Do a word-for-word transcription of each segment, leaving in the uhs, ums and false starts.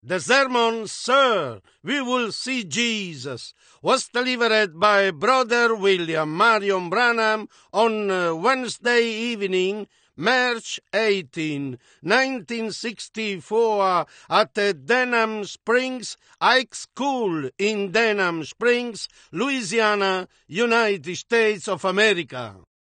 The sermon, Sir, We Will See Jesus, was delivered by Brother William Marion Branham on uh, Wednesday evening, March eighteenth, nineteen sixty-four, at the Denham Springs High School in Denham Springs, Louisiana, United States of America.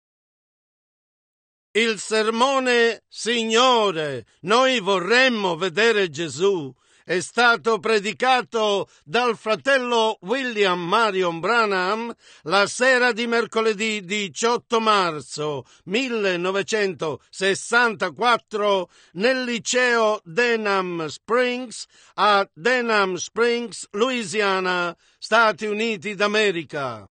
Il sermone Signore, noi vorremmo vedere Gesù, è stato predicato dal fratello William Marion Branham la sera di mercoledì diciotto marzo millenovecentosessantaquattro nel liceo Denham Springs a Denham Springs, Louisiana, Stati Uniti d'America.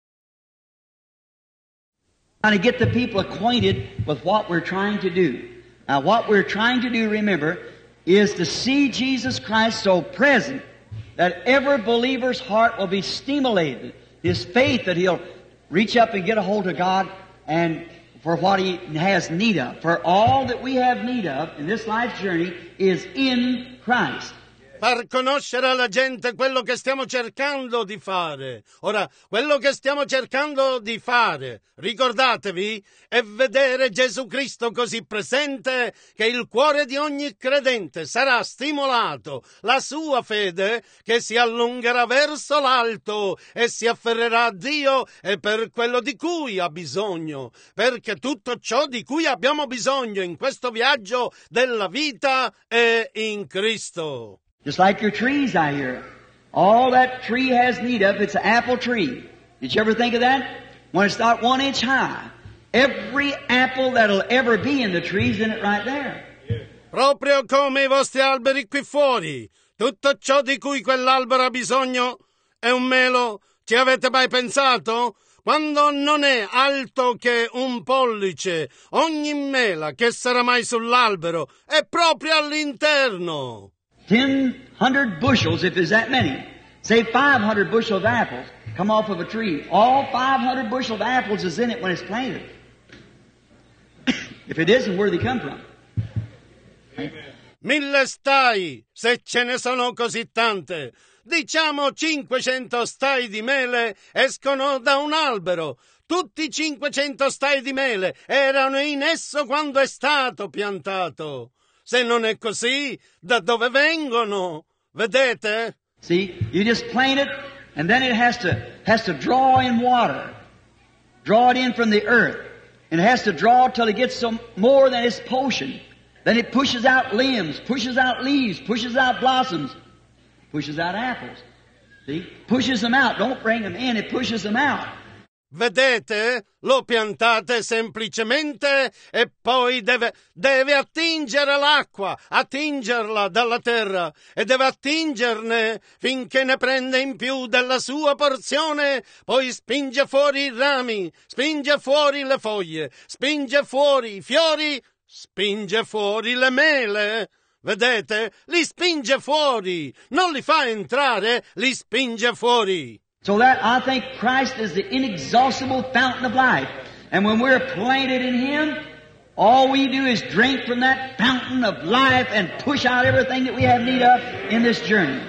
Trying to get the people acquainted with what we're trying to do. Now, what we're trying to do, remember, is to see Jesus Christ so present that every believer's heart will be stimulated. His faith that he'll reach up and get a hold of God and for what he has need of. For all that we have need of in this life journey is in Christ. Far conoscere alla gente quello che stiamo cercando di fare. Ora, quello che stiamo cercando di fare, ricordatevi, è vedere Gesù Cristo così presente che il cuore di ogni credente sarà stimolato, la sua fede che si allungherà verso l'alto e si afferrerà a Dio e per quello di cui ha bisogno, perché tutto ciò di cui abbiamo bisogno in questo viaggio della vita è in Cristo. Just like your trees out here. All that tree has need of, it's an apple tree. Did you ever think of that? When it's not one inch high, every apple that'll ever be in the tree's in it right there. Proprio come i vostri alberi qui fuori. Tutto ciò di cui quell'albero ha bisogno è un melo. Ci avete mai pensato? Quando non è alto che un pollice, ogni mela che sarà mai sull'albero è proprio all'interno. Ten hundred bushels, if there's that many. Say five hundred bushels of apples come off of a tree. All five hundred bushels of apples is in it when it's planted. If it isn't, where do they come from? Mille stai, se ce ne sono così tante. Diciamo cinquecento stai di mele escono da un albero. Tutti cinquecento stai di mele erano in esso quando è stato piantato. Se non è così, da dove vengono? Vedete? See, you just plant it, and then it has to has to draw in water, draw it in from the earth, and it has to draw till it gets some more than its portion. Then it pushes out limbs, pushes out leaves, pushes out blossoms, pushes out apples. See, pushes them out. Don't bring them in; it pushes them out. Vedete? Lo piantate semplicemente e poi deve, deve attingere l'acqua, attingerla dalla terra e deve attingerne finché ne prende in più della sua porzione, poi spinge fuori i rami, spinge fuori le foglie, spinge fuori i fiori, spinge fuori le mele. Vedete? Li spinge fuori, non li fa entrare, li spinge fuori. So that I think Christ is the inexhaustible fountain of life. And when we're planted in Him, all we do is drink from that fountain of life and push out everything that we have need of in this journey.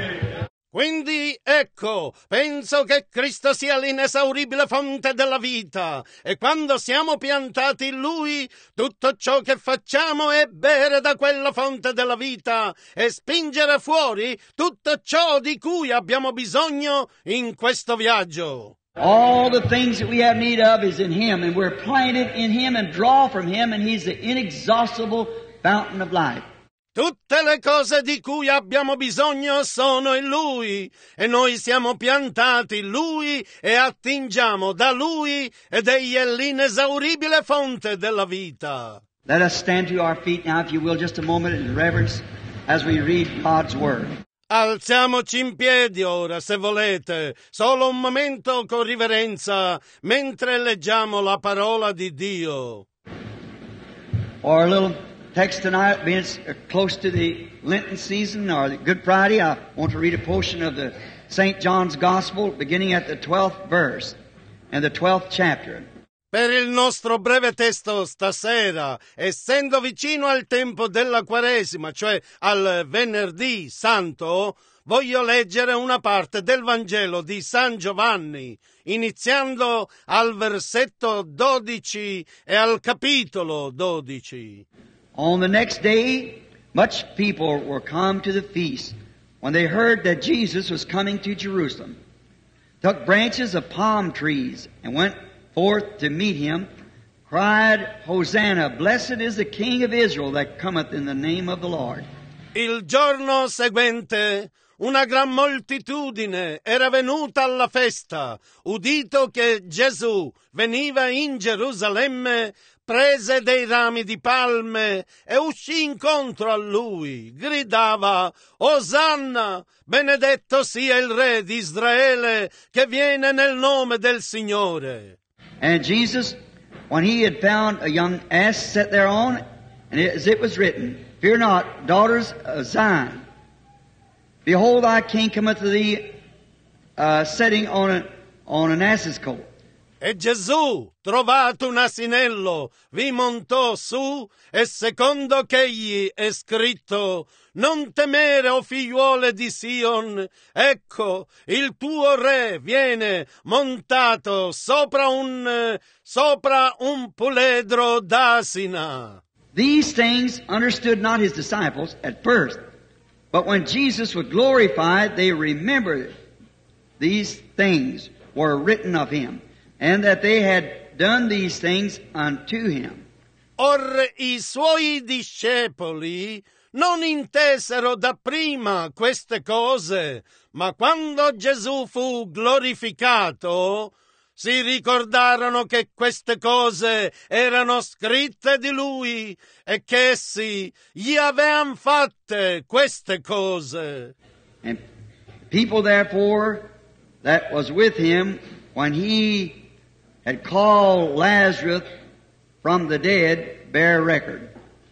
Quindi, ecco, penso che Cristo sia l'inesauribile fonte della vita e quando siamo piantati in Lui, tutto ciò che facciamo è bere da quella fonte della vita e spingere fuori tutto ciò di cui abbiamo bisogno in questo viaggio. All the things that we have need of is in Him, and we're planted in Him and draw from Him, and He's the inexhaustible fountain of life. Tutte le cose di cui abbiamo bisogno sono in Lui e noi siamo piantati in Lui e attingiamo da Lui ed Egli è l'inesauribile fonte della vita. Let us stand to our feet now, if you will, just a moment in reverence as we read God's Word. Alziamoci in piedi ora, se volete, solo un momento con riverenza, mentre leggiamo la parola di Dio. Or a little text tonight, being it's close to the Lenten season or the Good Friday, I want to read a portion of the Saint John's Gospel beginning at the twelfth verse and the twelfth chapter. Per il nostro breve testo stasera, essendo vicino al tempo della Quaresima, cioè al Venerdì Santo, voglio leggere una parte del Vangelo di San Giovanni, iniziando al versetto dodici e al capitolo dodici. On the next day, much people were come to the feast when they heard that Jesus was coming to Jerusalem, took branches of palm trees and went forth to meet him, cried, Hosanna, blessed is the King of Israel that cometh in the name of the Lord. Il giorno seguente una gran moltitudine era venuta alla festa, udito che Gesù veniva in Gerusalemme, prese dei rami di palme e uscì incontro a lui, gridava, Osanna, benedetto sia il Re di Israele che viene nel nome del Signore. And Jesus, when he had found a young ass set thereon, and as it was written, Fear not, daughters of Zion, behold, thy king cometh to thee, uh, sitting on, a, on an ass's colt. E Gesù, trovato un asinello, vi montò su, e secondo che egli è scritto, non temere, o figliuole di Sion, ecco, il tuo re viene montato sopra un, sopra un puledro d'asina. These things understood not his disciples at first, but when Jesus was glorified, they remembered these things were written of him, and that they had done these things unto him. Or i suoi discepoli non intesero dapprima queste cose, ma quando Gesù fu glorificato, si ricordarono che queste cose erano scritte di lui e che essi gli avevan fatte queste cose. And people therefore that was with him when he had called Lazarus from the dead bear record.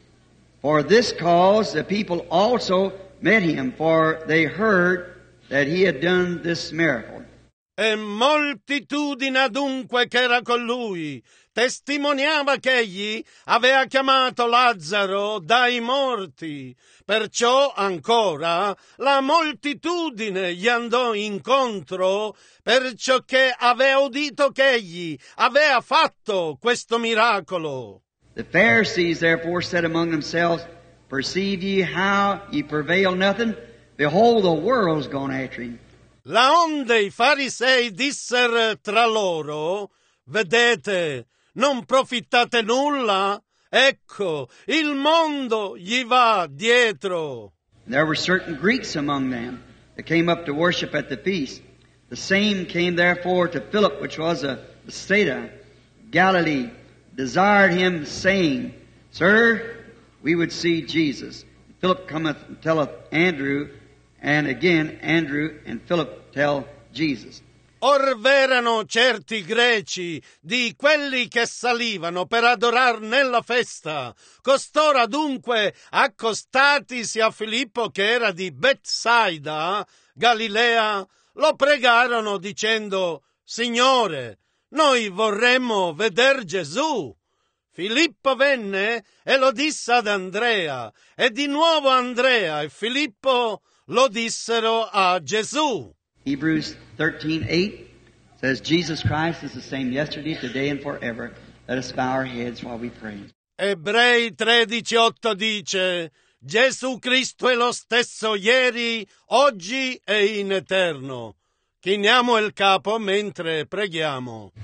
For this cause the people also met him, for they heard that he had done this miracle. E moltitudine dunque che era con lui testimoniava che egli aveva chiamato Lazzaro dai morti. Perciò ancora la moltitudine gli andò incontro, perciò che aveva udito che egli aveva fatto questo miracolo. The Pharisees therefore said among themselves, Perceive ye how ye prevail nothing? Behold, the world's gone after him. Laonde i farisei disser tra loro, vedete, non profittate nulla? Ecco, il mondo gli va dietro. There were certain Greeks among them that came up to worship at the feast. The same came therefore to Philip, which was of Bethsaida, Galilee, desired him, saying, Sir, we would see Jesus. Philip cometh and telleth Andrew, and again Andrew and Philip tell Jesus. Or v'erano certi greci di quelli che salivano per adorar nella festa. Costoro dunque, accostatisi a Filippo che era di Betsaida, Galilea, lo pregarono dicendo, Signore, noi vorremmo veder Gesù. Filippo venne e lo disse ad Andrea, e di nuovo Andrea e Filippo lo dissero a Gesù. Hebrews thirteen eight says, Jesus Christ is the same yesterday, today, and forever. Let us bow our heads while we pray. Ebrei tredici otto dice, Gesù Cristo è lo stesso ieri, oggi e in eterno. Chiniamo il capo mentre preghiamo.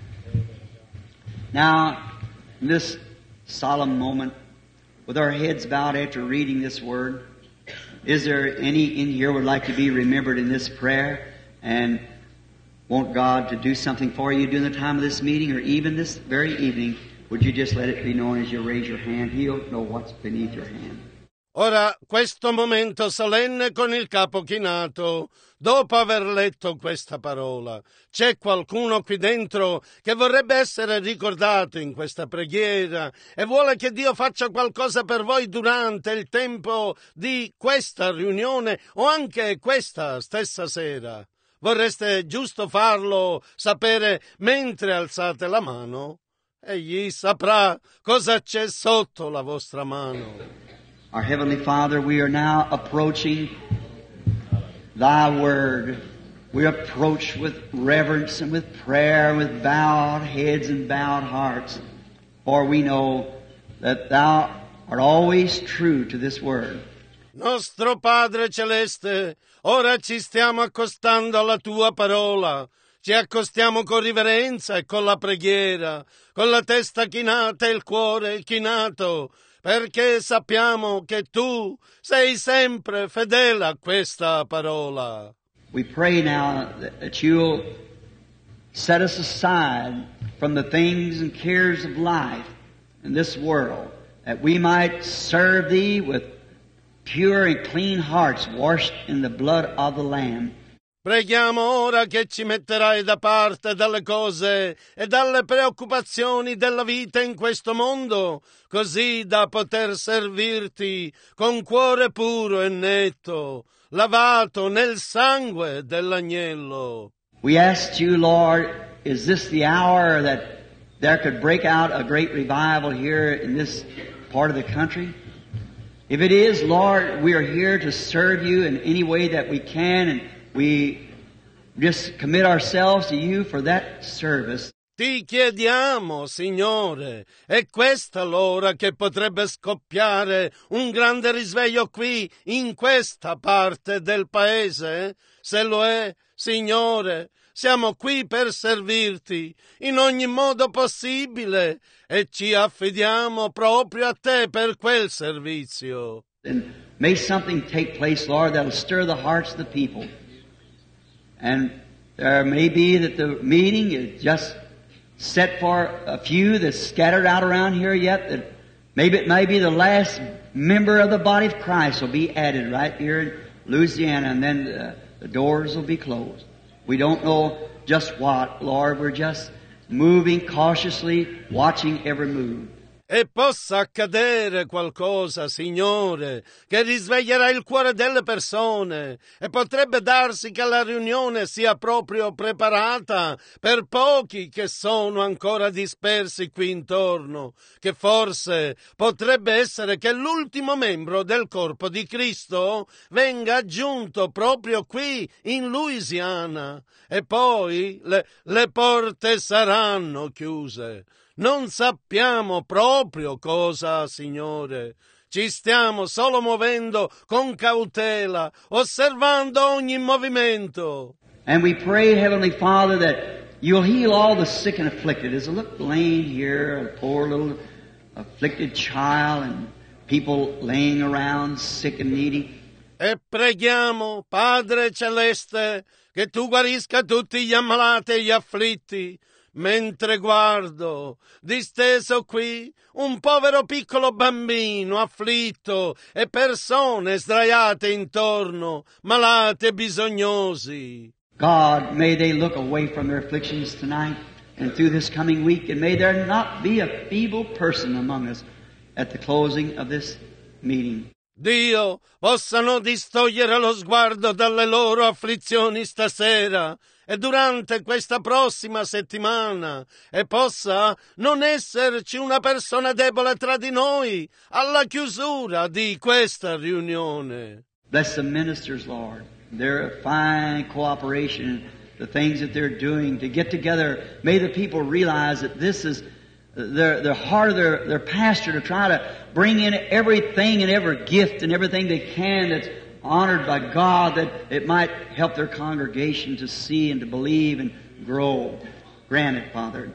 Now, in this solemn moment, with our heads bowed after reading this word, is there any in here would like to be remembered in this prayer and want God to do something for you during the time of this meeting or even this very evening? Would you just let it be known as you raise your hand? He'll know what's beneath your hand. Ora, questo momento solenne con il capo chinato, dopo aver letto questa parola, c'è qualcuno qui dentro che vorrebbe essere ricordato in questa preghiera e vuole che Dio faccia qualcosa per voi durante il tempo di questa riunione o anche questa stessa sera? Vorreste giusto farlo sapere mentre alzate la mano? egli saprà cosa c'è sotto la vostra mano. Our Heavenly Father, we are now approaching Thy Word. We approach with reverence and with prayer, with bowed heads and bowed hearts, for we know that Thou art always true to this Word. Nostro Padre Celeste, ora ci stiamo accostando alla Tua parola. Ci accostiamo con riverenza e con la preghiera, con la testa chinata e il cuore chinato, perché sappiamo che Tu sei sempre fedele a questa parola. We pray now that You'll set us aside from the things and cares of life in this world, that we might serve Thee with pure and clean hearts washed in the blood of the Lamb. Preghiamo ora che ci metterai da parte dalle cose e dalle preoccupazioni della vita in questo mondo, così da poter servirti con cuore puro e netto, lavato nel sangue dell'agnello. We asked You, Lord, is this the hour that there could break out a great revival here in this part of the country? If it is, Lord, we are here to serve You in any way that we can, and we just commit ourselves to You for that service. Ti chiediamo, Signore, è questa l'ora che potrebbe scoppiare un grande risveglio qui, in questa parte del paese? Se lo è, Signore, siamo qui per servirti in ogni modo possibile e ci affidiamo proprio a Te per quel servizio. And may something take place, Lord, that'll stir the hearts of the people. And there may be that the meeting is just set for a few that's scattered out around here yet, that maybe it may be the last member of the body of Christ will be added right here in Louisiana, and then the, the doors will be closed. We don't know just what, Lord. We're just moving cautiously, watching every move. E possa accadere qualcosa, Signore, che risveglierà il cuore delle persone, e potrebbe darsi che la riunione sia proprio preparata per pochi che sono ancora dispersi qui intorno, che forse potrebbe essere che l'ultimo membro del corpo di Cristo venga aggiunto proprio qui in Louisiana, e poi le, le porte saranno chiuse. Non sappiamo proprio cosa, Signore. Ci stiamo solo muovendo con cautela, osservando ogni movimento. And we pray, Heavenly Father, that You'll heal all the sick and afflicted. As I look laying here, a poor little afflicted child and people laying around sick and needy. E preghiamo, Padre Celeste, che Tu guarisca tutti gli ammalati e gli afflitti, mentre guardo, disteso qui, un povero piccolo bambino afflitto e persone sdraiate intorno, malati e bisognosi. God, may they look away from their afflictions tonight and through this coming week, and may there not be a feeble person among us at the closing of this meeting. Dio, possano distogliere lo sguardo dalle loro afflizioni stasera e durante questa prossima settimana, e possa non esserci una persona debole tra di noi alla chiusura di questa riunione. Bless the ministers, Lord. Their fine cooperation, the things that they're doing to get together. May the people realize that this is their, their heart of their, their pastor to try to bring in everything and every gift and everything they can that's honored by God, that it might help their congregation to see and to believe and grow. Grant it, Father.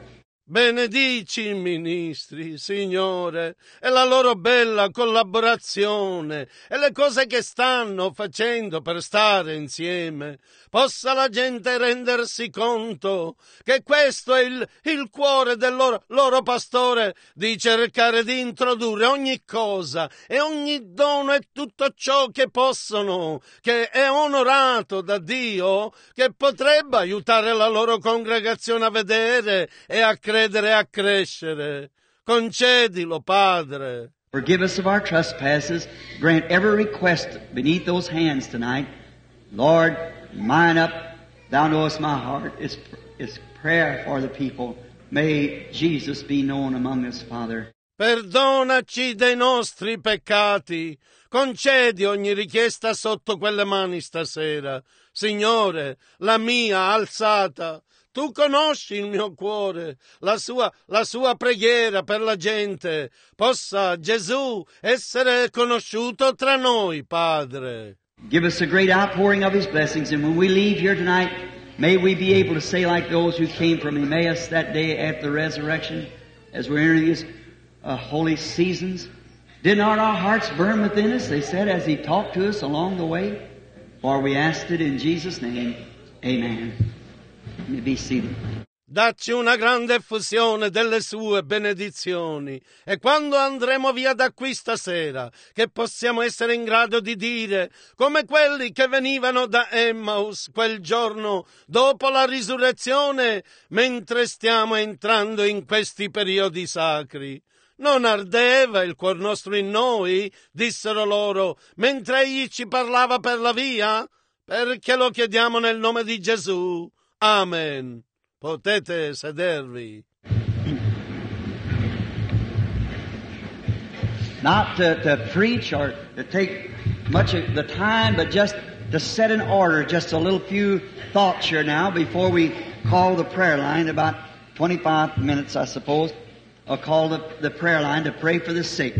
Benedici i ministri, Signore, e la loro bella collaborazione e le cose che stanno facendo per stare insieme. Possa la gente rendersi conto che questo è il, il cuore del loro, loro pastore, di cercare di introdurre ogni cosa e ogni dono e tutto ciò che possono, che è onorato da Dio, che potrebbe aiutare la loro congregazione a vedere e a credere e a crescere. Concedilo, Padre. Forgive us of our trespasses. Grant every request beneath those hands tonight. Lord, mine up. Thou knowest my heart. It's, it's prayer for the people. May Jesus be known among us, Father. Perdonaci dei nostri peccati. Concedi ogni richiesta sotto quelle mani stasera. Signore, la mia alzata. Tu conosci il mio cuore, la sua, la sua preghiera per la gente. Possa Gesù essere conosciuto tra noi, Padre. Give us a great outpouring of His blessings, and when we leave here tonight, may we be able to say like those who came from Emmaus that day after the resurrection, as we're entering these uh, holy seasons. Did not our hearts burn within us, they said, as He talked to us along the way? For we asked it in Jesus' name. Amen. You may be seated. Dacci una grande effusione delle sue benedizioni e quando andremo via da qui stasera che possiamo essere in grado di dire come quelli che venivano da Emmaus quel giorno dopo la risurrezione mentre stiamo entrando in questi periodi sacri. Non ardeva il cuor nostro in noi, dissero loro, mentre egli ci parlava per la via? Perché lo chiediamo nel nome di Gesù. Amen. Potete sedervi. Not to, to preach or to take much of the time, but just to set in order just a little few thoughts here now before we call the prayer line. About twenty-five minutes, I suppose. I'll call the, the prayer line to pray for the sick.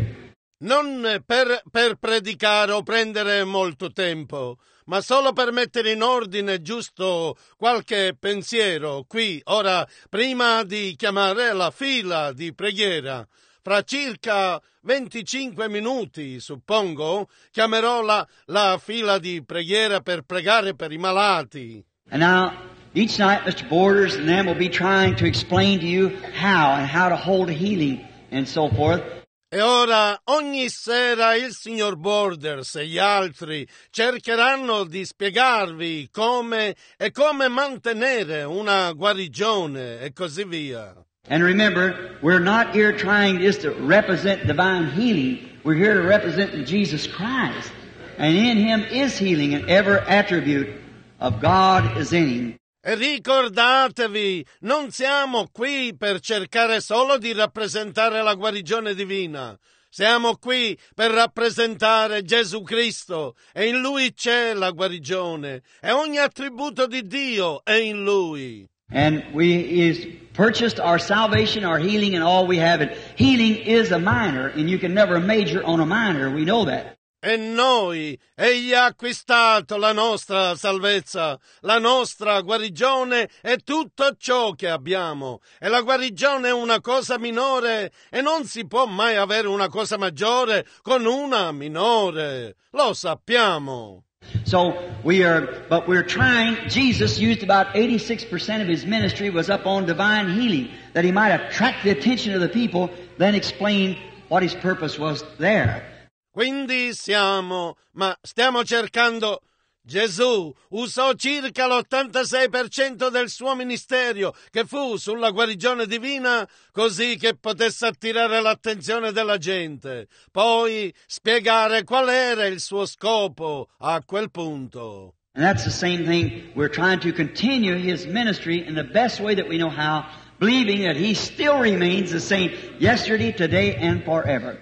Non per, per predicare o prendere molto tempo, ma solo per mettere in ordine giusto qualche pensiero qui, ora, prima di chiamare la fila di preghiera. Fra circa venticinque minuti, suppongo, chiamerò la, la fila di preghiera per pregare per i malati. And now, each night, Mister Borders and them will be trying to explain to you how and how to hold healing and so forth. E ora ogni sera il signor Borders e gli altri cercheranno di spiegarvi come e come mantenere una guarigione e così via. And remember, we're not here trying just to represent divine healing. We're here to represent Jesus Christ. And in Him is healing, and every attribute of God is in Him. E ricordatevi, non siamo qui per cercare solo di rappresentare la guarigione divina. Siamo qui per rappresentare Gesù Cristo e in Lui c'è la guarigione e ogni attributo di Dio è in Lui. And we is purchased our salvation, our healing, and all we have. And healing is a minor, and you can never major on a minor. We know that. E noi, Egli ha acquistato la nostra salvezza, la nostra guarigione e tutto ciò che abbiamo. E la guarigione è una cosa minore e non si può mai avere una cosa maggiore con una minore. Lo sappiamo. So we are, but we're trying, Jesus used about eighty-six percent of His ministry was up on divine healing, that He might attract the attention of the people, then explain what His purpose was there. Quindi siamo, ma stiamo cercando. Gesù usò circa l'ottantasei per cento del suo ministero, che fu sulla guarigione divina, così che potesse attirare l'attenzione della gente. Poi spiegare qual era il suo scopo a quel punto. And that's the same thing. We're trying to continue His ministry in the best way that we know how, believing that He still remains the same yesterday, today, and forever.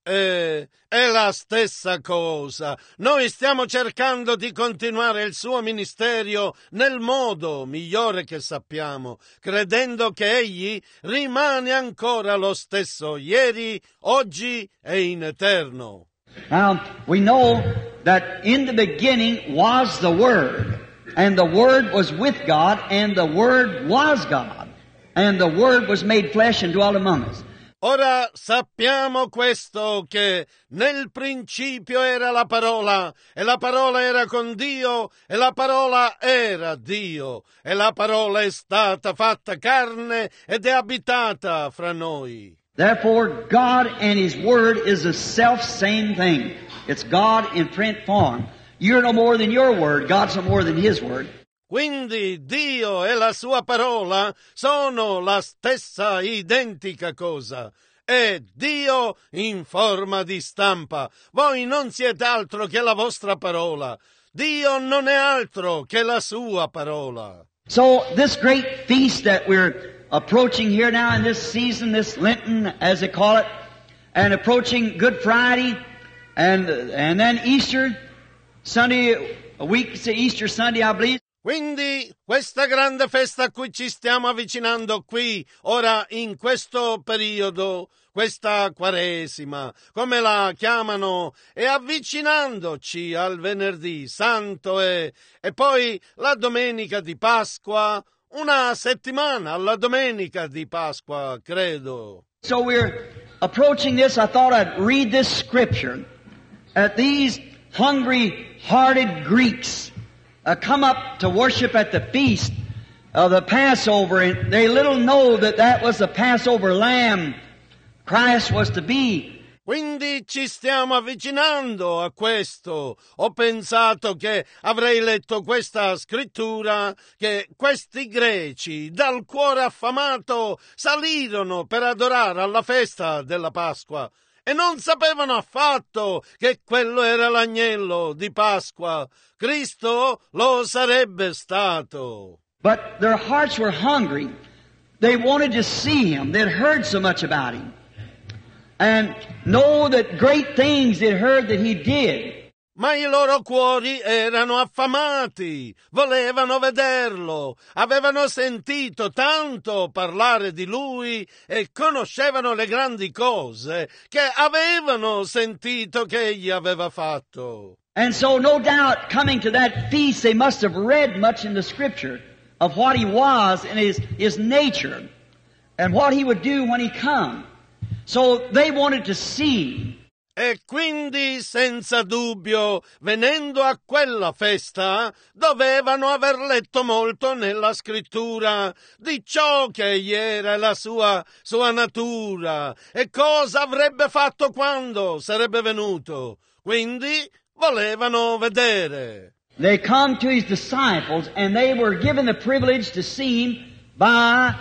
Eh, è la stessa cosa. Noi stiamo cercando di continuare il suo ministero nel modo migliore che sappiamo, credendo che Egli rimane ancora lo stesso ieri, oggi e in eterno. Now, we know that in the beginning was the Word, and the Word was with God, and the Word was God, and the Word was made flesh and dwelt among us. Ora sappiamo questo, che nel principio era la parola, e la parola era con Dio, e la parola era Dio, e la parola è stata fatta carne ed è abitata fra noi. Therefore, God and His Word is the self-same thing. It's God in print form. You're no more than your Word. God's no more than His Word. Quindi Dio e la sua parola sono la stessa identica cosa. È Dio in forma di stampa. Voi non siete altro che la vostra parola. Dio non è altro che la sua parola. So this great feast that we're approaching here now in this season, this Lenten, as they call it, and approaching Good Friday, and and then Easter Sunday, a week to Easter Sunday, I believe. Quindi questa grande festa a cui ci stiamo avvicinando qui, ora in questo periodo, questa Quaresima, come la chiamano, e avvicinandoci al venerdì santo e, e poi la domenica di Pasqua, una settimana alla domenica di Pasqua, credo. So we're approaching this. I thought I'd read this scripture. At these hungry-hearted Greeks uh, come up to worship at the feast of the Passover, and they little know that that was the Passover lamb Christ was to be. Quindi ci stiamo avvicinando a questo. Ho pensato che avrei letto questa scrittura, che questi greci dal cuore affamato salirono per adorare alla festa della Pasqua e non sapevano affatto che quello era l'agnello di Pasqua. Cristo lo sarebbe stato. But their hearts were hungry. They wanted to see Him. They'd heard so much about Him. And know that great things they'd heard that He did. Ma i loro cuori erano affamati, volevano vederlo, avevano sentito tanto parlare di Lui e conoscevano le grandi cose che avevano sentito che Egli aveva fatto. And so no doubt coming to that feast they must have read much in the Scripture of what He was and His, His nature and what He would do when He come. So they wanted to see. E quindi, senza dubbio, venendo a quella festa, dovevano aver letto molto nella scrittura di ciò che egli era, la sua, sua natura, e cosa avrebbe fatto quando sarebbe venuto. Quindi volevano vedere. They come to His disciples, and they were given the privilege to see Him by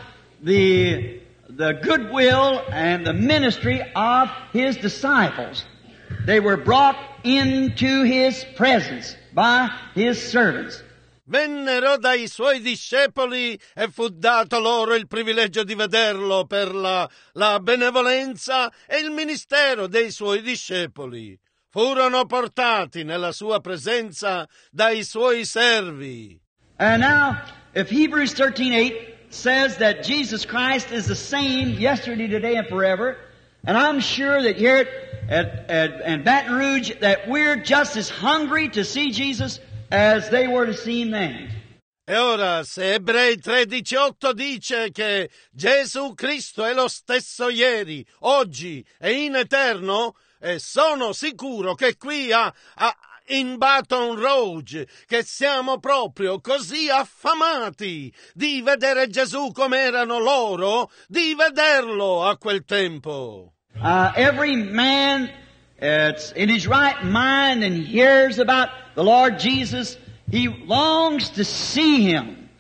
the the goodwill and the ministry of His disciples. They were brought into His presence by His servants. Vennero dai Suoi discepoli e fu dato loro il privilegio di vederlo per la, la benevolenza e il ministero dei Suoi discepoli. Furono portati nella Sua presenza dai Suoi servi. And now, if Hebrews thirteen eight says that Jesus Christ is the same yesterday, today, and forever, and I'm sure that here at, at, at Baton Rouge that we're just as hungry to see Jesus as they were to see Him then. E ora, se Ebrei tredici otto dice che Gesù Cristo è lo stesso ieri, oggi e in eterno, e sono sicuro che qui a, a in Baton Rouge, che siamo proprio così affamati di vedere Gesù come erano loro, di vederlo a quel tempo. Uh, every man that's in his right mind and hears about the Lord Jesus, he longs to see Him.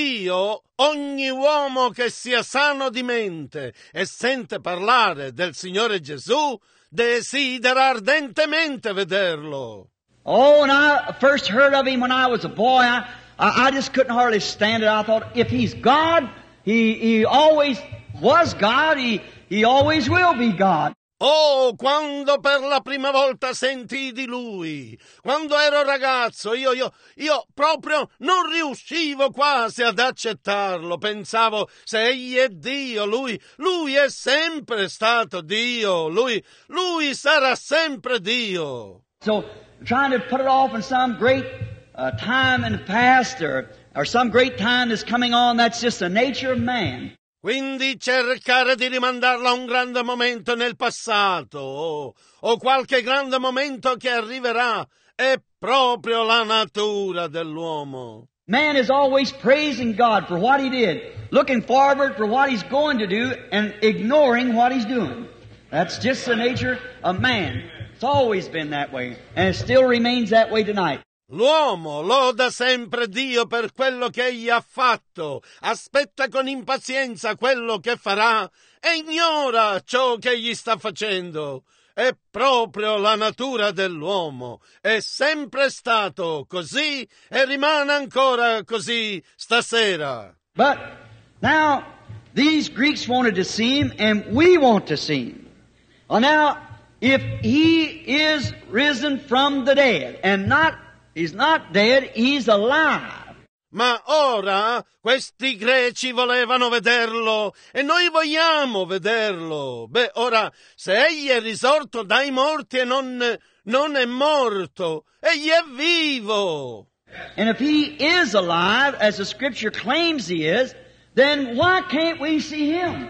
Io, ogni uomo che sia sano di mente e sente parlare del Signore Gesù, desidera ardentemente vederlo. Oh, when I first heard of Him when I was a boy, I, I, I just couldn't hardly stand it. I thought, if He's God, He, He always was God, He, He always will be God. Oh, quando per la prima volta sentii di Lui, quando ero ragazzo, io, io, io proprio non riuscivo quasi ad accettarlo. Pensavo, se Egli è Dio, Lui, Lui è sempre stato Dio, Lui, Lui sarà sempre Dio. So, trying to put it off in some great uh, time in the past or, or some great time that's coming on, that's just the nature of man. Quindi cercare di rimandarlo a un grande momento nel passato o, o qualche grande momento che arriverà è proprio la natura dell'uomo. Man is always praising God for what He did, looking forward for what He's going to do, and ignoring what He's doing. That's just the nature of man. It's always been that way, and it still remains that way tonight. L'uomo loda sempre Dio per quello che Egli ha fatto, aspetta con impazienza quello che farà e ignora ciò che Egli sta facendo. È proprio la natura dell'uomo, è sempre stato così e rimane ancora così stasera. But now, These Greeks wanted to see Him, and we want to see Him. Well, now, if He is risen from the dead, and not, He's not dead, He's alive. Ma ora questi greci volevano vederlo e noi vogliamo vederlo. Beh, ora, se egli è risorto dai morti e non, non è morto, egli è vivo. And if He is alive, as the Scripture claims He is, then why can't we see Him?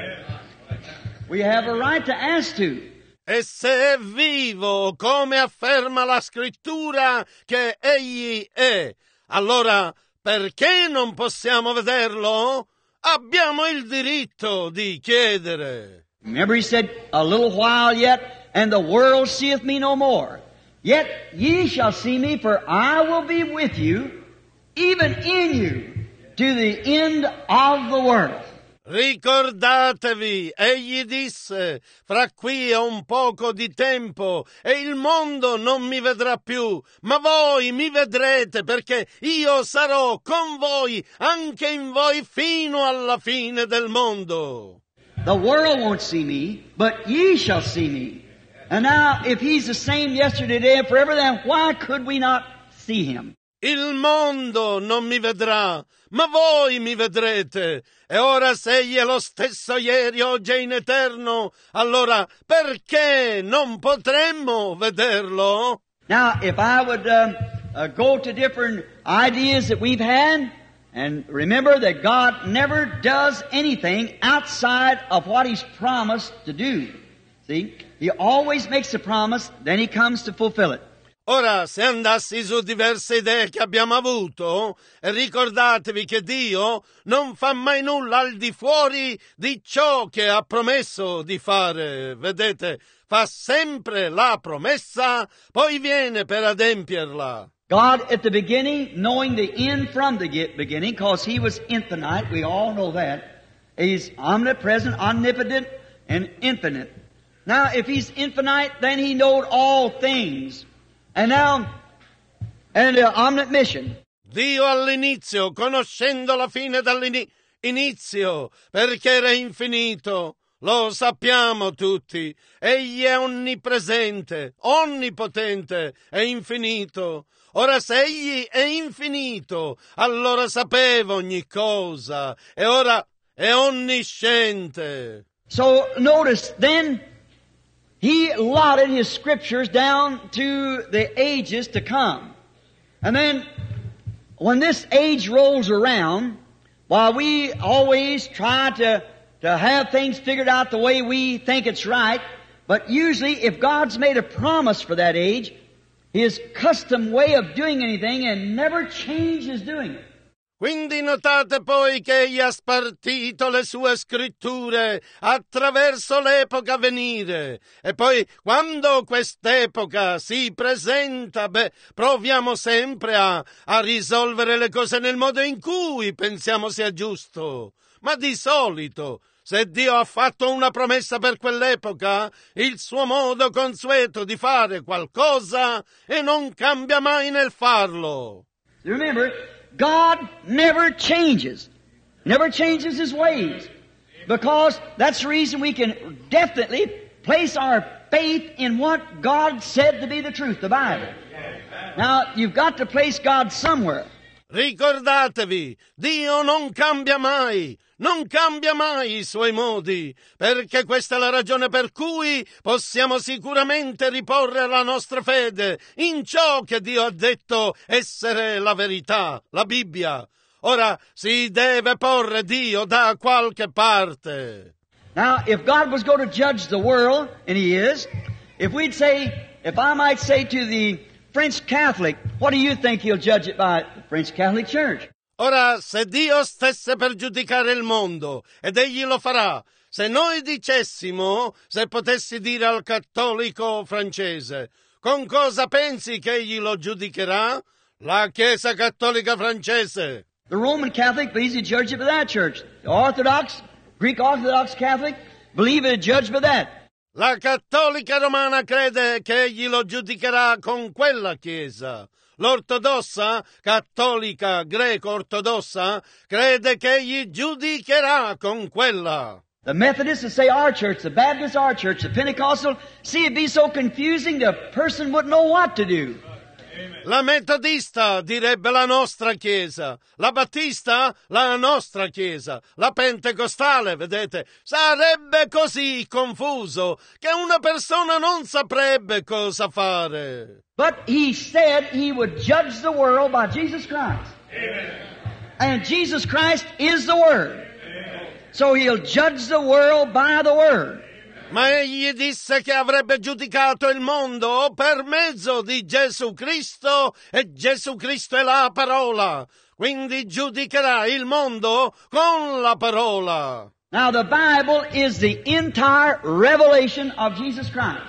We have a right to ask to. E se è vivo, come afferma la Scrittura che egli è, allora perché non possiamo vederlo? Abbiamo il diritto di chiedere. Remember He said, a little while yet, and the world seeth me no more. Yet ye shall see me, for I will be with you, even in you, to the end of the world. Ricordatevi, egli disse, fra qui a un poco di tempo e il mondo non mi vedrà più, ma voi mi vedrete perché io sarò con voi, anche in voi fino alla fine del mondo. The world won't see me, but ye shall see me. And now, if He's the same yesterday, today, and forever, then why could we not see Him? Il mondo non mi vedrà, ma voi mi vedrete. E ora se egli è lo stesso ieri, oggi e in eterno, allora perché non potremmo vederlo? Now, if I would uh, uh, go to different ideas that we've had, and remember that God never does anything outside of what He's promised to do. See? He always makes a promise, then He comes to fulfill it. Ora, se andassi su diverse idee che abbiamo avuto, ricordatevi che Dio non fa mai nulla al di fuori di ciò che ha promesso di fare. Vedete, fa sempre la promessa, poi viene per adempierla. God at the beginning, knowing the end from the beginning, because He was infinite, we all know that. He's omnipresent, omnipotent, and infinite. Now, if He's infinite, then He knowed all things. And now, and uh, omniscient. Dio all'inizio, conoscendo la fine dall'inizio, perché era infinito, lo sappiamo tutti. Egli è onnipresente, onnipotente e infinito. Ora se Egli è infinito, allora sapeva ogni cosa, e ora è onnisciente. So, notice, then, He allotted His Scriptures down to the ages to come. And then, when this age rolls around, while we always try to, to have things figured out the way we think it's right, but usually if God's made a promise for that age, His custom way of doing anything and never changes doing it. Quindi notate poi che egli ha spartito le sue scritture attraverso l'epoca a venire. E poi, quando quest'epoca si presenta, beh, proviamo sempre a, a risolvere le cose nel modo in cui pensiamo sia giusto. Ma di solito, se Dio ha fatto una promessa per quell'epoca, il suo modo consueto di fare qualcosa e non cambia mai nel farlo. Remember, God never changes. Never changes His ways. Because that's the reason we can definitely place our faith in what God said to be the truth, the Bible. Now, you've got to place God somewhere. Ricordatevi, Dio non cambia mai, non cambia mai i Suoi modi, perché questa è la ragione per cui possiamo sicuramente riporre la nostra fede in ciò che Dio ha detto essere la verità, la Bibbia. Ora si deve porre Dio da qualche parte. Now, if God was going to judge the world, and He is, if we'd say, if I might say to the French Catholic, what do you think He'll judge it by? The French Catholic Church. Ora, se Dio stesse per giudicare il mondo, ed Egli lo farà, se noi dicessimo, se potessi dire al cattolico francese, con cosa pensi che Egli lo giudicherà? La Chiesa Cattolica francese. The Roman Catholic believes He judged it by that church. The Orthodox, Greek Orthodox Catholic, believe it judged by that. La cattolica romana crede che Egli lo giudicherà con quella Chiesa. L'ortodossa, cattolica, greco-ortodossa, crede che egli giudicherà con quella. The Methodists would say our church, the Baptists our church, the Pentecostal, see it'd be so confusing the person wouldn't know what to do. La metodista direbbe la nostra chiesa, la battista la nostra chiesa, la pentecostale, vedete, sarebbe così confuso che una persona non saprebbe cosa fare. But he said he would judge the world by Jesus Christ. Amen. And Jesus Christ is the Word. So he'll judge the world by the Word. Ma egli disse che avrebbe giudicato il mondo per mezzo di Gesù Cristo e Gesù Cristo è la parola. Quindi giudicherà il mondo con la parola. Now the Bible is the entire revelation of Jesus Christ.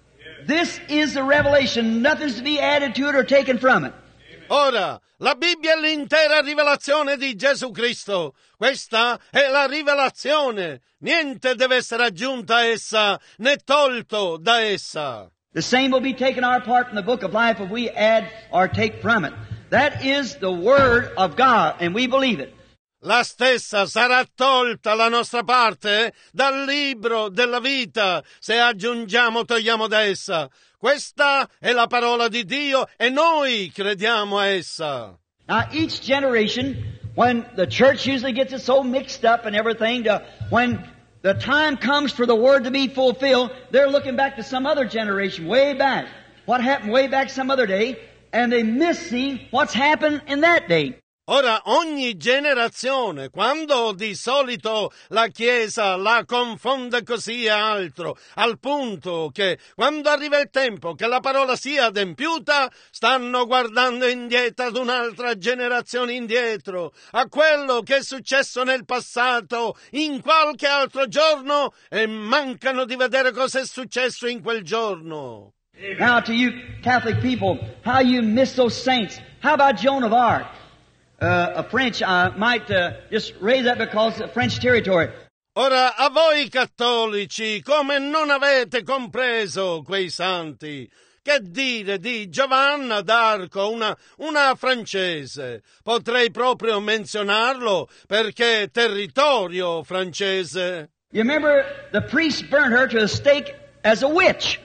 This is the revelation. Nothing's to be added to it or taken from it. Ora, la Bibbia è l'intera rivelazione di Gesù Cristo. Questa è la rivelazione. Niente deve essere aggiunto a essa, né tolto da essa. The same will be taken our part in the book of life if we add or take from it. That is the Word of God, and we believe it. La stessa sarà tolta la nostra parte dal libro della vita se aggiungiamo o togliamo da essa. Questa è la parola di Dio e noi crediamo a essa. Now each generation, when the church usually gets it so mixed up and everything, to, when the time comes for the Word to be fulfilled, they're looking back to some other generation, way back. What happened way back some other day, and they missing what's happened in that day. Ora, ogni generazione, quando di solito la Chiesa la confonde così e altro, al punto che quando arriva il tempo che la parola sia adempiuta, stanno guardando indietro ad un'altra generazione indietro, a quello che è successo nel passato, in qualche altro giorno, e mancano di vedere cosa è successo in quel giorno. Now to you Catholic people, how you miss those saints. How about Joan of Arc? Uh, a French, I might uh, just raise that because of French territory. Ora, a voi cattolici, come non avete compreso quei santi? Che dire di Giovanna d'Arco, una, una francese? Potrei proprio menzionarlo perché è territorio francese. You remember the priest burned her to the stake as a witch.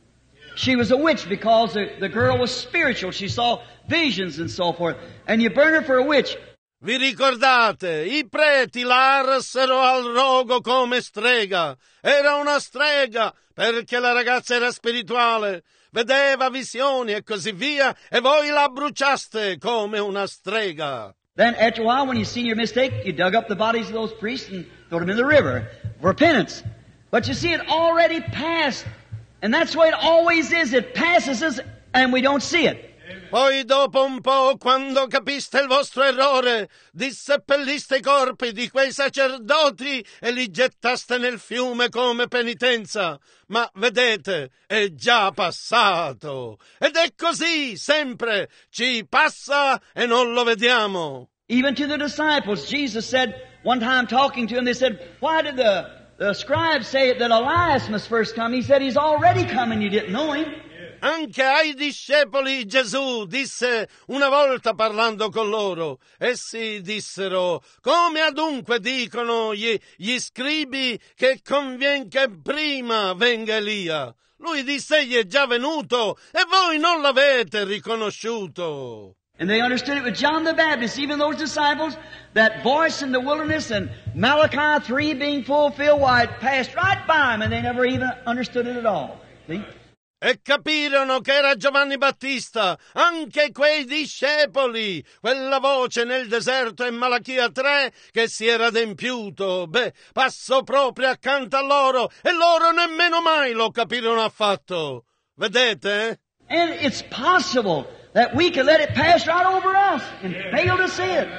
She was a witch because the, the girl was spiritual. She saw visions and so forth. And you burn her for a witch. Vi ricordate? I preti la arrasero al rogo come strega. Era una strega perché la ragazza era spirituale, vedeva visioni e così via, e voi la bruciaste come una strega. Then after a while, when you seen your mistake, you dug up the bodies of those priests and threw them in the river for penance. But you see, it already passed. And that's the way it always is. It passes us and we don't see it. Poi dopo un po', quando capiste il vostro errore, disseppelliste i corpi di quei sacerdoti e li gettaste nel fiume come penitenza. Ma vedete, è già passato. Ed è così, sempre. Ci passa e non lo vediamo. Even to the disciples, Jesus said, one time talking to them, they said, why did the, the scribes say that Elias must first come? He said, he's already come and you didn't know him. Anche ai discepoli Gesù disse una volta parlando con loro, essi dissero, come adunque dicono gli, gli scribi che convien che prima venga Elia? Lui disse, egli è già venuto e voi non l'avete riconosciuto. And they understood it with John the Baptist, even those disciples, that voice in the wilderness and Malachi three being fulfilled, why it passed right by them and they never even understood it at all. See? E capirono che era Giovanni Battista, anche quei discepoli, quella voce nel deserto in Malachia tre che si era adempiuto. Beh, passò proprio accanto a loro e loro nemmeno mai lo capirono affatto. Vedete? And it's possible that we can let it pass right over us and fail to see it.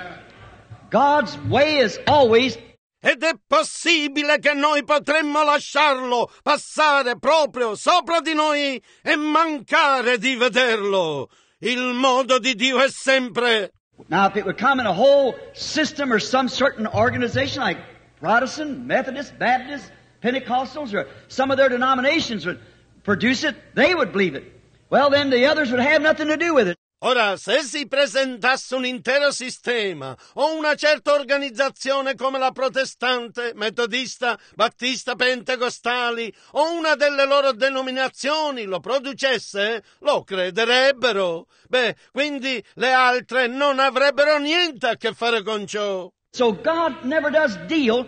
God's way is always. Ed è possibile che noi potremmo lasciarlo passare proprio sopra di noi e mancare di vederlo. Il modo di Dio è sempre. Now, if it would come in a whole system or some certain organization like Protestant, Methodist, Baptist, Pentecostals, or some of their denominations would produce it, they would believe it. Well, then the others would have nothing to do with it. Ora, se si presentasse un intero sistema o una certa organizzazione come la protestante, metodista, battista, pentecostali o una delle loro denominazioni lo producesse, lo crederebbero. Beh, quindi le altre non avrebbero niente a che fare con ciò. So God never does deal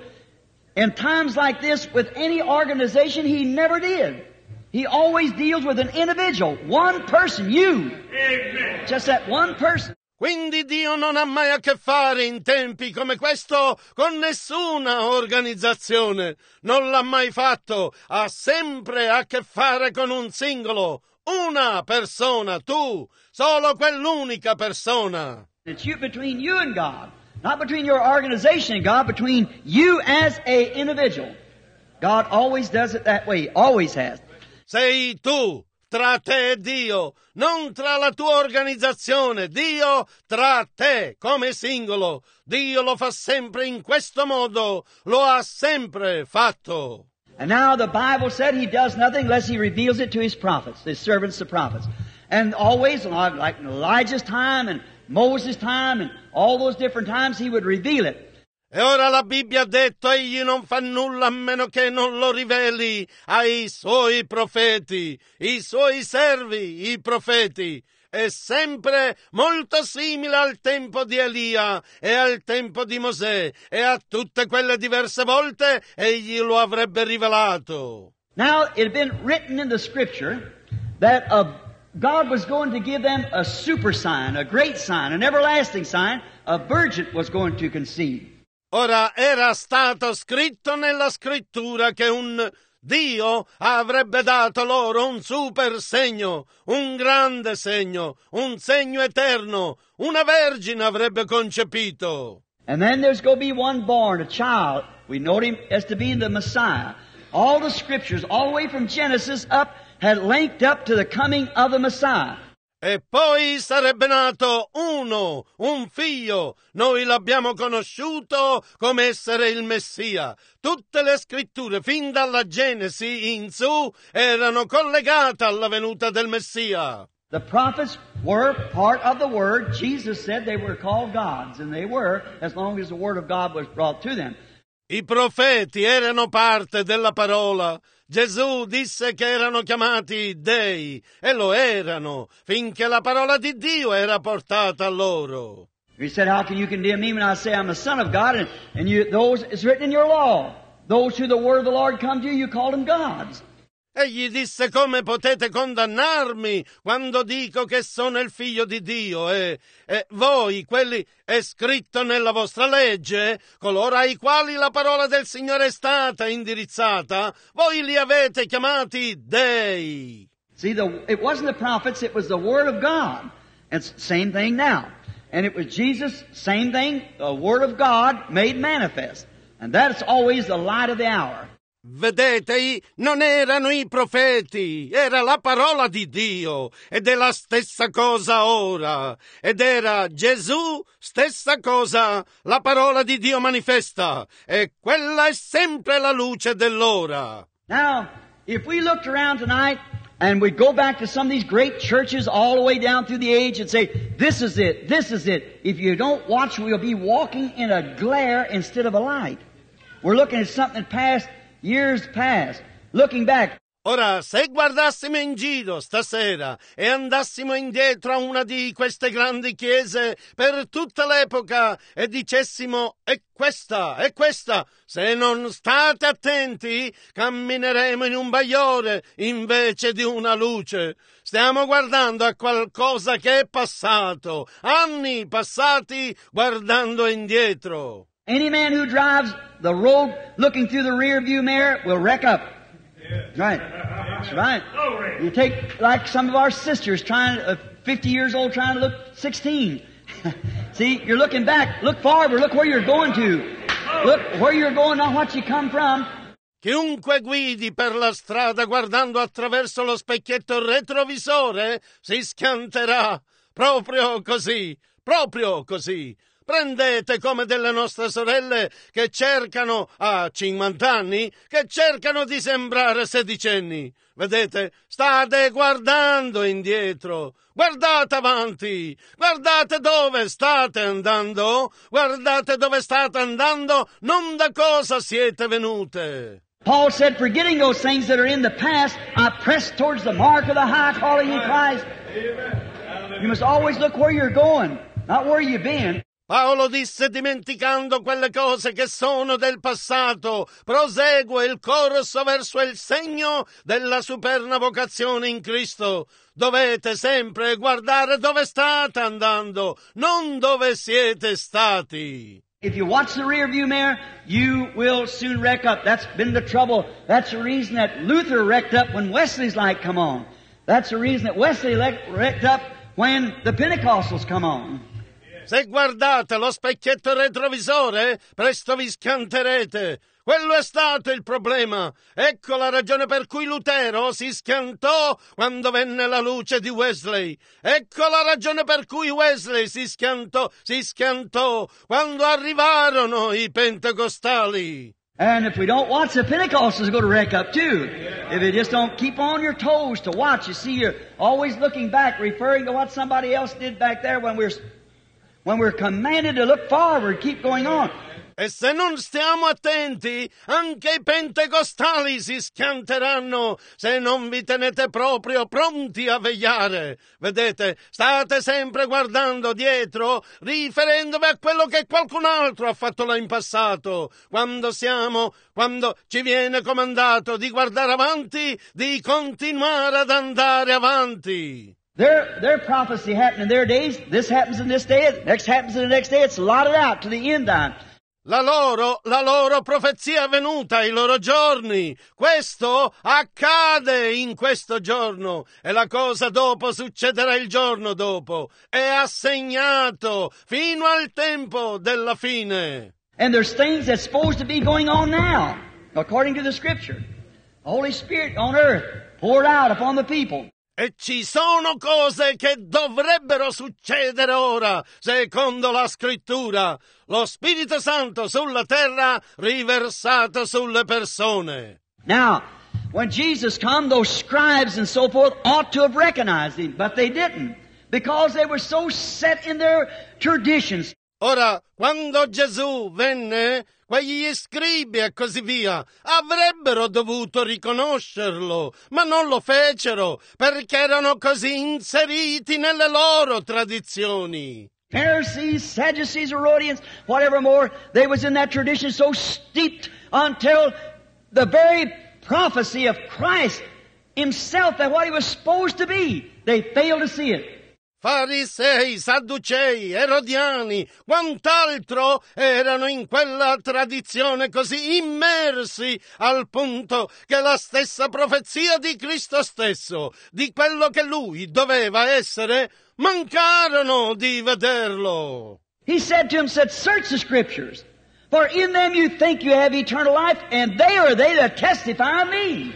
in times like this with any organization. He never did. He always deals with an individual, one person, you. Amen. Just that one person. Quindi Dio non ha mai a che fare in tempi come questo con nessuna organizzazione. Non l'ha mai fatto. Ha sempre a che fare con un singolo, una persona, tu, solo quell'unica persona. It's you, between you and God. Not between your organization and God, between you as a individual. God always does it that way, always has. Sei tu, tra te e Dio, non tra la tua organizzazione, Dio tra te, come singolo. Dio lo fa sempre in questo modo, lo ha sempre fatto. And now the Bible said He does nothing unless He reveals it to His prophets, His servants, the prophets. And always, like in Elijah's time and Moses' time and all those different times, He would reveal it. E ora la Bibbia ha detto, egli non fa nulla a meno che non lo riveli ai suoi profeti, i suoi servi, i profeti. È sempre molto simile al tempo di Elia e al tempo di Mosè, e a tutte quelle diverse volte egli lo avrebbe rivelato. Now, it had been written in the Scripture that uh, God was going to give them a super sign, a great sign, an everlasting sign. A virgin was going to conceive. Ora era stato scritto nella scrittura che un Dio avrebbe dato loro un super segno, un grande segno, un segno eterno, una vergine avrebbe concepito. And then there's going to be one born, a child. We know him as to be the Messiah. All the scriptures, all the way from Genesis up, had linked up to the coming of the Messiah. E poi sarebbe nato uno, un figlio. Noi l'abbiamo conosciuto come essere il Messia. Tutte le scritture, fin dalla Genesi in su, erano collegate alla venuta del Messia. The prophets were part of the Word. Jesus said they were called gods, and they were, as long as the Word of God was brought to them. I profeti erano parte della parola. Gesù disse che erano chiamati dei, e lo erano, finché la parola di Dio era portata a loro. He said, how can you condemn me when I say I'm the Son of God, and, and you, those, it's written in your law. Those who the word of the Lord come to you, you call them gods. Egli disse, come potete condannarmi quando dico che sono il figlio di Dio e, e voi, quelli è scritto nella vostra legge, coloro ai quali la parola del Signore è stata indirizzata, voi li avete chiamati dei. See, the, it wasn't the prophets, it was the Word of God. It's the same thing now. And it was Jesus, same thing, the Word of God made manifest. And that's always the light of the hour. Vedete, non erano i profeti, era la parola di Dio, ed è la stessa cosa ora. Ed era Gesù, stessa cosa, la parola di Dio manifesta, e quella è sempre la luce dell'ora. Now, if we looked around tonight, and we go back to some of these great churches all the way down through the age and say, this is it, this is it. If you don't watch, we'll be walking in a glare instead of a light. We're looking at something that passed years past, looking back. Ora, se guardassimo in giro stasera e andassimo indietro a una di queste grandi chiese per tutta l'epoca e dicessimo, è questa, è questa, se non state attenti, cammineremo in un bagliore invece di una luce. Stiamo guardando a qualcosa che è passato, anni passati guardando indietro. Any man who drives the road looking through the rear view mirror will wreck up. That's right. That's right. You take like some of our sisters trying, uh, fifty years old trying to look sixteen. See, you're looking back. Look forward. Look where you're going to. Look where you're going, not what you come from. Chiunque guidi per la strada guardando attraverso lo specchietto retrovisore si schianterà. Proprio così. Proprio così. Prendete come delle nostre sorelle che cercano, a cinquanta anni, che cercano di sembrare sedicenni. Vedete, state guardando indietro, guardate avanti, guardate dove state andando, guardate dove state andando, non da cosa siete venute. Paul said, forgetting those things that are in the past, I press towards the mark of the high calling in Christ. You must always look where you're going, not where you've been. Paolo disse, dimenticando quelle cose che sono del passato, prosegue il corso verso il segno della superna vocazione in Cristo. Dovete sempre guardare dove state andando, non dove siete stati. If you watch the rear view mirror, you will soon wreck up. That's been the trouble. That's the reason that Luther wrecked up when Wesley's light come on. That's the reason that Wesley wrecked up when the Pentecostals come on. Se guardate lo specchietto retrovisore, presto vi schianterete. Quello è stato il problema. Ecco la ragione per cui Lutero si schiantò quando venne la luce di Wesley. Ecco la ragione per cui Wesley si schiantò, si schiantò quando arrivarono i pentecostali. And if we don't watch, the Pentecostals are going to wreck up too. If you just don't keep on your toes to watch, you see, you're always looking back, referring to what somebody else did back there when we're when we're commanded to look forward, keep going on. E se non stiamo attenti, anche i pentecostali si schianteranno se non vi tenete proprio pronti a vegliare. Vedete, state sempre guardando dietro, riferendovi a quello che qualcun altro ha fatto là in passato. Quando siamo, quando ci viene comandato di guardare avanti, di continuare ad andare avanti. Their, their prophecy happened in their days. This happens in this day. Next happens in the next day. It's allotted out to the end time. La loro, la loro profezia è venuta ai loro giorni. Questo accade in questo giorno e la cosa dopo succederà il giorno dopo. È assegnato fino al tempo della fine. And there's things that's supposed to be going on now, according to the Scripture. The Holy Spirit on earth poured out upon the people. E ci sono cose che dovrebbero succedere ora, secondo la Scrittura. Lo Spirito Santo sulla terra riversato sulle persone. Now, when Jesus come, those scribes and so forth ought to have recognized him, but they didn't, because they were so set in their traditions. Ora, quando Gesù venne, quegli scribi e così via avrebbero dovuto riconoscerlo, ma non lo fecero, perché erano così inseriti nelle loro tradizioni. Pharisees, Sadducees, Herodians, whatever more, they was in that tradition so steeped until the very prophecy of Christ himself, that what he was supposed to be, they failed to see it. Farisei, Sadducei, Erodiani, quant'altro erano in quella tradizione così immersi al punto che la stessa profezia di Cristo stesso, di quello che lui doveva essere, mancarono di vederlo. He said to him, said, search the Scriptures, for in them you think you have eternal life, and they are they that testify of me.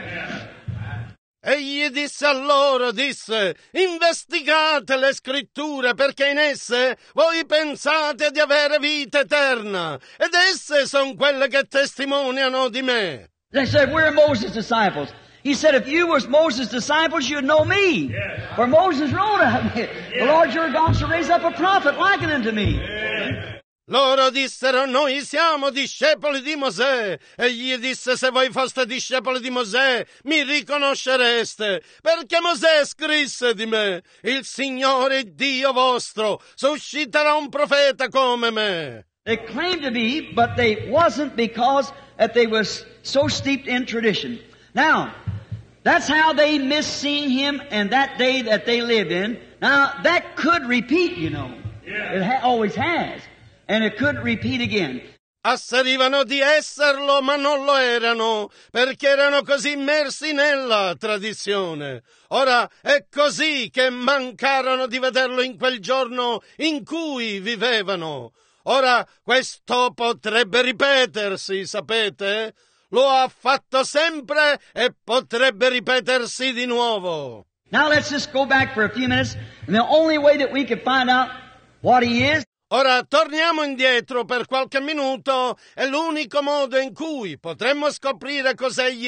Egli disse a loro, disse, investigate le scritture perché in esse voi pensate di avere vita eterna ed esse sono quelle che testimoniano di me. They said, we're Moses' disciples. He said, if you was Moses' disciples, you'd know me. Yeah. For Moses wrote of me. The Lord your God shall raise up a prophet likened unto me. Yeah. Loro dissero, noi siamo discepoli di Mosè. Egli disse, se voi foste discepoli di Mosè, mi riconoscereste, perché Mosè scrisse di me, il Signore Dio vostro susciterà un profeta come me. They claimed to be, but they wasn't, because that they was so steeped in tradition. Now, that's how they missed seeing him and that day that they lived in. Now, that could repeat, you know. Yeah. It ha- always has. And it could repeat again. Asserivano di esserlo, ma non lo erano, perché erano così immersi nella tradizione. Ora è così che mancarono di vederlo in quel giorno in cui vivevano. Ora questo potrebbe ripetersi, sapete? Lo ha fatto sempre e potrebbe ripetersi di nuovo. Now let's just go back for a few minutes, and the only way that we can find out what he is. Ora torniamo indietro per qualche minuto, è l'unico modo in cui potremmo scoprire cos'egli è.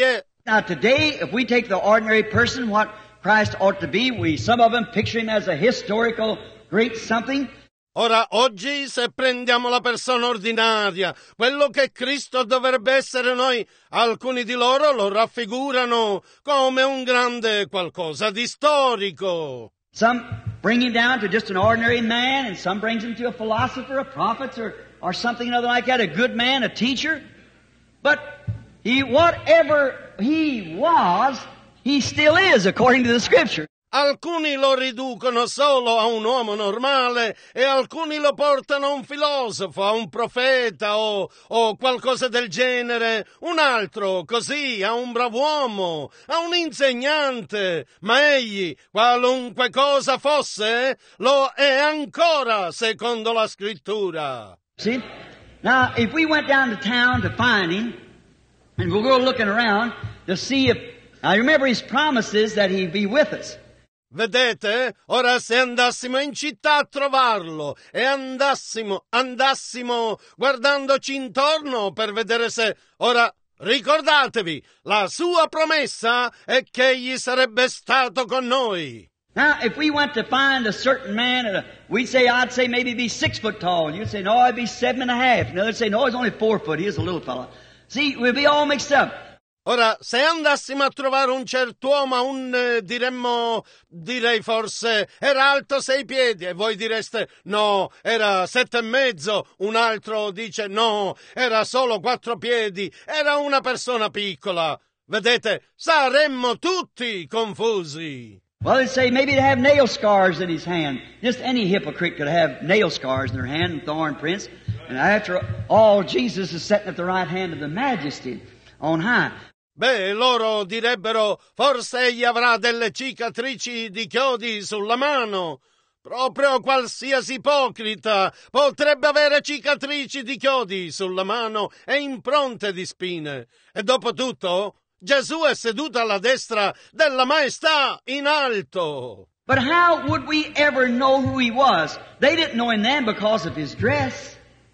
Now today, if we take the ordinary person, what Christ ought to be, we, some of them picture him as a historical great something. Ora, oggi, se prendiamo la persona ordinaria, quello che Cristo dovrebbe essere, noi, alcuni di loro lo raffigurano come un grande qualcosa di storico. Some bring him down to just an ordinary man, and some brings him to a philosopher, a prophet, or, or something other like that, a good man, a teacher. But he, whatever he was, he still is, according to the Scripture. Alcuni lo riducono solo a un uomo normale e alcuni lo portano a un filosofo, a un profeta o, o qualcosa del genere, un altro così, a un brav'uomo, a un insegnante, ma egli, qualunque cosa fosse, lo è ancora secondo la Scrittura. See? Now, if we went down to town to find him, and we'll go looking around to see if, now remember his promises that he'd be with us. Vedete? Ora se andassimo in città a trovarlo e andassimo, andassimo guardandoci intorno per vedere se... Ora, ricordatevi, la sua promessa è che egli sarebbe stato con noi. Now, if we went to find a certain man, at a, we'd say, I'd say maybe he'd be six foot tall. You'd say, no, I'd be seven and a half. And others say, no, he's only four foot. He is a little fella. See, we'd be all mixed up. Ora, se andassimo a trovare un certo uomo, un, eh, diremmo, direi forse, era alto sei piedi, e voi direste, no, era sette e mezzo, un altro dice, no, era solo quattro piedi, era una persona piccola. Vedete, saremmo tutti confusi. Well, they'd say maybe to have nail scars in his hand. Just any hypocrite could have nail scars in their hand and thorn prints. And after all, Jesus is sitting at the right hand of the Majesty on high. Beh, loro direbbero, forse egli avrà delle cicatrici di chiodi sulla mano. Proprio qualsiasi ipocrita potrebbe avere cicatrici di chiodi sulla mano e impronte di spine. E dopo tutto, Gesù è seduto alla destra della Maestà in alto. But how would we ever know who he was? They didn't know him then because of his dress.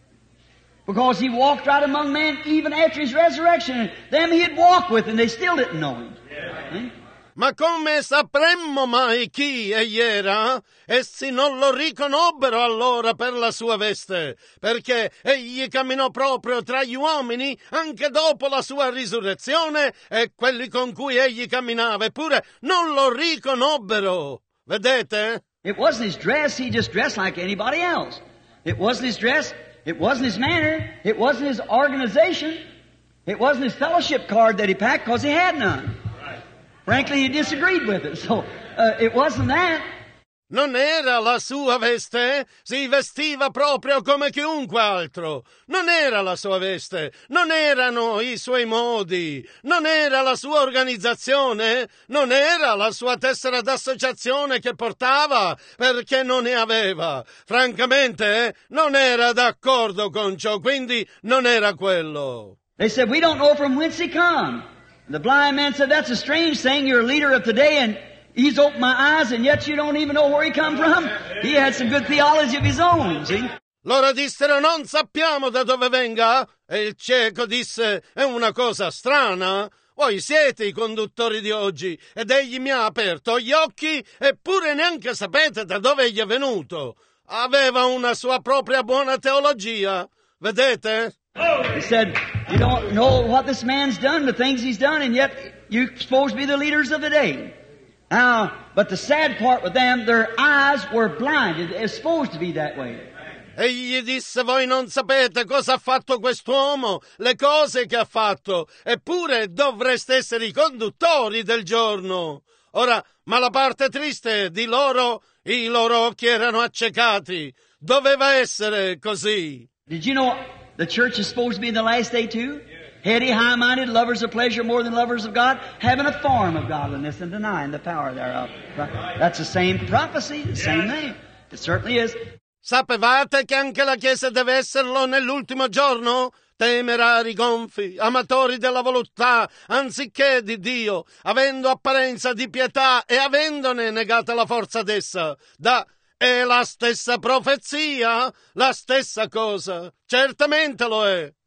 Because he walked right among men even after his resurrection. And them he had walked with and they still didn't know him. Yeah. Ma come sapremmo mai chi egli era? Essi non lo riconobbero allora per la sua veste, perché egli camminò proprio tra gli uomini anche dopo la sua risurrezione e quelli con cui egli camminava, eppure non lo riconobbero. Vedete? It wasn't his dress, he just dressed like anybody else. It wasn't his dress, it wasn't his manner, it wasn't his organization, it wasn't his fellowship card that he packed because he had none. Frankly, he disagreed with it, so uh, it wasn't that. Non era la sua veste, si vestiva proprio come chiunque altro. Non era la sua veste, non erano i suoi modi, non era la sua organizzazione, non era la sua tessera d'associazione che portava, perché non ne aveva. Francamente, non era d'accordo con ciò, quindi non era quello. They said, we don't know from whence he come. The blind man said, that's a strange thing, you're a leader of today, and he's opened my eyes, and yet you don't even know where he come from. He had some good theology of his own, see? Loro dissero, non sappiamo da dove venga. E il cieco disse, è una cosa strana. Voi siete i conduttori di oggi, ed egli mi ha aperto gli occhi, eppure neanche sapete da dove egli è venuto. Aveva una sua propria buona teologia. Vedete? He said, you don't know what this man's done, the things he's done, and yet you're supposed to be the leaders of the day. Now, but the sad part with them, their eyes were blinded. It's supposed to be that way. Egli disse, voi non sapete cosa ha fatto quest'uomo, le cose che ha fatto, eppure dovreste essere i conduttori del giorno. Ora, ma la parte triste di loro, i loro occhi erano accecati. Doveva essere così. Did you know the church is supposed to be in the last day too? Heady, high-minded, lovers of pleasure more than lovers of God, having a form of godliness and denying the power thereof. That's the same prophecy, the same thing. It certainly is. Sapevate che anche la Chiesa deve esserlo nell'ultimo giorno? Temerari gonfi, amatori della volontà, anziché di Dio, avendo apparenza di pietà e avendone negata la forza d'essa. Da è la stessa profezia, la stessa cosa. Certamente lo è.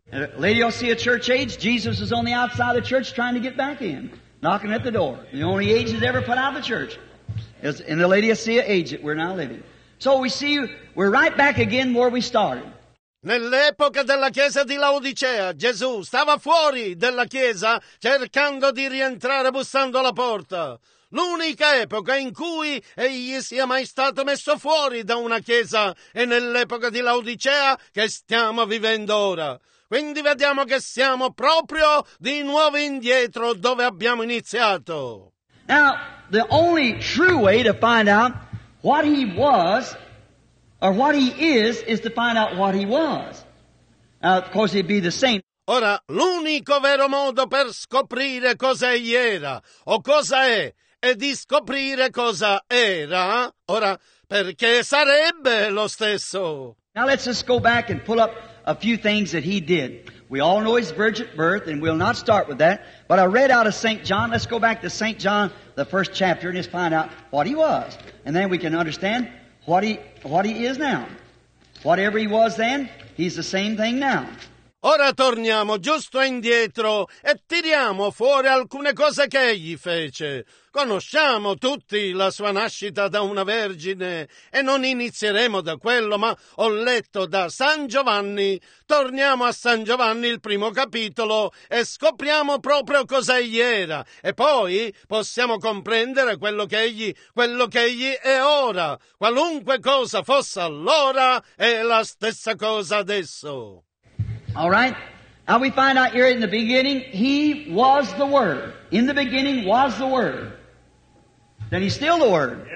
At Laodicea church age, Jesus was on the outside of the church trying to get back in, knocking at the door. The only age he's ever put out of the church is in the Laodicea age that we're now living. So we see we're right back again where we started. Nell'epoca della chiesa di Laodicea, Gesù stava fuori della chiesa cercando di rientrare bussando alla porta. L'unica epoca in cui egli sia mai stato messo fuori da una chiesa è nell'epoca di Laodicea che stiamo vivendo ora. Quindi vediamo che siamo proprio di nuovo indietro dove abbiamo iniziato. Now, the only true way to find out what he was or what he is is to find out what he was. Now, of course, it'd be the same. Ora, l'unico vero modo per scoprire cosa egli era o cosa è è di scoprire cosa era. Ora, perché sarebbe lo stesso. Now let's just go back and pull up a few things that he did. We all know his virgin birth, and we'll not start with that. But I read out of Saint John. Let's go back to Saint John, the first chapter, and just find out what he was. And then we can understand what he, what he is now. Whatever he was then, he's the same thing now. Ora torniamo giusto indietro e tiriamo fuori alcune cose che egli fece. Conosciamo tutti la sua nascita da una vergine e non inizieremo da quello, ma ho letto da San Giovanni. Torniamo a San Giovanni, il primo capitolo, e scopriamo proprio cosa egli era. E poi possiamo comprendere quello che egli, quello che egli è ora. Qualunque cosa fosse allora è la stessa cosa adesso. All right. Now we find out here in the beginning, he was the Word. In the beginning was the Word. Then he's still the Word.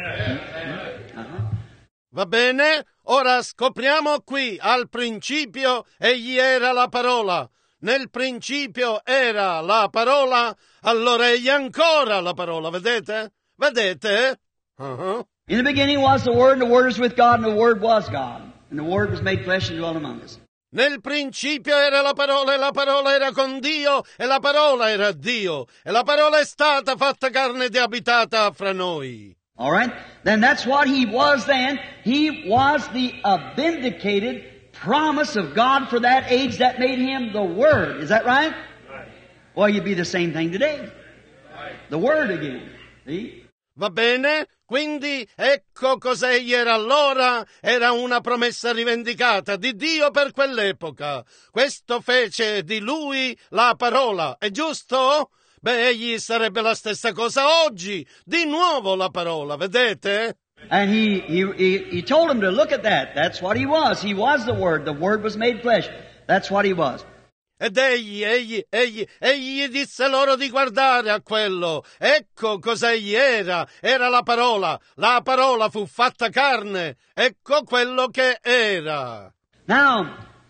Uh-huh. Va bene? Ora scopriamo qui, al principio egli era la parola. Nel principio era la parola, allora egli è ancora la parola. Vedete? Vedete? Uh-huh. In the beginning was the Word, and the Word was with God, and the Word was God. And the Word was made flesh and dwelt among us. Nel principio era la parola e la parola era con Dio e la parola era Dio e la parola è stata fatta carne ed è abitata fra noi. All right. Then that's what he was then. He was the uh, vindicated promise of God for that age that made him the Word. Is that right? Right. Well, you'd be the same thing today. Right. The Word again. See? Va bene? Quindi ecco cosa egli era allora, era una promessa rivendicata di Dio per quell'epoca. Questo fece di lui la parola, è giusto? Beh, egli sarebbe la stessa cosa oggi, di nuovo la parola, vedete? And he, he, he, he told him to look at that. That's what he was. He was the Word. The Word was made flesh. That's what he was. Ed egli, egli, egli, egli disse loro di guardare a quello. Ecco cosa egli era. Era la parola. La parola fu fatta carne. Ecco quello che era. Now,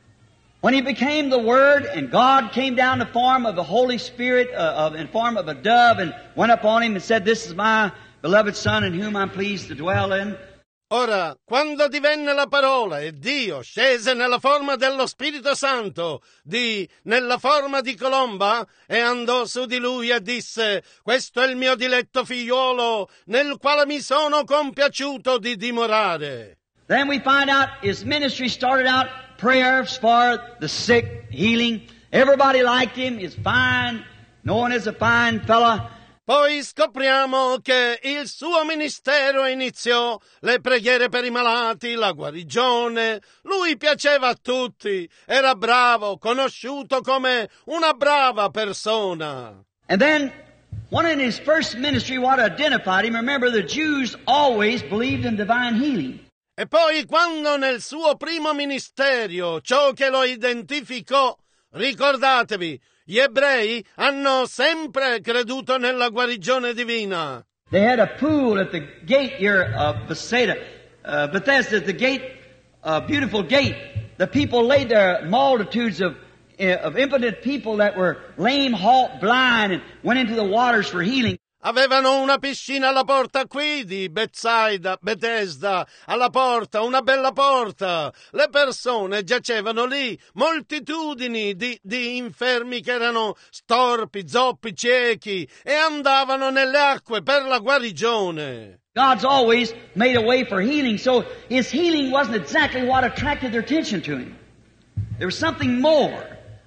when he became the Word and God came down in the form of the Holy Spirit, uh, of, in form of a dove and went upon him and said, "This is my beloved Son in whom I'm pleased to dwell in." Ora, quando divenne la parola e Dio scese nella forma dello Spirito Santo, di, nella forma di colomba, e andò su di lui e disse, questo è il mio diletto figliuolo, nel quale mi sono compiaciuto di dimorare. Then we find out his ministry started out prayers for the sick, healing. Everybody liked him. He's fine, known as a fine fella. Poi scopriamo che il suo ministero iniziò le preghiere per i malati, la guarigione. Lui piaceva a tutti, era bravo, conosciuto come una brava persona. And then, one in his first ministry, what identified him, remember the Jews always believed in divine healing. E poi quando nel suo primo ministero, ciò che lo identificò, ricordatevi, gli ebrei hanno sempre creduto nella guarigione divina. They had a pool at the gate here of Bethesda, uh, Bethesda, at the gate, a beautiful gate. The people laid there, multitudes of, uh, of impotent people that were lame, halt, blind, and went into the waters for healing. Avevano una piscina alla porta qui di Bethsaida, Bethesda, alla porta, una bella porta. Le persone giacevano lì, moltitudini di, di infermi che erano storpi, zoppi, ciechi, e andavano nelle acque per la guarigione. God's always made a way for healing, so his healing wasn't exactly what attracted their attention to him. There was something more.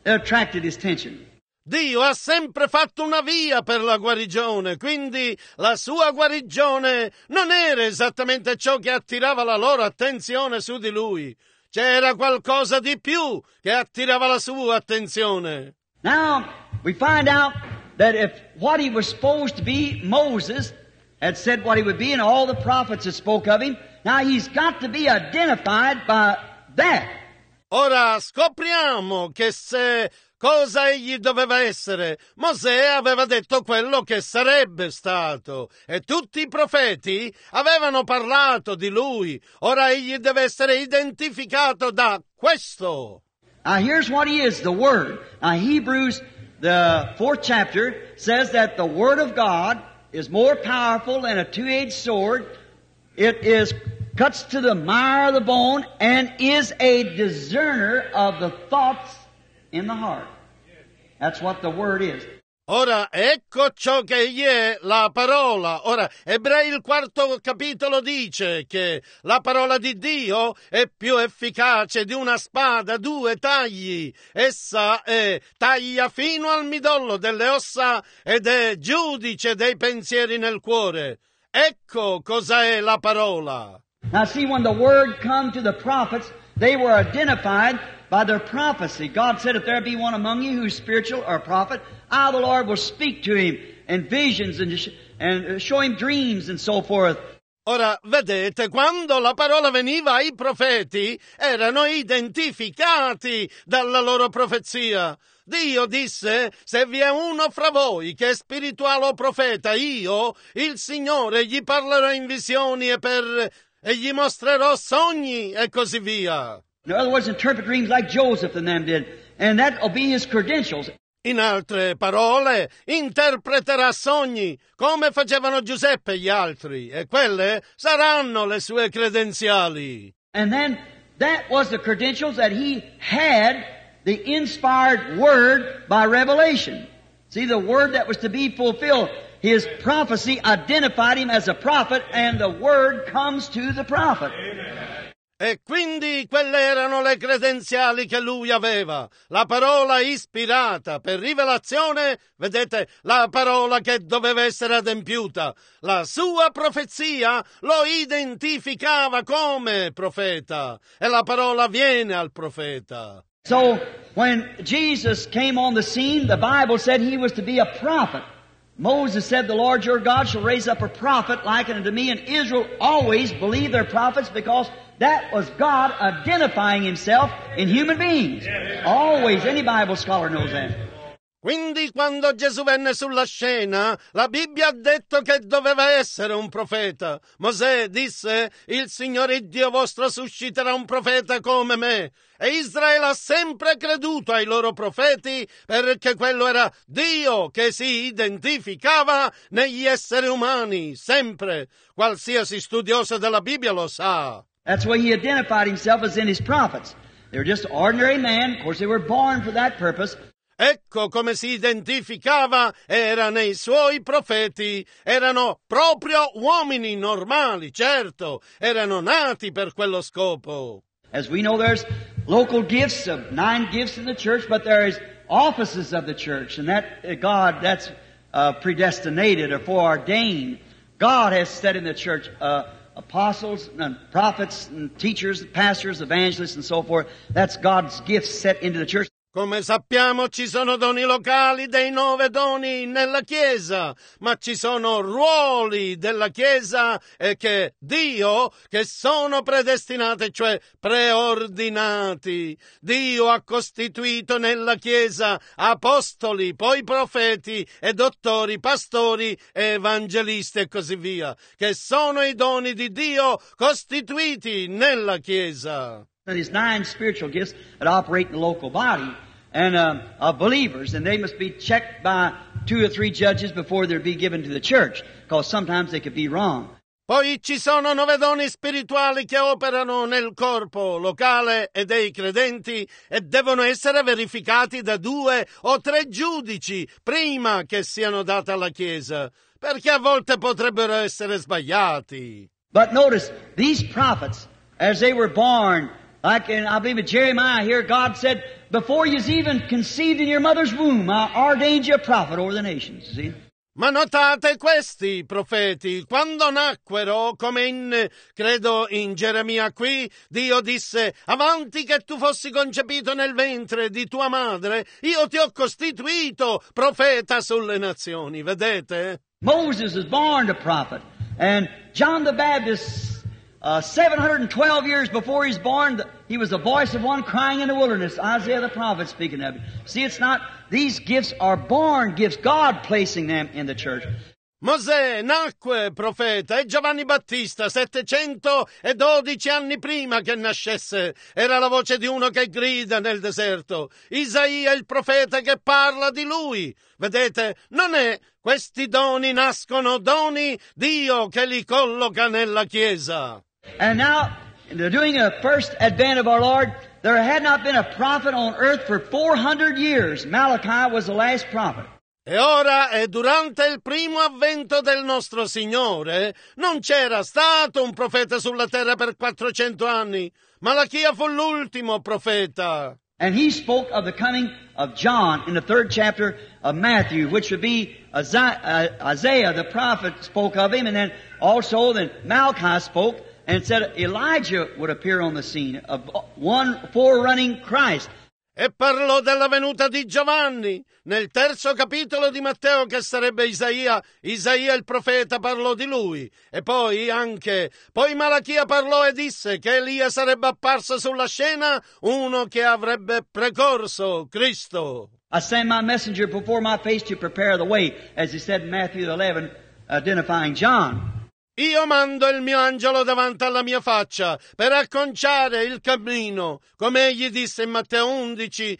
that attracted his attention. Dio ha sempre fatto una via per la guarigione, quindi la sua guarigione non era esattamente ciò che attirava la loro attenzione su di lui. C'era qualcosa di più che attirava la sua attenzione. Now, we find out that if what he was supposed to be, Moses had said what he would be, and all the prophets had spoke of him, now he's got to be identified by that. Ora scopriamo che se cosa egli doveva essere, Mosè aveva detto quello che sarebbe stato, e tutti i profeti avevano parlato di lui. Ora egli deve essere identificato da questo. Now here's what he is, the Word. Now Hebrews, the fourth chapter, says that the Word of God is more powerful than a two-edged sword. It is cuts to the mire of the bone and is a discerner of the thoughts in the heart. That's what the Word is. Ora, ecco ciò che egli è, la parola. Ora, Ebrei il quarto capitolo dice che la parola di Dio è più efficace di una spada a due tagli. Essa è taglia fino al midollo delle ossa ed è giudice dei pensieri nel cuore. Ecco cosa è la parola. Now see, when the Word come to the prophets, they were identified by their prophecy. God said, if there be one among you who's spiritual or a prophet, I, the Lord, will speak to him in visions and, and show him dreams and so forth. Ora, vedete, quando la parola veniva ai profeti, erano identificati dalla loro profezia. Dio disse, se vi è uno fra voi che è spirituale o profeta, io, il Signore, gli parlerò in visioni e per... e gli mostrerò sogni e così via. In other words, interpret dreams like Joseph and them did. And that will be his credentials. In altre parole, interpreterà sogni, come facevano Giuseppe e gli altri, e quelle saranno le sue credenziali. And then, that was the credentials that he had, the inspired Word by revelation. See, the Word that was to be fulfilled. His prophecy identified him as a prophet, and the Word comes to the prophet. Amen. E quindi quelle erano le credenziali che lui aveva. La parola ispirata per rivelazione, vedete, la parola che doveva essere adempiuta. La sua profezia lo identificava come profeta. E la parola viene al profeta. So, when Jesus came on the scene, the Bible said he was to be a prophet. Moses said, the Lord your God shall raise up a prophet like unto me, and Israel always believed their prophets because that was God identifying himself in human beings. Always. Any Bible scholar knows that. Quindi quando Gesù venne sulla scena, la Bibbia ha detto che doveva essere un profeta. Mosè disse, il Signore Dio vostro susciterà un profeta come me. E Israele ha sempre creduto ai loro profeti perché quello era Dio che si identificava negli esseri umani, sempre. Qualsiasi studioso della Bibbia lo sa. That's why he identified himself as in his prophets. They were just ordinary men. Of course, they were born for that purpose. Ecco come si identificava, era nei suoi profeti, erano proprio uomini normali, certo, erano nati per quello scopo. As we know, there's local gifts of nine gifts in the church, but there is offices of the church, and that uh, God, that's uh, predestinated or foreordained. God has set in the church uh, apostles and prophets and teachers, pastors, evangelists, and so forth. That's God's gifts set into the church. Come sappiamo ci sono doni locali dei nove doni nella Chiesa, ma ci sono ruoli della Chiesa e che Dio che sono predestinati, cioè preordinati. Dio ha costituito nella Chiesa apostoli, poi profeti e dottori, pastori e evangelisti e così via, che sono i doni di Dio costituiti nella Chiesa. And these nine spiritual gifts that operate in the local body and uh, of believers, and they must be checked by two or three judges before they're be given to the church, because sometimes they could be wrong. Poi ci sono nove doni spirituali che operano nel corpo locale e dei credenti e devono essere verificati da due o tre giudici prima che siano dati alla Chiesa, perché a volte potrebbero essere sbagliati. But notice, these prophets, as they were born, like in, I believe in Jeremiah here, God said, Before you was even conceived in your mother's womb, I ordained you a prophet over the nations. See? Ma notate questi profeti, quando nacquero, come in, credo in Geremia qui, Dio disse, avanti che tu fossi concepito nel ventre di tua madre, io ti ho costituito profeta sulle nazioni, vedete? Moses was born a prophet, and John the Baptist, uh, seven hundred twelve years before he was born, he was the voice of one crying in the wilderness, Isaiah the prophet speaking of it. See, it's not, these gifts are born gifts, God placing them in the church. Mosè nacque profeta e Giovanni Battista settecentododici anni prima che nascesse era la voce di uno che grida nel deserto. Isaia il profeta che parla di lui. Vedete, non è questi doni nascono doni Dio che li colloca nella Chiesa. And now, during the first advent of our Lord, there had not been a prophet on earth for four hundred years. Malachi was the last prophet. E ora, e durante il primo avvento del nostro Signore, non c'era stato un profeta sulla terra per quattrocento anni. Malachia fu l'ultimo profeta. And he spoke of the coming of John in the third chapter of Matthew, which would be Isaiah, the prophet, spoke of him, and then also then Malachi spoke and said Elijah would appear on the scene of one forerunning Christ. E parlò della venuta di Giovanni. Nel terzo capitolo di Matteo, che sarebbe Isaia, Isaia il profeta parlò di lui. E poi anche, poi Malachia parlò e disse che Elia sarebbe apparso sulla scena, uno che avrebbe precorso Cristo. I send my messenger before my face to prepare the way, as he said in Matthew eleven, identifying John. Io mando il mio angelo davanti alla mia faccia per acconciare il cammino, come egli disse in Matteo undici,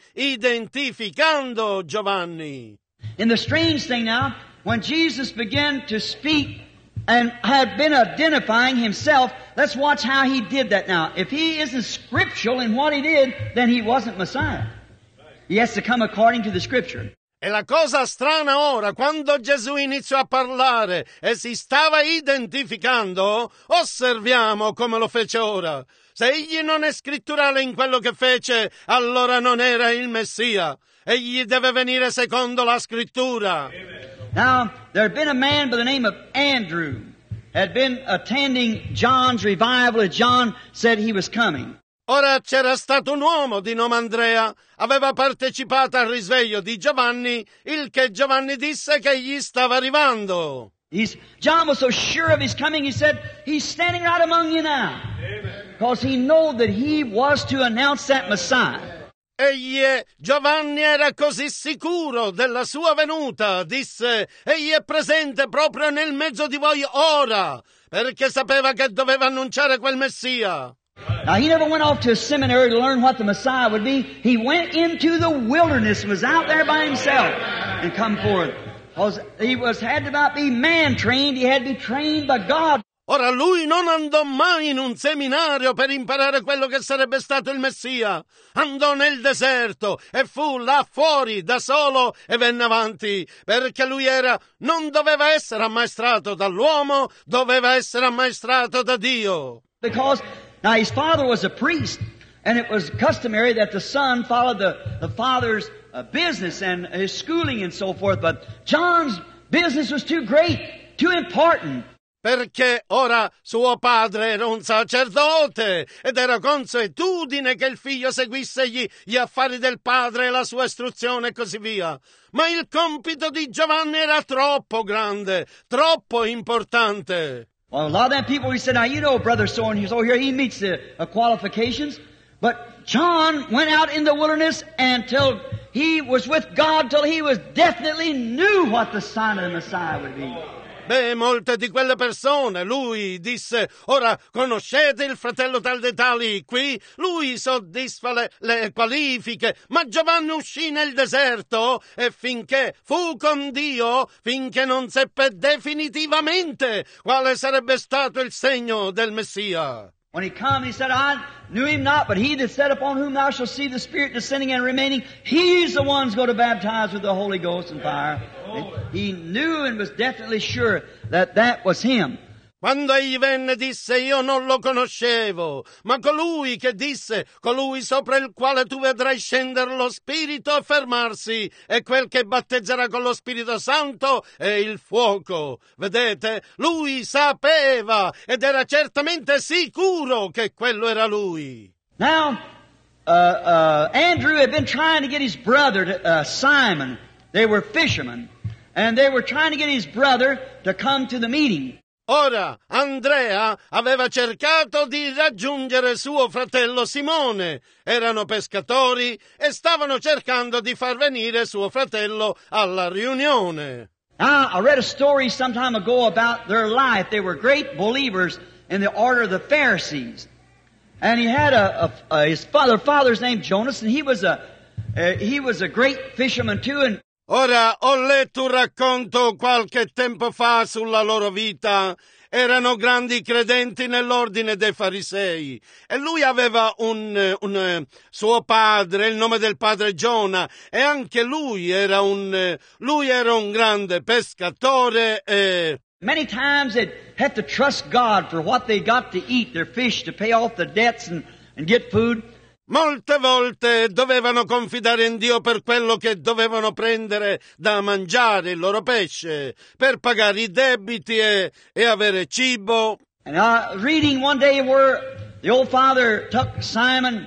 identificando Giovanni. And the strange thing now, when Jesus began to speak and had been identifying himself, let's watch how he did that now. If he isn't scriptural in what he did, then he wasn't Messiah. He has to come according to the Scripture. E la cosa strana ora, quando Gesù iniziò a parlare e si stava identificando, osserviamo come lo fece ora. Se egli non è scritturale in quello che fece, allora non era il Messia. Egli deve venire secondo la scrittura. Now, there had been a man by the name of Andrew, had been attending John's revival as John said he was coming. Ora c'era stato un uomo di nome Andrea, aveva partecipato al risveglio di Giovanni, il che Giovanni disse che egli stava arrivando. He's, John was so sure of his coming, he said, he's standing right among you now. Because he knew that he was to announce that Messiah. Egli è, Giovanni era così sicuro della sua venuta, disse, egli è presente proprio nel mezzo di voi ora, perché sapeva che doveva annunciare quel Messia. Now, he never went off to a seminary to learn what the Messiah would be. He went into the wilderness and was out there by himself and come forth. Because he was, had to not be man-trained, he had to be trained by God. Ora lui non andò mai in un seminario per imparare quello che sarebbe stato il Messia. Andò nel deserto e fu là fuori da solo e venne avanti, perché lui era, non doveva essere ammaestrato dall'uomo, doveva essere ammaestrato da Dio. Because now his father was a priest, and it was customary that the son followed the, the father's uh, business and his schooling and so forth, but John's business was too great, too important. Perché ora suo padre era un sacerdote ed era consuetudine che il figlio seguisse gli, gli affari del padre e la sua istruzione e così via. Ma il compito di Giovanni era troppo grande, troppo importante. Well, a lot of them people, he said, now you know brother so and so here, he meets the uh, qualifications, but John went out in the wilderness until he was with God, till he was definitely knew what the sign of the Messiah would be. Beh, molte di quelle persone, lui disse, ora conoscete il fratello tal dei tali qui? Lui soddisfa le, le qualifiche, ma Giovanni uscì nel deserto e finché fu con Dio, finché non seppe definitivamente quale sarebbe stato il segno del Messia. When he come, he said, I knew him not, but he that said upon whom thou shalt see the Spirit descending and remaining, he's the one who's going to baptize with the Holy Ghost and fire. And he knew and was definitely sure that that was him. Quando egli venne disse: io non lo conoscevo, ma colui che disse: colui sopra il quale tu vedrai scendere lo Spirito e fermarsi è quel che battezzerà con lo Spirito Santo e il fuoco. Vedete? Lui sapeva ed era certamente sicuro che quello era lui. Now, uh, uh, Andrew had been trying to get his brother, to, uh, Simon. They were fishermen, and they were trying to get his brother to come to the meeting. Ora, Andrea aveva cercato di raggiungere suo fratello Simone. Erano pescatori e stavano cercando di far venire suo fratello alla riunione. Now, I read a story some time ago about their life. They were great believers in the order of the Pharisees. And he had a, a, a his father, father's name Jonas, and he was a uh, he was a great fisherman too. And Ora, ho letto un racconto qualche tempo fa sulla loro vita. Erano grandi credenti nell'ordine dei farisei e lui aveva un, un suo padre, il nome del padre Giona, e anche lui era un lui era un grande pescatore e many times they'd had to trust God for what they got to eat, their fish, to pay off the debts and, and get food. Molte volte dovevano confidare in Dio per quello che dovevano prendere da mangiare, il loro pesce, per pagare i debiti e, e avere cibo. And I was reading one day where the old father took Simon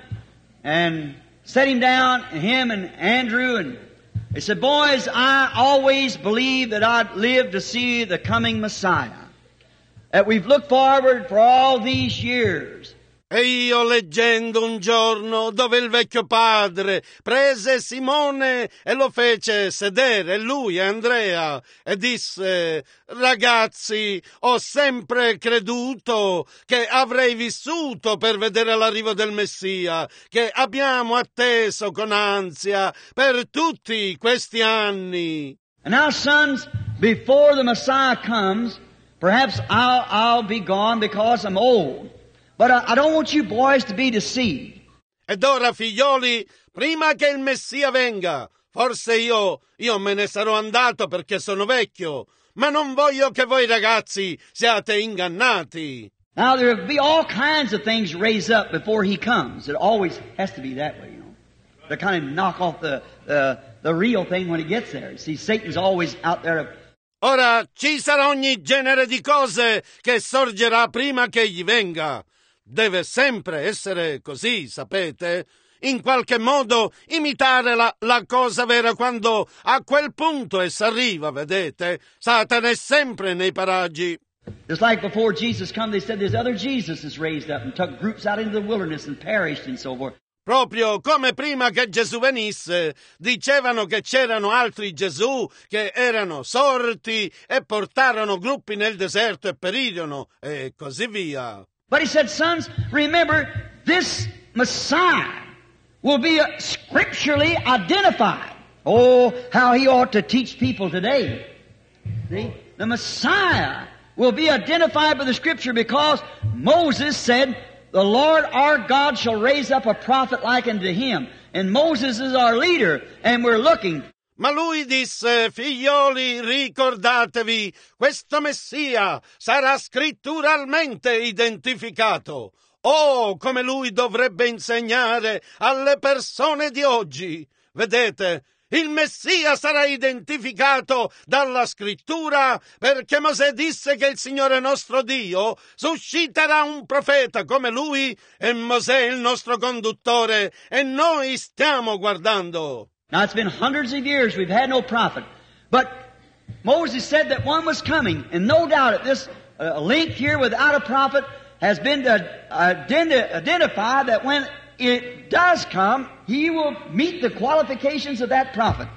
and set him down, and him and Andrew, and he said, boys, I always believed that I'd live to see the coming Messiah, that we've looked forward for all these years. E io leggendo un giorno dove il vecchio padre prese Simone e lo fece sedere, lui e Andrea, e disse: ragazzi, ho sempre creduto che avrei vissuto per vedere l'arrivo del Messia, che abbiamo atteso con ansia per tutti questi anni. And now, sons, before the Messiah comes, perhaps I'll, I'll be gone because I'm old. But I don't want you boys to be deceived. Ed ora, figlioli, prima che il Messia venga, forse io, io me ne sarò andato perché sono vecchio, ma non voglio che voi ragazzi siate ingannati. Now there will be all kinds of things raised up before he comes. It always has to be that way, you know. To kind of knock off the, uh, the real thing when he gets there. You see, Satan's always out there to... Ora, ci sarà ogni genere di cose che sorgerà prima che egli venga. Deve sempre essere così, sapete? In qualche modo imitare la, la cosa vera quando a quel punto essa arriva, vedete? Satana è sempre nei paraggi. Just like before Jesus came, they said there's other Jesus is raised up and took groups out into the wilderness and perished and so forth. Proprio come prima che Gesù venisse, dicevano che c'erano altri Gesù che erano sorti e portarono gruppi nel deserto e perirono e così via. But he said, sons, remember, this Messiah will be scripturally identified. Oh, how he ought to teach people today. See? The Messiah will be identified by the Scripture because Moses said, the Lord our God shall raise up a prophet like unto him. And Moses is our leader, and we're looking. Ma lui disse: figlioli, ricordatevi, questo Messia sarà scritturalmente identificato. Oh, come lui dovrebbe insegnare alle persone di oggi. Vedete, il Messia sarà identificato dalla scrittura perché Mosè disse che il Signore nostro Dio susciterà un profeta come lui e Mosè è il nostro conduttore e noi stiamo guardando. Now it's been hundreds of years we've had no prophet. But Moses said that one was coming, and no doubt that this uh, link here without a prophet has been to identi- identify that when it does come, he will meet the qualifications of that prophet.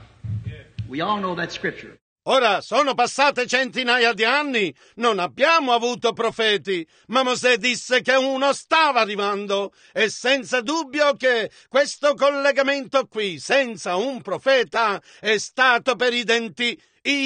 We all know that scripture. Ora, sono passate centinaia di anni, non abbiamo avuto profeti, ma Mosè disse che uno stava arrivando e senza dubbio che questo collegamento qui, senza un profeta, è stato per identi-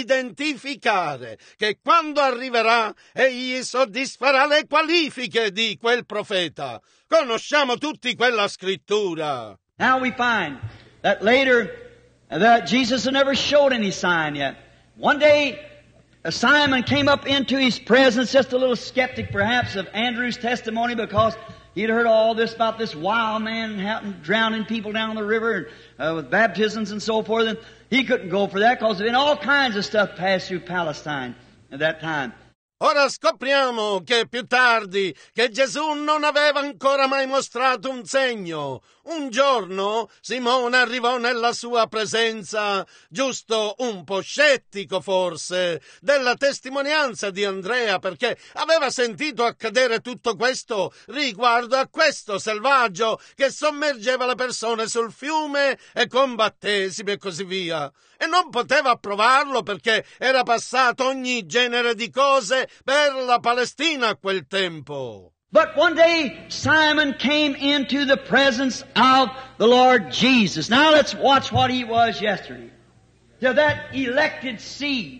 identificare che quando arriverà egli soddisfarà le qualifiche di quel profeta. Conosciamo tutti quella scrittura. Now we find that later that Jesus had never showed any sign yet. One day, Simon came up into his presence, just a little skeptic perhaps of Andrew's testimony, because he'd heard all this about this wild man happening, drowning people down the river and uh, with baptisms and so forth. And he couldn't go for that because then all kinds of stuff passed through Palestine at that time. Ora scopriamo che più tardi che Gesù non aveva ancora mai mostrato un segno. Un giorno Simone arrivò nella sua presenza, giusto un po' scettico forse, della testimonianza di Andrea, perché aveva sentito accadere tutto questo riguardo a questo selvaggio che sommergeva le persone sul fiume e con battesimi e così via. E non poteva approvarlo perché era passato ogni genere di cose per la Palestina a quel tempo. But one day Simon came into the presence of the Lord Jesus. Now let's watch what he was yesterday. To that elected seed,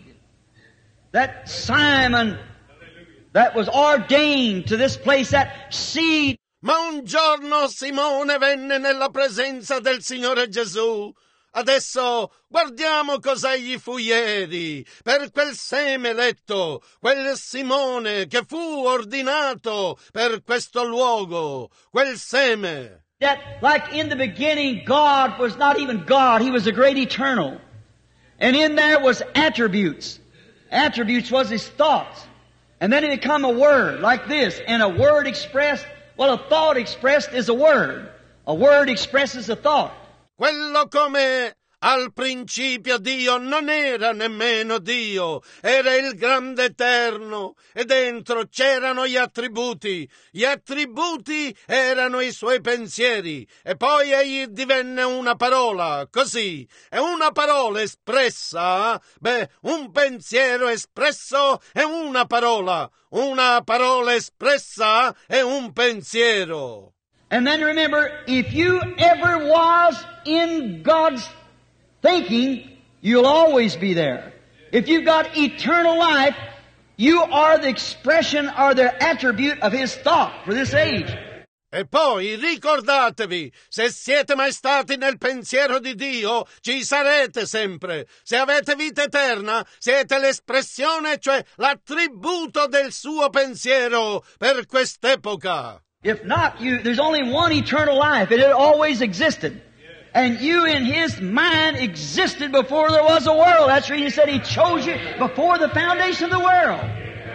that Simon that was ordained to this place, that seed. Ma un giorno Simone venne nella presenza del Signore Gesù. Adesso guardiamo cosa egli fu ieri, per quel seme eletto, quel Simone che fu ordinato per questo luogo, quel seme. That like in the beginning God was not even God, He was the great eternal. And in there was attributes. Attributes was His thoughts. And then it became a word like this, and a word expressed, well, a thought expressed is a word. A word expresses a thought. Quello come al principio Dio non era nemmeno Dio, era il grande eterno e dentro c'erano gli attributi. Gli attributi erano i suoi pensieri e poi egli divenne una parola, così. E una parola espressa, beh, un pensiero espresso è una parola. Una parola espressa è un pensiero. And then remember, if you ever was in God's thinking, you'll always be there. If you've got eternal life, you are the expression or the attribute of His thought for this age. E poi ricordatevi, se siete mai stati nel pensiero di Dio, ci sarete sempre. Se avete vita eterna, siete l'espressione, cioè l'attributo del suo pensiero per quest'epoca. If not, you, there's only one eternal life, and it always existed. And you in His mind existed before there was a world. That's the reason He said He chose you before the foundation of the world.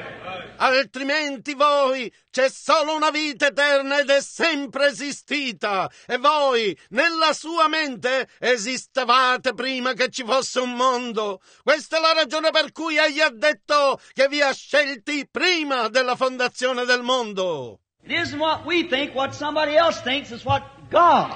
Altrimenti voi, c'è solo una vita eterna ed è sempre esistita. E voi, nella sua mente, esistevate prima che ci fosse un mondo. Questa è la ragione per cui Egli ha detto che vi ha scelti prima della fondazione del mondo. It isn't what we think, what somebody else thinks, it's what God,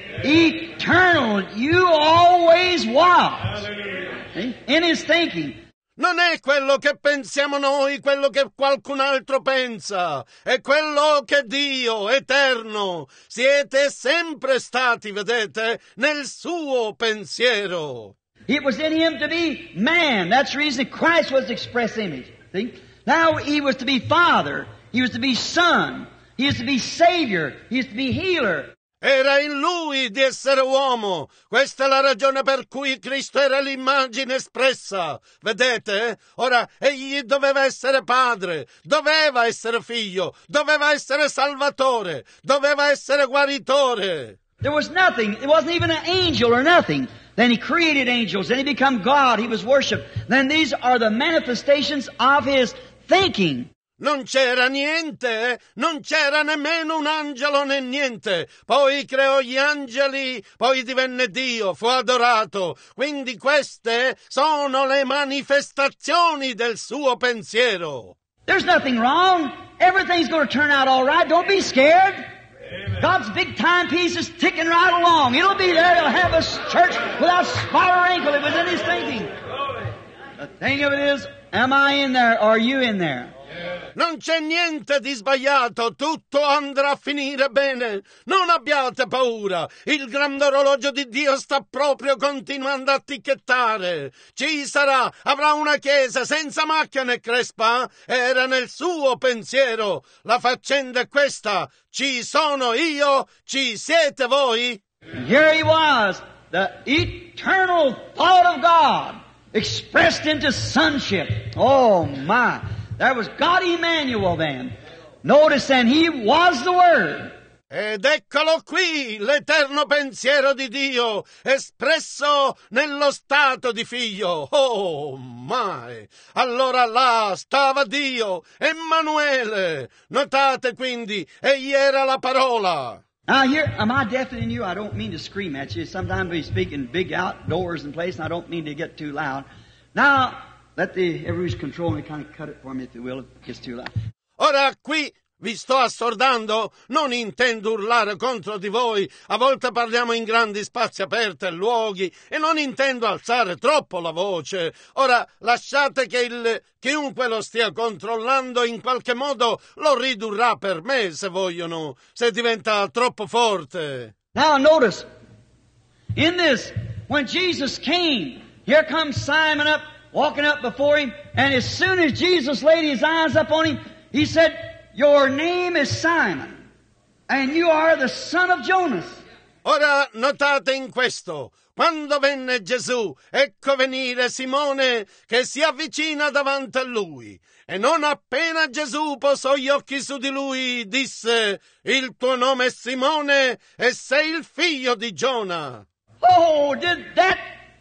eternal, you always was. In His thinking. Non è quello che pensiamo noi, quello che qualcun altro pensa, è quello che Dio, eterno, siete sempre stati, vedete, nel suo pensiero. It was in Him to be man. That's the reason Christ was the express image. See? Now He was to be Father. He was to be Son. He is to be Savior. He is to be Healer. Era in Lui di essere uomo. Questa è la ragione per cui Cristo era l'immagine espressa. Vedete? Ora, Egli doveva essere Padre, doveva essere Figlio, doveva essere Salvatore, doveva essere Guaritore. There was nothing. It wasn't even an angel or nothing. Then He created angels. Then He became God. He was worshipped. Then these are the manifestations of His thinking. Non c'era niente, non c'era nemmeno un angelo né niente. Poi creò gli angeli, poi divenne Dio, fu adorato. Quindi queste sono le manifestazioni del suo pensiero. There's nothing wrong. Everything's going to turn out all right. Don't be scared. Amen. God's big timepiece is ticking right along. It'll be there. It'll have a church without spot or wrinkle. It was in His thinking. The thing of it is, am I in there or are you in there? Non c'è niente di sbagliato, tutto andrà a finire bene. Non abbiate paura, il grande orologio di Dio sta proprio continuando a ticchettare. Ci sarà, avrà una chiesa senza macchia né crespa. Era nel suo pensiero. La faccenda è questa: ci sono io, ci siete voi. And here He was, the eternal thought of God. expressed into sonship. Oh my. There was God Emmanuel then. Notice, and He was the Word. Ed eccolo qui, l'eterno pensiero di Dio, espresso nello stato di figlio. Oh, mai! Allora là stava Dio, Emanuele. Notate quindi, egli era la parola. Now here, am I deafening you? I don't mean to scream at you. Sometimes we speak in big outdoors and places, and I don't mean to get too loud. Now, let the, everybody's controlling me, kind of cut it for me if you will, if it gets too loud. Ora qui vi sto assordando, non intendo urlare contro di voi, a volte parliamo in grandi spazi aperti e luoghi e non intendo alzare troppo la voce. Ora lasciate che il chiunque lo stia controllando in qualche modo lo ridurrà per me se vogliono, se diventa troppo forte. Now notice, in this, when Jesus came, here comes Simon up, walking up before Him, and as soon as Jesus laid His eyes upon him, He said, "Your name is Simon, and you are the son of Jonas." Ora notate in questo, quando venne Gesù, ecco venire Simone che si avvicina davanti a Lui. E non appena Gesù posò gli occhi su di lui, disse, "Il tuo nome è Simone e sei il figlio di Giona." Oh, did that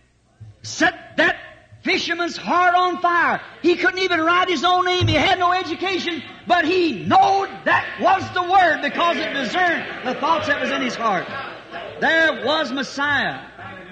set that fisherman's heart on fire? He couldn't even write his own name. He had no education, but he knowed that was the Word because it discerned the thoughts that was in his heart. There was Messiah.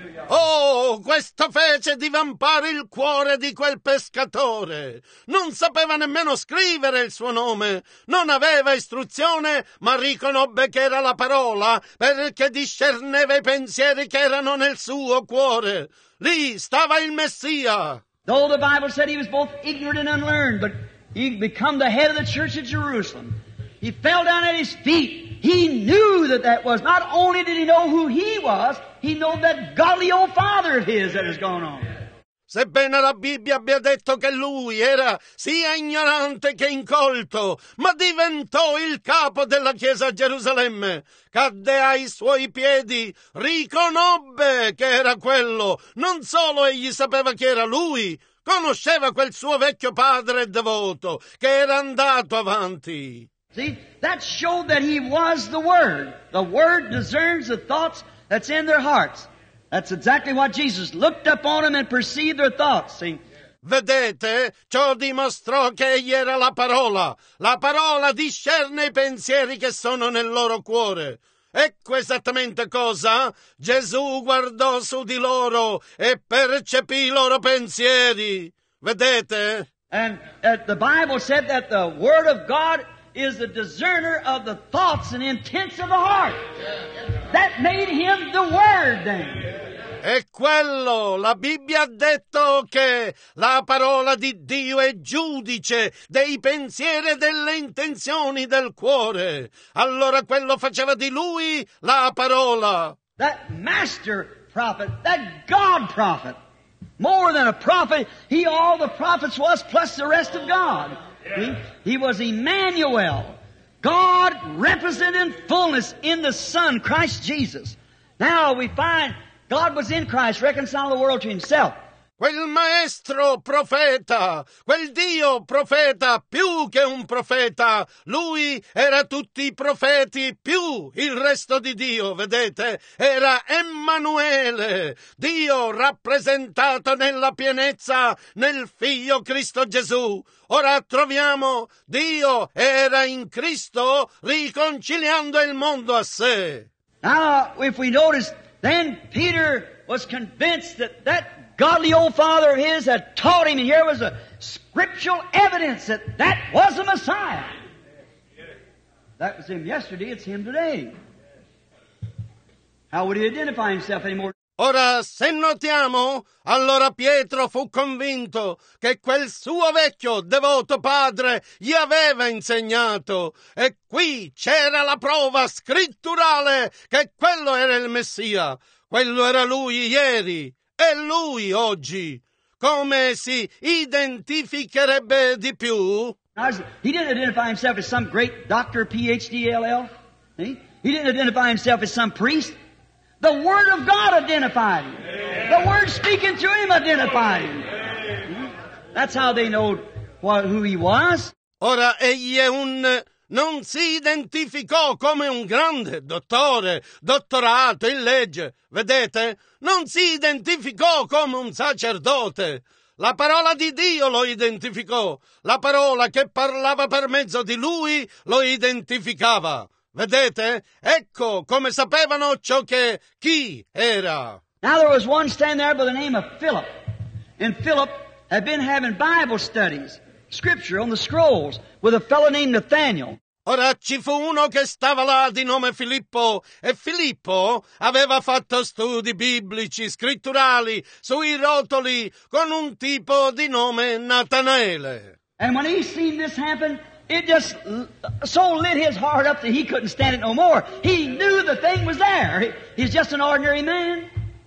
Oh, questo fece divampare il cuore di quel pescatore. Non sapeva nemmeno scrivere il suo nome, non aveva istruzione, ma riconobbe che era la parola, perché discerneva i pensieri che erano nel suo cuore. Lì stava il Messia. Though the Bible said he was both ignorant and unlearned, but he become the head of the church at Jerusalem. He fell down at his feet. He knew that that was, not only did he know who he was, he knew that godly old father of his that has gone on. Sebbene la Bibbia abbia detto che lui era sia ignorante che incolto, ma diventò il capo della Chiesa a Gerusalemme, cadde ai suoi piedi, riconobbe che era quello. Non solo egli sapeva che era lui, conosceva quel suo vecchio padre devoto che era andato avanti. See, that showed that he was the Word. The Word discerns the thoughts that's in their hearts. That's exactly what Jesus looked upon them and perceived their thoughts. See? Vedete, ciò dimostrò che egli era la parola. La parola discerne i pensieri che sono nel loro cuore. Ecco esattamente cosa? Gesù guardò su di loro e percepì i loro pensieri. Vedete? And uh, the Bible said that the Word of God is the discerner of the thoughts and intents of the heart. That made him the Word then. È quello, la Bibbia ha detto che la parola di Dio è giudice dei pensieri e delle intenzioni del cuore. Allora quello faceva di lui la parola. That master prophet, that God prophet. More than a prophet, he all the prophets was plus the rest of God. He, he was Emmanuel. God represented in fullness in the Son, Christ Jesus. Now we find God was in Christ, reconciling the world to Himself. Quel maestro profeta, quel Dio profeta più che un profeta, lui era tutti i profeti più il resto di Dio, vedete? Era Emanuele, Dio rappresentato nella pienezza nel Figlio Cristo Gesù. Ora troviamo Dio era in Cristo riconciliando il mondo a sé. Now, if we notice, then Peter was convinced that that godly old father of his had taught him, and here was a scriptural evidence that that was the Messiah. That was him yesterday, it's him today. How would he identify himself anymore? Ora, se notiamo, allora Pietro fu convinto che quel suo vecchio devoto padre gli aveva insegnato, e qui c'era la prova scritturale che quello era il Messia, quello era lui ieri e lui oggi. Come si identificherebbe di più? He didn't identify himself as some great doctor, P H D L L. He didn't identify himself as some priest. The Word of God identified him. The Word speaking through him identified him. That's how they know what, who he was. Ora egli è un... non si identificò come un grande dottore, dottorato in legge, vedete? Non si identificò come un sacerdote. La parola di Dio lo identificò. La parola che parlava per mezzo di lui lo identificava. Vedete? Ecco come sapevano ciò che chi era. Now there was one standing there by the name of Philip. And Philip had been having Bible studies, scripture on the scrolls, with a fellow named Nathaniel. Ora ci fu uno che stava là di nome Filippo, e Filippo aveva fatto studi biblici, scritturali, sui rotoli con un tipo di nome Natanaele. And when he seen this happen, it just so lit his heart up that he couldn't stand it no more. He knew the thing was there. He's just an ordinary man.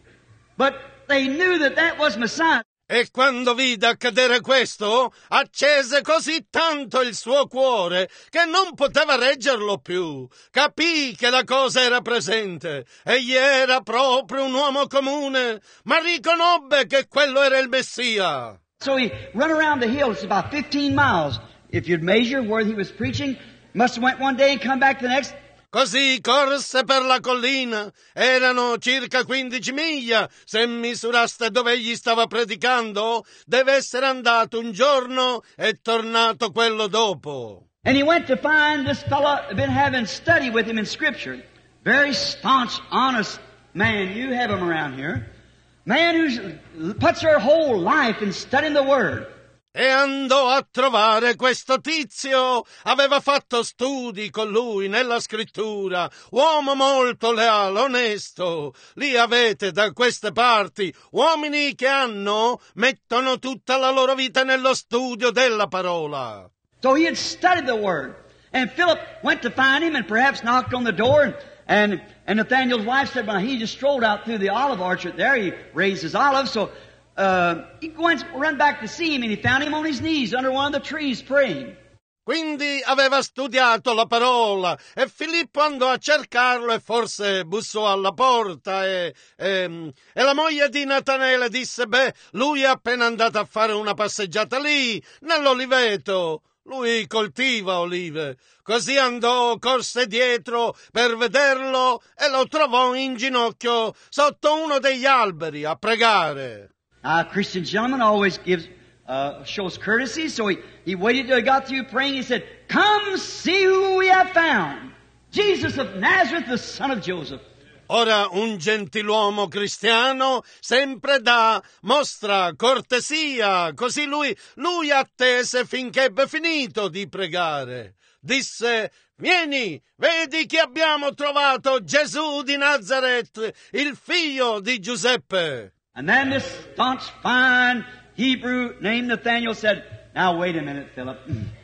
But they knew that that was Messiah. E quando vide accadere questo, accese così tanto il suo cuore che non poteva reggerlo più. Capì che la cosa era presente. Egli era proprio un uomo comune, ma riconobbe che quello era il Messia. So he run around the hill. It's about fifteen miles. If you'd measure where he was preaching, must have went one day and come back the next. Così corse per la collina. Erano circa quindici miglia. Se misuraste dove egli stava predicando, deve essere andato un giorno e tornato quello dopo. And he went to find this fellow had been having study with him in Scripture. Very staunch, honest man. You have him around here. Man who puts her whole life in studying the Word. E andò a trovare questo tizio. Aveva fatto studi con lui nella scrittura. Uomo molto leale, onesto. Lì avete da queste parti uomini che hanno, mettono tutta la loro vita nello studio della parola. So he had studied the Word. And Philip went to find him and perhaps knocked on the door. And, and, and Nathaniel's wife said, well, he just strolled out through the olive orchard there. He raised his olives. So Uh, he went, run back to see him, and he found him on his knees under one of the trees praying. Quindi aveva studiato la parola e Filippo andò a cercarlo e forse bussò alla porta e, e, e la moglie di Natanaele disse, beh, lui è appena andato a fare una passeggiata lì, nell'oliveto. Lui coltiva olive. Così andò, corse dietro per vederlo e lo trovò in ginocchio sotto uno degli alberi a pregare. A Christian gentleman always gives, uh, shows courtesy, so he, he waited till he got through praying. He said, come see who we have found. Jesus of Nazareth, the son of Joseph. Ora un gentiluomo cristiano sempre dà, mostra cortesia, così lui, lui attese finché ebbe finito di pregare. Disse, vieni, vedi che abbiamo trovato Gesù di Nazaret, il figlio di Giuseppe. And then this staunch, fine Hebrew named Nathaniel said, now wait a minute, Philip.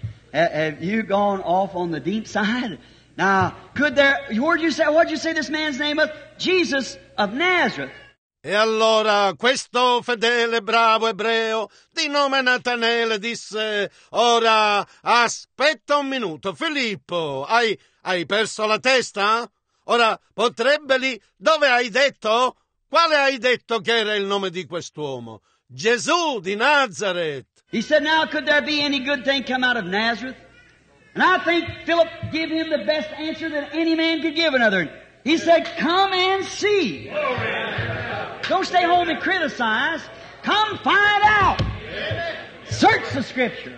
Have you gone off on the deep side? Now, could there, what'd you say, what'd you say this man's name was? Jesus of Nazareth. E allora questo fedele bravo ebreo di nome Natanaele disse, ora aspetta un minuto, Filippo, hai, hai perso la testa? Ora potrebbe lì, dove hai detto? Quale hai detto che era il nome di quest'uomo? Gesù di Nazaret. He said, now could there be any good thing come out of Nazareth? And I think Philip gave him the best answer that any man could give another. He said, come and see. Don't stay home and criticize. Come find out. Search the Scripture.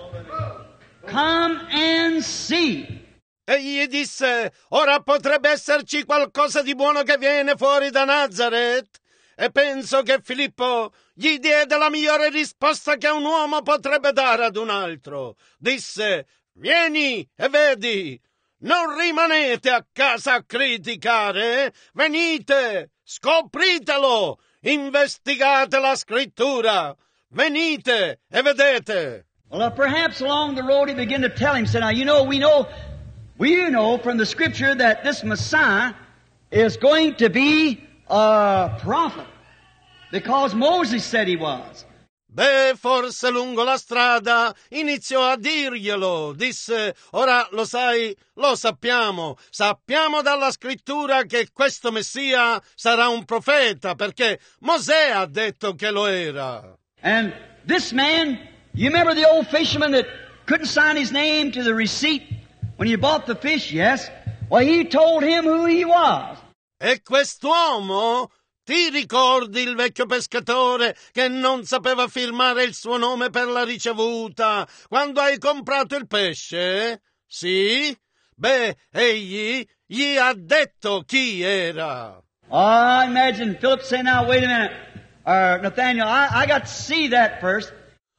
Come and see. E gli disse, ora potrebbe esserci qualcosa di buono che viene fuori da Nazaret? E penso che Filippo gli diede la migliore risposta che un uomo potrebbe dare ad un altro. Disse, vieni e vedi. Non rimanete a casa a criticare, venite, scopritelo, investigate la scrittura, venite e vedete. Well, uh, perhaps along the road he began to tell him, said, now, you know, we know, we know from the Scripture that this Messiah is going to be a prophet, because Moses said he was. Beh, forse lungo la strada iniziò a dirglielo, disse, ora lo sai, lo sappiamo, sappiamo dalla scrittura che questo Messia sarà un profeta, perché Mosè ha detto che lo era. And this man, you remember the old fisherman that couldn't sign his name to the receipt when you bought the fish? Yes. Well, he told him who he was. E quest'uomo, ti ricordi il vecchio pescatore che non sapeva firmare il suo nome per la ricevuta quando hai comprato il pesce? Sì? Beh, egli gli ha detto chi era. Oh, I imagine Philip saying, now, wait a minute. Uh, Nathaniel, I, I got to see that first.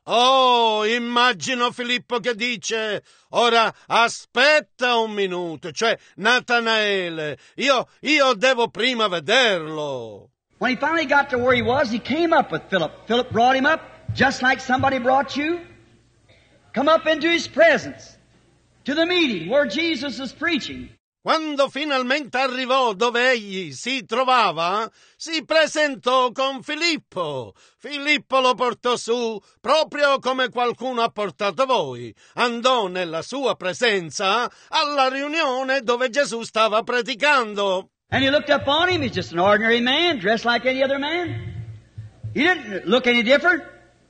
Oh, immagino Filippo che dice, ora aspetta un minuto, cioè Natanaele, io, io devo prima vederlo. When he finally got to where he was, he came up with Philip. Philip brought him up, just like somebody brought you. Come up into his presence, to the meeting where Jesus is preaching. Quando finalmente arrivò dove egli si trovava, si presentò con Filippo. Filippo lo portò su proprio come qualcuno ha portato voi. Andò nella sua presenza alla riunione dove Gesù stava predicando. And he looked up on him. He's just an ordinary man, dressed like any other man. He didn't look any different.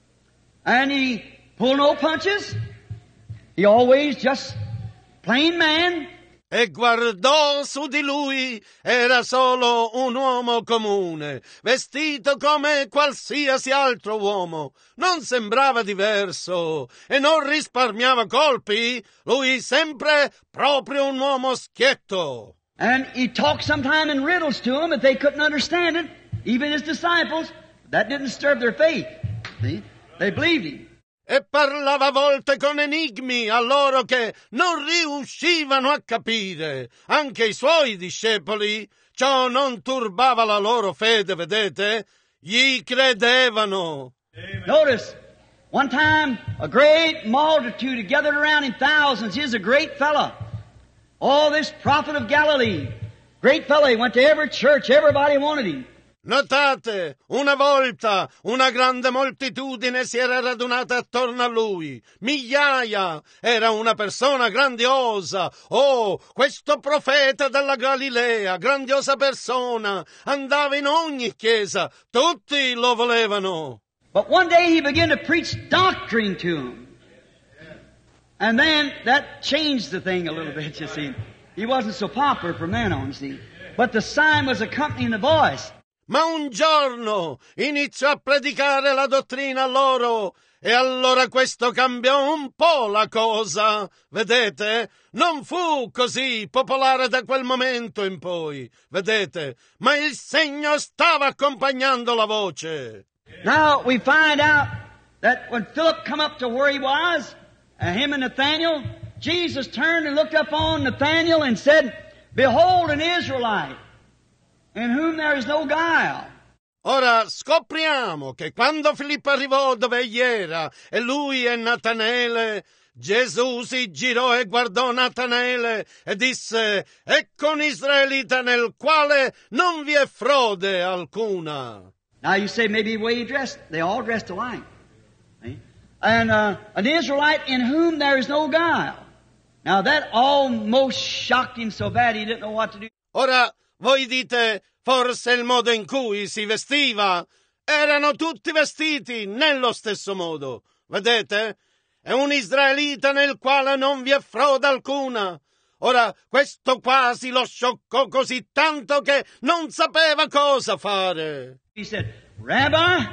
And he pulled no punches. He always just plain man. E guardò su di lui, era solo un uomo comune, vestito come qualsiasi altro uomo. Non sembrava diverso e non risparmiava colpi. Lui sempre proprio un uomo schietto. And he talked sometime in riddles to them if they couldn't understand it, even his disciples. That didn't disturb their faith. See? They believed him. E parlava a volte con enigmi a loro che non riuscivano a capire. Anche i suoi discepoli, ciò non turbava la loro fede, vedete? Gli credevano. Amen. Notice, one time a great multitude gathered around him, thousands. He was a great fellow. Oh, this prophet of Galilee. Great fellow. He went to every church. Everybody wanted him. Notate, una volta una grande moltitudine si era radunata attorno a lui. Migliaia. Era una persona grandiosa. Oh, questo profeta della Galilea, grandiosa persona. Andava in ogni chiesa. Tutti lo volevano. But one day he began to preach doctrine to them. And then that changed the thing a little bit, you see. He wasn't so popular from then on, see. But the sign was accompanying the voice. Ma un giorno iniziò a predicare la dottrina a loro e allora questo cambiò un po' la cosa. Vedete? Non fu così popolare da quel momento in poi. Vedete? Ma il segno stava accompagnando la voce. Now we find out that when Philip come up to where he was, and him and Nathaniel, Jesus turned and looked up on Nathaniel and said, "Behold an Israelite, in whom there is no guile." Ora scopriamo che quando Filippo arrivò dove egli era e lui e Natanaele, Gesù si girò e guardò Natanaele e disse: "Ecco un israelita nel quale non vi è frode alcuna." Now you say maybe the way he dressed, they all dressed alike. See? And uh, an Israelite in whom there is no guile. Now that almost shocked him so bad he didn't know what to do. Ora voi dite, forse il modo in cui si vestiva, erano tutti vestiti nello stesso modo. Vedete? È un israelita nel quale non vi è frode alcuna. Ora, questo quasi lo scioccò così tanto che non sapeva cosa fare. He said, "Rabbi,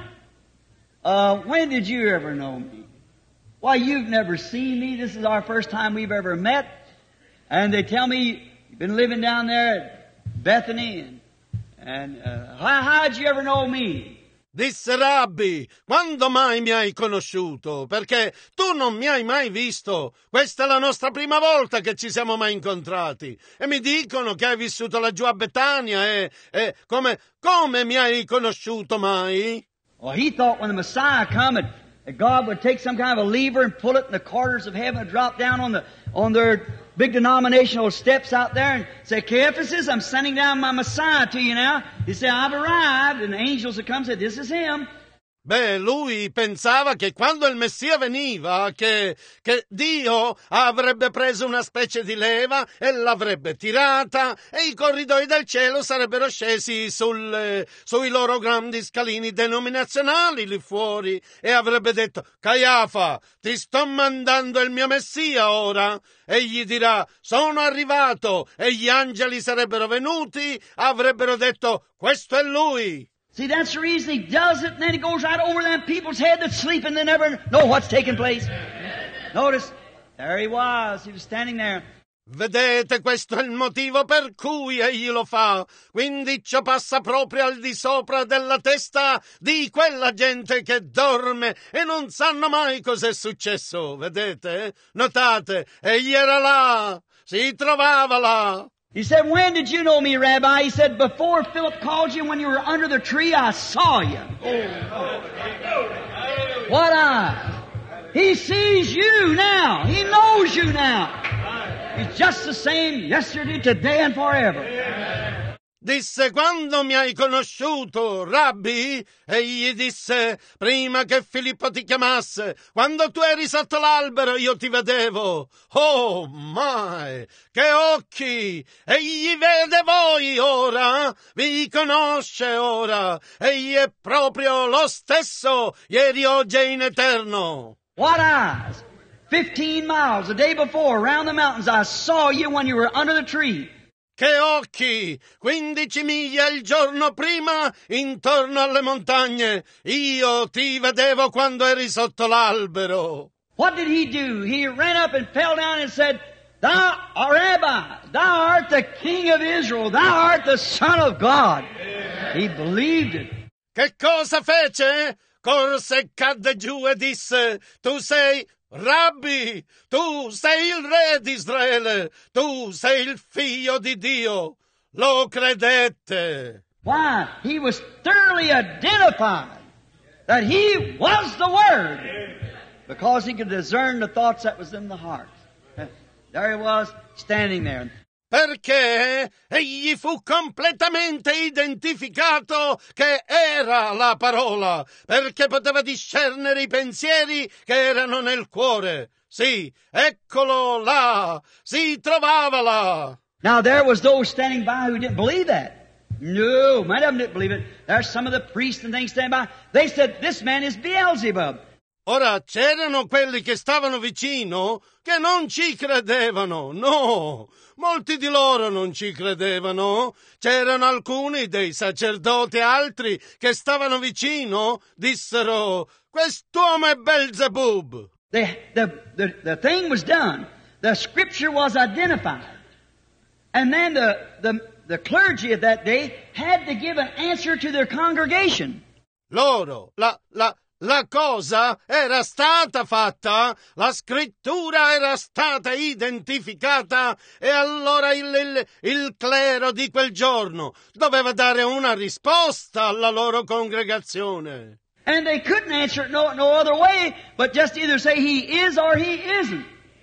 uh, when did you ever know me? Why, you've never seen me. This is our first time we've ever met. And they tell me you've been living down there at Bethany. And, and uh, how, how'd you ever know me?" Disse: "Rabbi, quando mai mi hai conosciuto? Perché tu non mi hai mai visto. Questa è la nostra prima volta che ci siamo mai incontrati. E mi dicono che hai vissuto laggiù a Betania e, e come, come mi hai conosciuto mai?" Well, he thought when the Messiah come, that, that God would take some kind of a lever and pull it in the corners of heaven and drop down on the on their big denominational steps out there and say, "Caiaphas, I'm sending down my Messiah to you now." He said, "I've arrived." And the angels would come and say, "This is him." Beh, lui pensava che quando il Messia veniva, che, che Dio avrebbe preso una specie di leva e l'avrebbe tirata e i corridoi del cielo sarebbero scesi sul, sui loro grandi scalini denominazionali lì fuori e avrebbe detto: Caiafa, ti sto mandando il mio Messia ora. E gli dirà: sono arrivato, e gli angeli sarebbero venuti, avrebbero detto: questo è lui. See, that's the reason he does it, and then he goes right over them people's head that's sleeping, they never know what's taking place. Notice, there he was, he was standing there. Vedete, questo è il motivo per cui egli lo fa. Quindi ciò passa proprio al di sopra della testa di quella gente che dorme e non sanno mai cos'è successo. Vedete? Notate, egli era là, si trovava là. He said, when did you know me, Rabbi? He said, before Philip called you, when you were under the tree, I saw you. Oh. What eyes? He sees you now. He knows you now. He's just the same yesterday, today, and forever. Disse: quando mi hai conosciuto, Rabbi? Egli disse: prima che Filippo ti chiamasse, quando tu eri sotto l'albero io ti vedevo. Oh my, che occhi! Egli vede voi ora, vi conosce ora. Egli è proprio lo stesso, ieri, oggi e in eterno. What eyes? Fifteen miles the day before, around the mountains, I saw you when you were under the tree. Che occhi! Quindici miglia il giorno prima, intorno alle montagne. Io ti vedevo quando eri sotto l'albero. What did he do? He ran up and fell down and said, Thou, oh, Rabbi, thou art the King of Israel. Thou art the Son of God. He believed it. Che cosa fece? Corse e cadde giù e disse: tu sei Rabbi, tu sei il re di Israele, tu sei il figlio di Dio. Lo credette. Why? He was thoroughly identified that he was the Word, because he could discern the thoughts that was in the heart. There he was, standing there. Perché egli fu completamente identificato che era la parola, perché poteva discernere i pensieri che erano nel cuore. Sì, eccolo là, si trovava là. Now there was those standing by who didn't believe that. No, many of them didn't believe it. There's some of the priests and things standing by. They said, this man is Beelzebub. Ora, c'erano quelli che stavano vicino che non ci credevano, no, molti di loro non ci credevano. C'erano alcuni dei sacerdoti e altri che stavano vicino, dissero: quest'uomo è Belzebub. The, the, the, the thing was done. The scripture was identified. And then the, the, the clergy of that day had to give an answer to their congregation. Loro, la, la, La cosa era stata fatta, la scrittura era stata identificata e allora il, il, il clero di quel giorno doveva dare una risposta alla loro congregazione. And they couldn't answer it no, no other way but just either say he is or he isn't.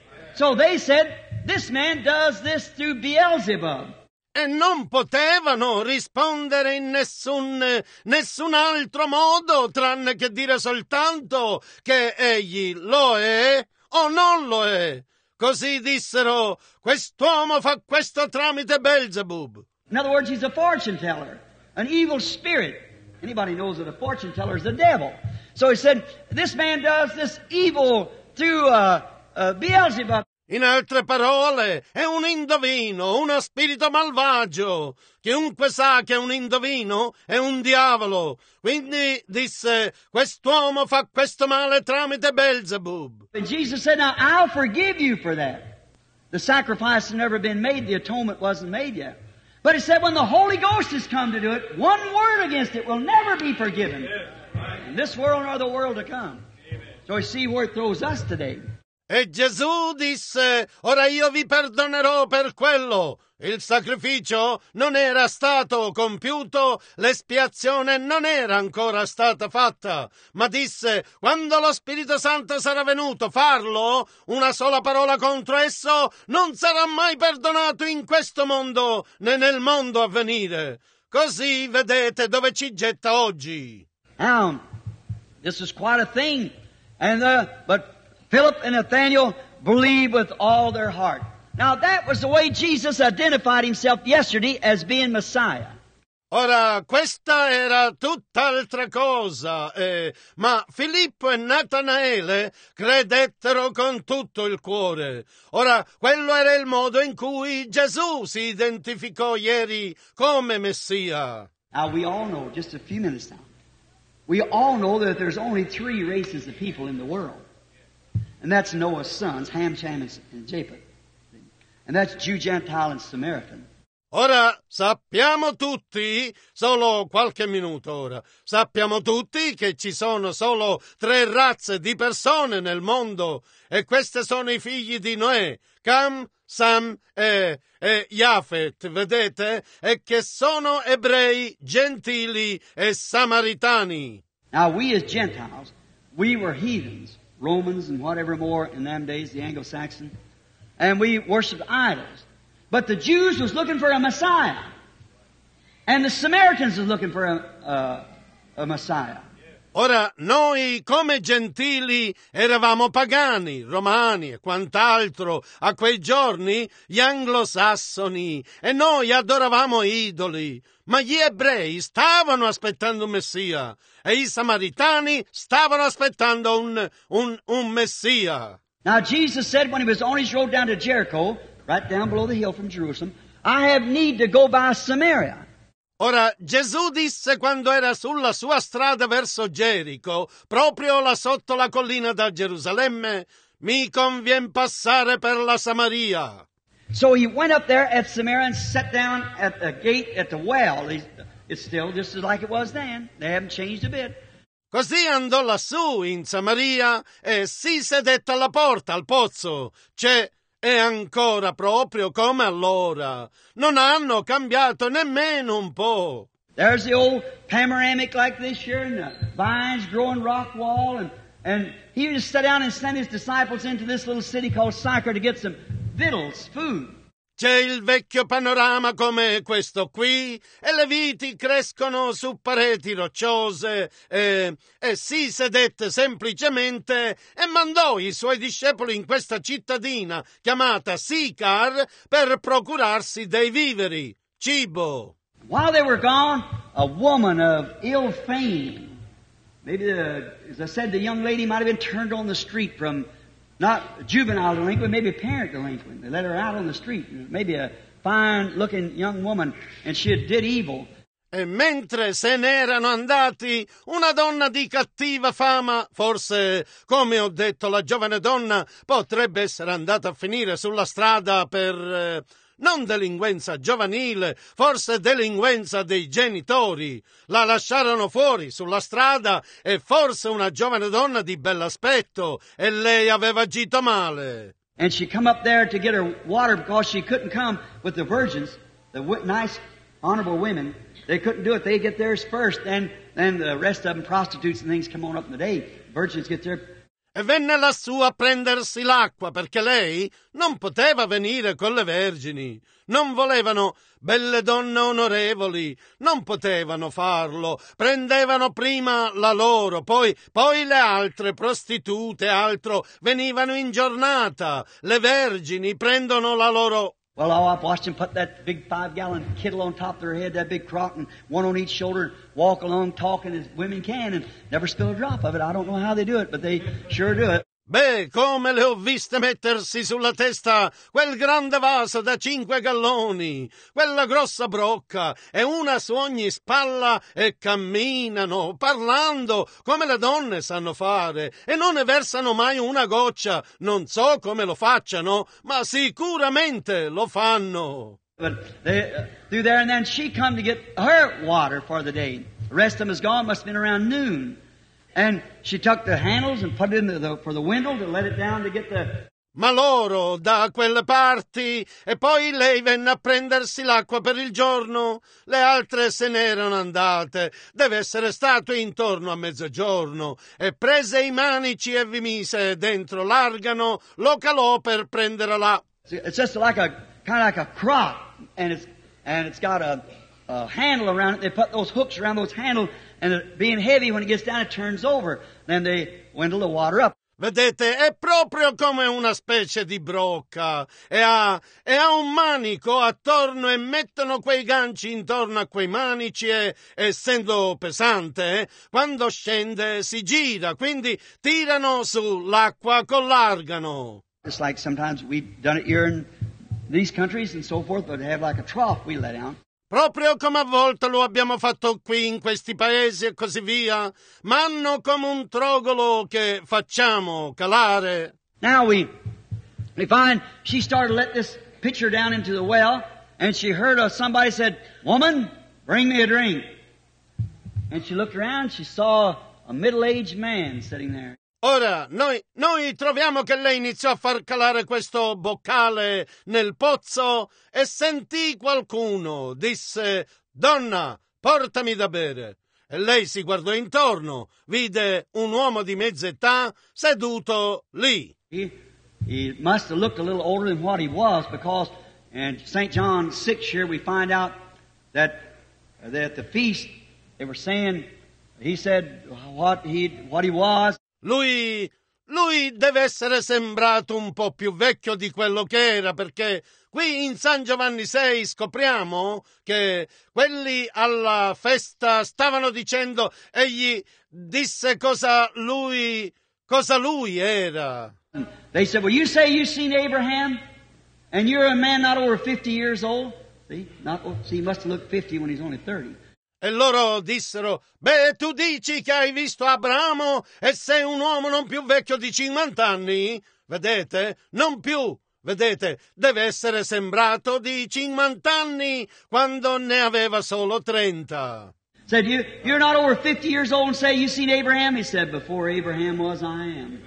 So they said, this man does this through Beelzebub. E non potevano rispondere in nessun, nessun altro modo tranne che dire soltanto che egli lo è o non lo è. Così dissero: quest'uomo fa questo tramite Belzebub. In other words, he's a fortune teller, an evil spirit. Anybody knows that a fortune teller is the devil. So he said, this man does this evil through uh, uh, Beelzebub. In altre parole, è un indovino, uno spirito malvagio. Chiunque sa che un indovino è un diavolo. Quindi disse: quest'uomo fa questo male tramite Belzebub. And Jesus said, now I'll forgive you for that. The sacrifice had never been made, the atonement wasn't made yet. But he said, when the Holy Ghost has come to do it, one word against it will never be forgiven. In this world nor the world to come. So you see where it throws us today. E Gesù disse: ora io vi perdonerò per quello. Il sacrificio non era stato compiuto, l'espiazione non era ancora stata fatta, ma disse: quando lo Spirito Santo sarà venuto, farlo, una sola parola contro esso, non sarà mai perdonato in questo mondo né nel mondo a venire. Così vedete dove ci getta oggi. Now, This was quite a thing. And uh, but Philip and Nathaniel believed with all their heart. Now that was the way Jesus identified himself yesterday as being Messiah. Ora, questa era tutt'altra cosa, eh, ma Filippo e Natanaele credettero con tutto il cuore. Ora, quello era il modo in cui Gesù si identificò ieri come Messia. Now we all know, just a few minutes now, we all know that there's only three races of people in the world. And that's Noah's sons, Ham, Shem, and Japheth. And that's Jew, Gentile, and Samaritan. Ora sappiamo tutti, solo qualche minuto ora, sappiamo tutti che ci sono solo tre razze di persone nel mondo e queste sono i figli di Noè, Cam, Sam e, e Jafet, vedete? E che sono ebrei, gentili e samaritani. Now we as Gentiles, we were heathens, Romans and whatever more in them days, the Anglo-Saxon, and we worshipped idols. But the Jews was looking for a Messiah. And the Samaritans was looking for a, uh, a Messiah. Ora, noi come gentili eravamo pagani, romani e quant'altro a quei giorni, gli anglosassoni, e noi adoravamo idoli. Ma gli ebrei stavano aspettando un Messia e i samaritani stavano aspettando un, un, un Messia. Now Jesus said when he was on his road down to Jericho, right down below the hill from Jerusalem, I have need to go by Samaria. Ora, Gesù disse quando era sulla sua strada verso Gerico, proprio là sotto la collina da Gerusalemme, mi convien passare per la Samaria. So he went up there at Samaria and sat down at the gate at the well. It's still just like it was then. They haven't changed a bit. Così andò lassù in Samaria e si sedette alla porta, al pozzo. C'è è ancora proprio come allora. Non hanno cambiato nemmeno un po'. There's the old panoramic like this here, and the vines growing rock wall, and, and he just sat down and sent his disciples into this little city called Sychar to get some victuals, food. C'è il vecchio panorama come questo qui, e le viti crescono su pareti rocciose, e, e si sedette semplicemente e mandò i suoi discepoli in questa cittadina chiamata Sychar per procurarsi dei viveri, cibo. While they were gone, a woman of ill fame, maybe, the, as I said, the young lady might have been turned on the street from not juvenile delinquent, maybe parent delinquent. They let her out on the street. Maybe a fine-looking young woman, and she did evil. E mentre se n'erano andati, una donna di cattiva fama, forse, come ho detto, la giovane donna potrebbe essere andata a finire sulla strada per eh, non delinquenza giovanile, forse delinquenza dei genitori. La lasciarono fuori sulla strada e forse una giovane donna di bell'aspetto e lei aveva agito male. And she come up there to get her water because she couldn't come with the virgins, the w- nice, honorable women. They couldn't do it. They get theirs first. Then, then the rest of them, prostitutes and things, come on up in the day. Virgins get their... E venne lassù a prendersi l'acqua perché lei non poteva venire con le vergini. Non volevano belle donne onorevoli, non potevano farlo. Prendevano prima la loro, poi, poi le altre prostitute, altro, venivano in giornata. Le vergini prendono la loro. Well, oh, I've watched them put that big five-gallon kittle on top of their head, that big crock, and one on each shoulder, walk along talking as women can, and never spill a drop of it. I don't know how they do it, but they sure do it. Beh, come le ho viste mettersi sulla testa quel grande vaso da cinque galloni, quella grossa brocca e una su ogni spalla e camminano, parlando come le donne sanno fare e non ne versano mai una goccia. Non so come lo facciano, ma sicuramente lo fanno. But they, uh, through there, and then she come to get her water for the day. The rest of them is gone, must have been around noon. And she took the handles and put it in the, the, for the window to let it down to get the... Ma loro da quelle parti, e poi lei venne a prendersi l'acqua per il giorno. Le altre se n'erano andate. Deve essere stato intorno a mezzogiorno. E prese i manici e vi mise dentro l'argano, lo calò per prendere là. It's just like a, kind of like a crock, and it's, and it's got a, a handle around it. They put those hooks around those handles, and it being heavy, when it gets down, it turns over. Then they windle the water up. Vedete, è proprio come una specie di brocca e ha, e ha un manico attorno e mettono quei ganci intorno a quei manici e, essendo pesante, eh, quando scende si gira, quindi tirano sull'acqua con l'argano. Just like sometimes we've done it here in these countries and so forth, but have like a trough we let down. Proprio come a volte lo abbiamo fatto qui in questi paesi e così via, ma hanno come un trogolo che facciamo calare. Now we we find she started to let this pitcher down into the well, and she heard of somebody said, "Woman, bring me a drink." And she looked around, she saw a middle-aged man sitting there. Ora, noi, noi troviamo che lei iniziò a far calare questo boccale nel pozzo e sentì qualcuno, disse, «Donna, portami da bere». E lei si guardò intorno, vide un uomo di mezza età seduto lì. He, he must have looked a little older than what he was, because in Saint John six here we find out that, that at the feast they were saying, he said what he, what he was. Lui, lui deve essere sembrato un po' più vecchio di quello che era, perché qui in San Giovanni sei scopriamo che quelli alla festa stavano dicendo, egli disse cosa lui, cosa lui era. They said, well, you say you've seen Abraham, and you're a man not over fifty years old. See, not, see, he must have looked fifty when he's only thirty. E loro dissero, beh, tu dici che hai visto Abramo e sei un uomo non più vecchio di cinquanta anni? Vedete? Non più. Vedete? Deve essere sembrato di cinquanta anni quando ne aveva solo trenta. Said, you, you're not over fifty years old and say you've seen Abraham? He said, before Abraham was, I am.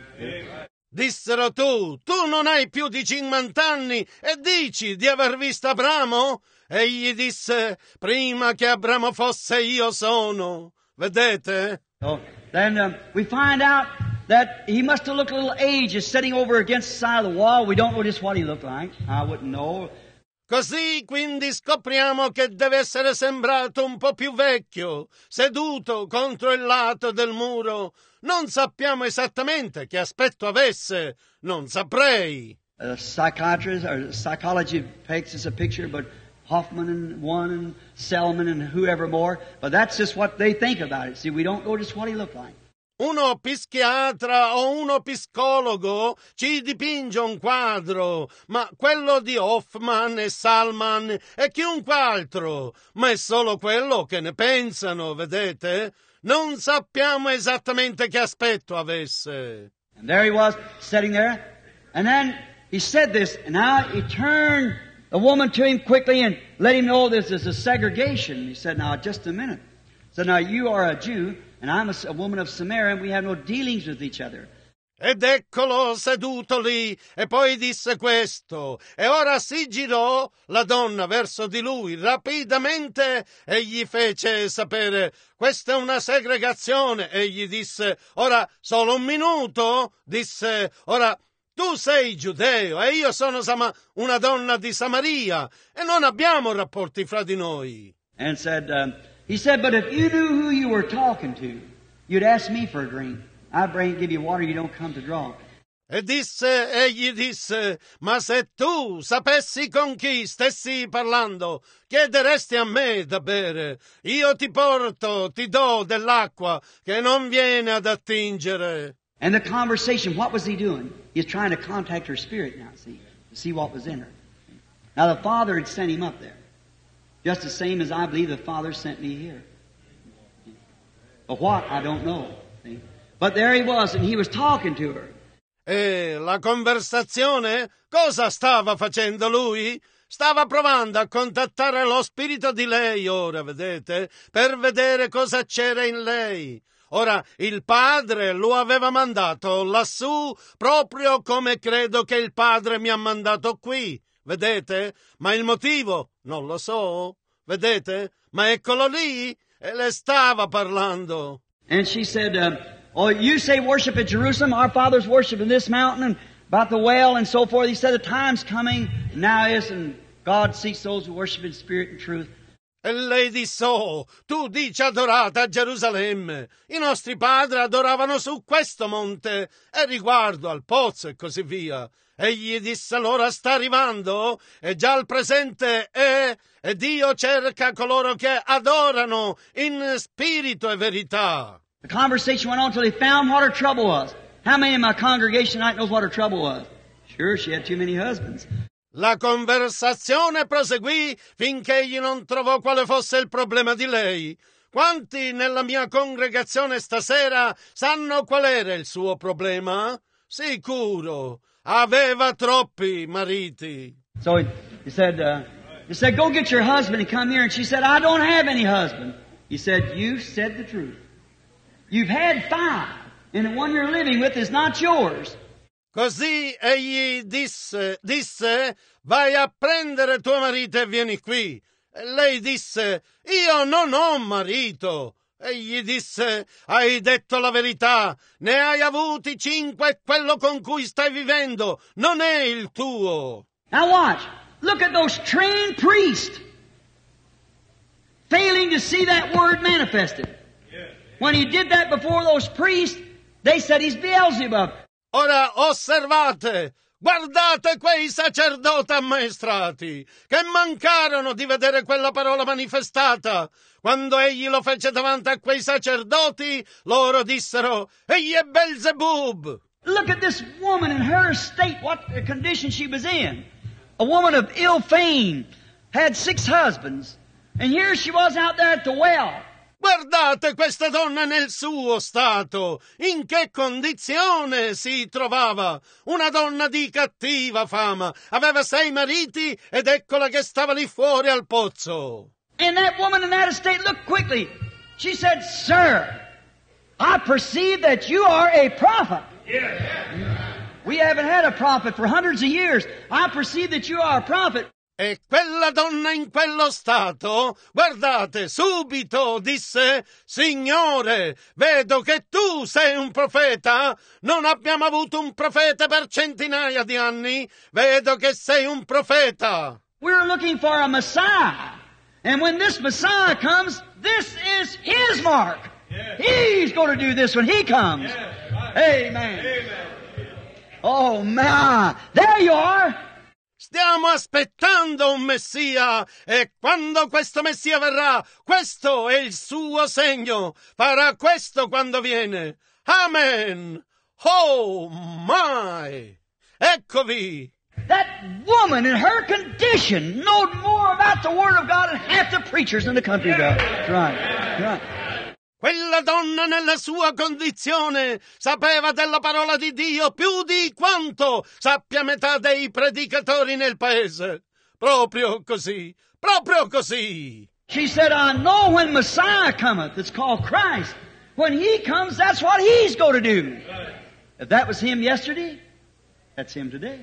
Dissero tu, tu non hai più di cinquanta anni e dici di aver visto Abramo? Egli disse, prima che Abramo fosse io sono. Vedete? So then um, we find out that he must have looked a little aged, sitting over against the side of the wall. We don't know just what he looked like. I wouldn't know. Così quindi scopriamo che deve essere sembrato un po' più vecchio, seduto contro il lato del muro. Non sappiamo esattamente che aspetto avesse, non saprei. A psychiatrist or psychology takes us a picture, but Hoffman and one and Selman and whoever more, but that's just what they think about it. See, we don't know just what he looked like. Uno psichiatra o uno psicologo ci dipinge un quadro, ma quello di Hoffman e Salman e chiunque altro, ma è solo quello che ne pensano, vedete? Non sappiamo esattamente che aspetto avesse. And there he was, sitting there, and then he said this, and now he turned the woman to him quickly and let him know this is a segregation. He said, now, just a minute. He said, now, you are a Jew, and I'm a, a woman of Samaria, and we have no dealings with each other. Ed eccolo seduto lì, e poi disse questo, e ora si girò la donna verso di lui rapidamente e gli fece sapere, questa è una segregazione, e gli disse, ora solo un minuto, disse, ora tu sei giudeo e io sono sama- una donna di Samaria e non abbiamo rapporti fra di noi. And said, um, he said, but if you knew who you were talking to, you'd ask me for a drink. I bring, give you water you don't come to draw. E disse, egli disse, ma se tu sapessi con chi stessi parlando, chiederesti a me da bere. Io ti porto, ti do dell'acqua che non viene ad attingere. And the conversation, what was he doing? He's trying to contact her spirit now, see, to see what was in her. Now the Father had sent him up there, just the same as I believe the Father sent me here. But what, I don't know. See? But there he was, and he was talking to her. E la conversazione? Cosa stava facendo lui? Stava provando a contattare lo spirito di lei ora, vedete, per vedere cosa c'era in lei. Ora, il padre lo aveva mandato lassù proprio come credo che il padre mi ha mandato qui, vedete? Ma il motivo? Non lo so, vedete? Ma eccolo lì, e le stava parlando. And she said, uh, oh, you say worship at Jerusalem, our fathers worship in this mountain, and about the well and so forth. He said the time's coming, now is, and God seeks those who worship in spirit and truth. E lei disse: oh, tu dici adorata a Gerusalemme. I nostri padri adoravano su questo monte, e riguardo al pozzo e così via. Egli disse: allora sta arrivando, e già al presente è, e Dio cerca coloro che adorano in spirito e verità. The conversation went on until he found what her trouble was. How many in my congregation tonight knows what her trouble was? Sure, she had too many husbands. La conversazione proseguì finché egli non trovò quale fosse il problema di lei. Quanti nella mia congregazione stasera sanno qual era il suo problema? Sicuro, aveva troppi mariti. So he, he said, uh, he said, go get your husband and come here. And she said, I don't have any husband. He said, you said the truth. You've had five, and the one you're living with is not yours. Così egli disse, disse, vai a prendere tuo marito e vieni qui. E lei disse, io non ho marito. Egli disse, hai detto la verità, ne hai avuti cinque e quello con cui stai vivendo non è il tuo. Now watch. Look at those trained priests failing to see that word manifested. When he did that before those priests, they said he's Beelzebub. Ora osservate, guardate quei sacerdoti ammaestrati che mancarono di vedere quella parola manifestata. Quando egli lo fece davanti a quei sacerdoti, loro dissero, egli è Beelzebub. Look at this woman in her state, what condition she was in. A woman of ill fame, had six husbands, and here she was out there at the well. Guardate questa donna nel suo stato, in che condizione si trovava. Una donna di cattiva fama, aveva sei mariti ed eccola che stava lì fuori al pozzo. And that woman in that estate looked quickly. She said, Sir, I perceive that you are a prophet. We haven't had a prophet for hundreds of years. I perceive that you are a prophet. E quella donna in quello stato, guardate, subito disse, Signore, vedo che tu sei un profeta. Non abbiamo avuto un profeta per centinaia di anni. Vedo che sei un profeta. We're looking for a Messiah. And when this Messiah comes, this is His mark. Yes. He's going to do this when He comes. Yes. Amen. Amen. Oh, my. There you are. Stiamo aspettando un Messia e quando questo Messia verrà, questo è il suo segno. Farà questo quando viene. Amen. Oh, my. Eccovi. That woman in her condition knowed more about the Word of God than half the preachers in the country do. That's right. That's right. Quella donna nella sua condizione sapeva della parola di Dio più di quanto sappia metà dei predicatori nel paese. Proprio così, proprio così. She said, I know when Messiah cometh, it's called Christ. When He comes, that's what He's going to do. If that was Him yesterday, that's Him today.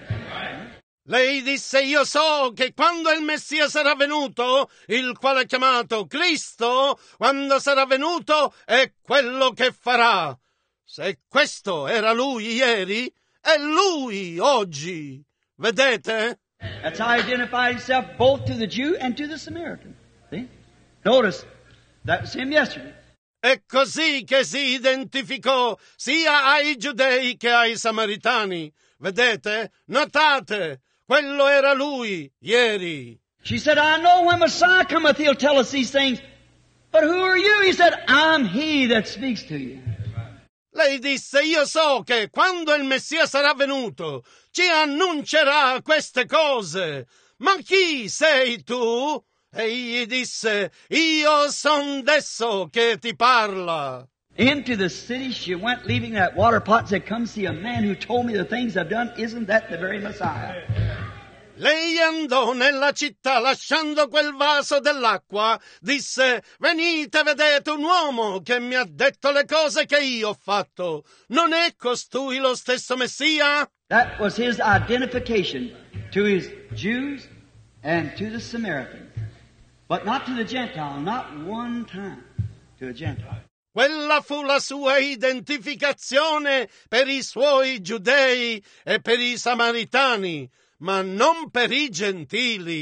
Lei disse, io so che quando il Messia sarà venuto, il quale è chiamato Cristo, quando sarà venuto è quello che farà. Se questo era Lui ieri, è Lui oggi. Vedete? That's how He identified Himself both to the Jew and to the Samaritan. See? Notice, that was Him yesterday. È così che si identificò sia ai giudei che ai samaritani. Vedete? Notate? Quello era lui, ieri. She said, I know when Messiah cometh, He'll tell us these things. But who are you? He said, I'm He that speaks to you. Lei disse, io so che quando il Messia sarà venuto, ci annuncerà queste cose. Ma chi sei tu? Egli disse, io son d'esso che ti parla. Into the city she went, leaving that water pot, and said, come see a man who told me the things I've done. Isn't that the very Messiah? Lei andò nella città lasciando quel vaso dell'acqua. Disse, venite, vedete un uomo che mi ha detto le cose che io ho fatto. Non è costui lo stesso Messia? That was his identification to his Jews and to the Samaritans. But not to the Gentile, not one time to a Gentile. Quella fu la sua identificazione per i suoi giudei e per i samaritani, ma non per i gentili.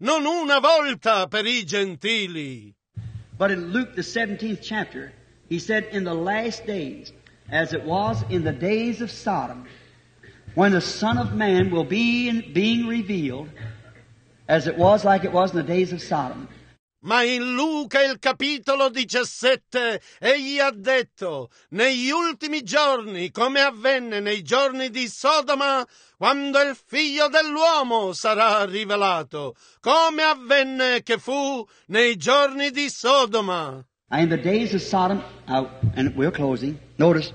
non una volta per i gentili. But in Luke the seventeenth chapter, he said, in the last days, as it was in the days of Sodom, when the Son of Man will be in, being revealed, as it was like it was in the days of Sodom. Ma in Luca il capitolo diciassette egli ha detto, negli ultimi giorni, come avvenne nei giorni di Sodoma, quando il figlio dell'uomo sarà rivelato, come avvenne che fu nei giorni di Sodoma. In the days of Sodom, uh, and we're closing, notice,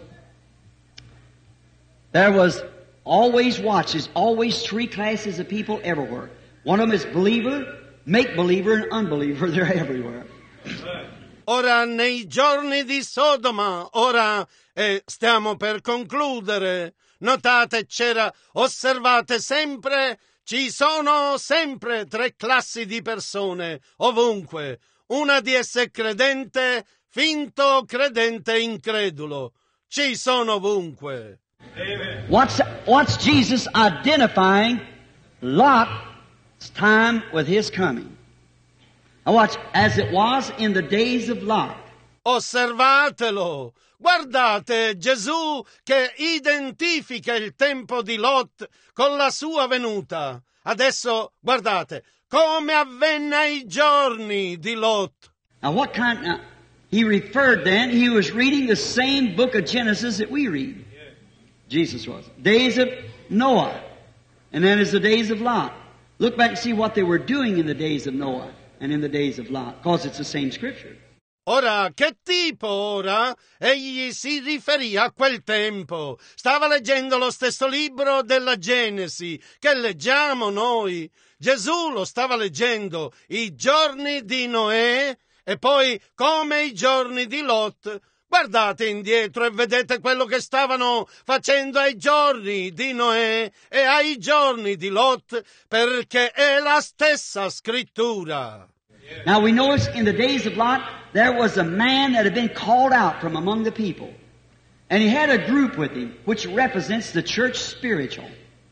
there was always watches, always three classes of people everywhere. One of them is believer, make-believer, and unbeliever. They're everywhere. Ora, nei giorni di Sodoma, ora, e stiamo per concludere, notate, c'era, osservate sempre, ci sono sempre tre classi di persone, ovunque. Una di esse è credente, finto credente incredulo. Ci sono ovunque. What's, what's Jesus identifying Lot's time with his coming? Now watch, as it was in the days of Lot. Osservatelo. Guardate Gesù che identifica il tempo di Lot con la sua venuta. Adesso guardate come avvenne ai giorni di Lot. Now what kind, now, he referred then, he was reading the same book of Genesis that we read. Jesus was. Days of Noah. And then it's the days of Lot. Look back and see what they were doing in the days of Noah and in the days of Lot. Because it's the same scripture. Ora, che tipo ora? Egli si riferì a quel tempo. Stava leggendo lo stesso libro della Genesi che leggiamo noi. Gesù lo stava leggendo, i giorni di Noè e poi come i giorni di Lot. Guardate indietro e vedete quello che stavano facendo ai giorni di Noè e ai giorni di Lot, perché è la stessa scrittura. Now we notice in the days of Lot, there was a man that had been called out from among the people. And he had a group with him, which represents the church spiritual.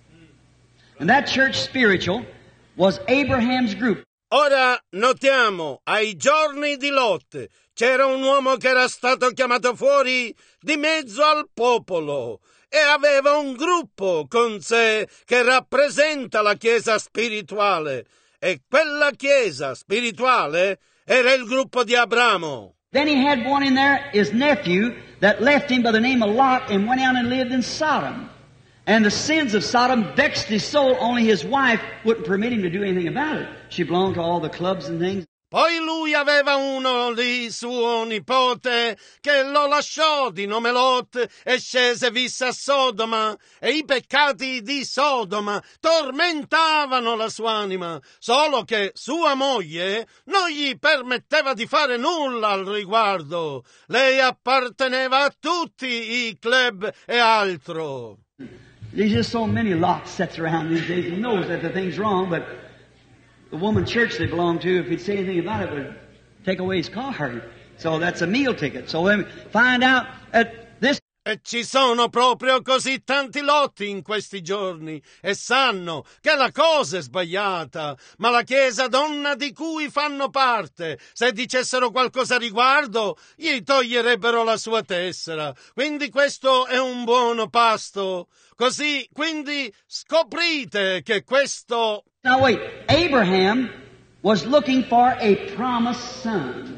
And that church spiritual was Abraham's group. Ora notiamo, ai giorni di Lot c'era un uomo che era stato chiamato fuori di mezzo al popolo e aveva un gruppo con sé che rappresenta la Chiesa spirituale. E quella Chiesa spirituale era il gruppo di Abramo. Then he had one in there, his nephew, that left him by the name of Lot and went out and lived in Sodom. And the sins of Sodom vexed his soul, only his wife wouldn't permit him to do anything about it. She belonged to all the clubs and things. Poi lui aveva uno di suo nipote che lo lasciò di nome Lot e scese visse a Sodoma, e i peccati di Sodoma tormentavano la sua anima, solo che sua moglie non gli permetteva di fare nulla al riguardo. Lei apparteneva a tutti i club e altro. There's just so many Lots sets around these days. He knows that the thing's wrong, but the woman church they belong to, if he'd say anything about it, would take away his car. So that's a meal ticket. So let me find out at this. E ci sono proprio così tanti lotti in questi giorni e sanno che la cosa è sbagliata, ma la Chiesa donna di cui fanno parte, se dicessero qualcosa a riguardo, gli toglierebbero la sua tessera. Quindi questo è un buono pasto. Così, quindi scoprite che questo... Now wait, Abraham was looking for a promised son.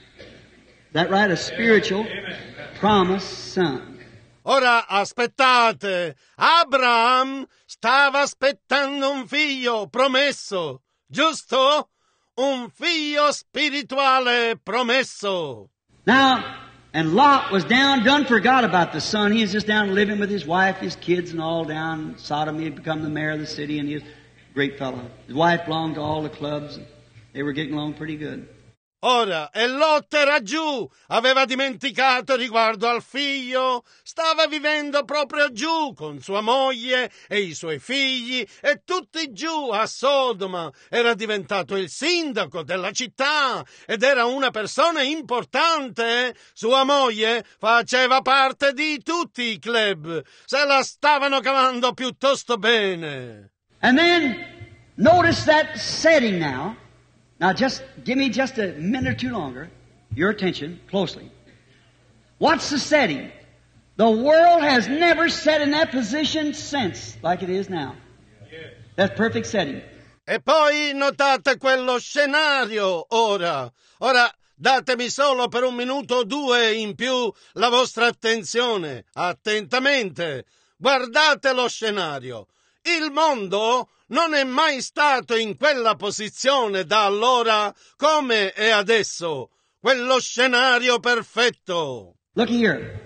Is that right? A spiritual promised son. Ora aspettate, Abraham stava aspettando un figlio promesso, giusto? Un figlio spirituale promesso. Now, and Lot was down, done forgot about the son. He was just down living with his wife, his kids and all down in Sodom. He had become the mayor of the city and he was a great fellow. His wife belonged to all the clubs. They were getting along pretty good. Ora, e Lot era giù, aveva dimenticato riguardo al figlio, stava vivendo proprio giù con sua moglie e i suoi figli e tutti giù a Sodoma. Era diventato il sindaco della città ed era una persona importante. Sua moglie faceva parte di tutti i club, se la stavano cavando piuttosto bene. And then Notice that setting now. Now just give me just a minute or two longer. Your attention closely. What's the setting? The world has never sat in that position since like it is now. That's perfect setting. E poi notate quello scenario ora. Ora datemi solo per un minuto o due in più la vostra attenzione. Attentamente. Guardate lo scenario. Il mondo non è mai stato in quella posizione da allora come è adesso. Quello scenario perfetto. Look here.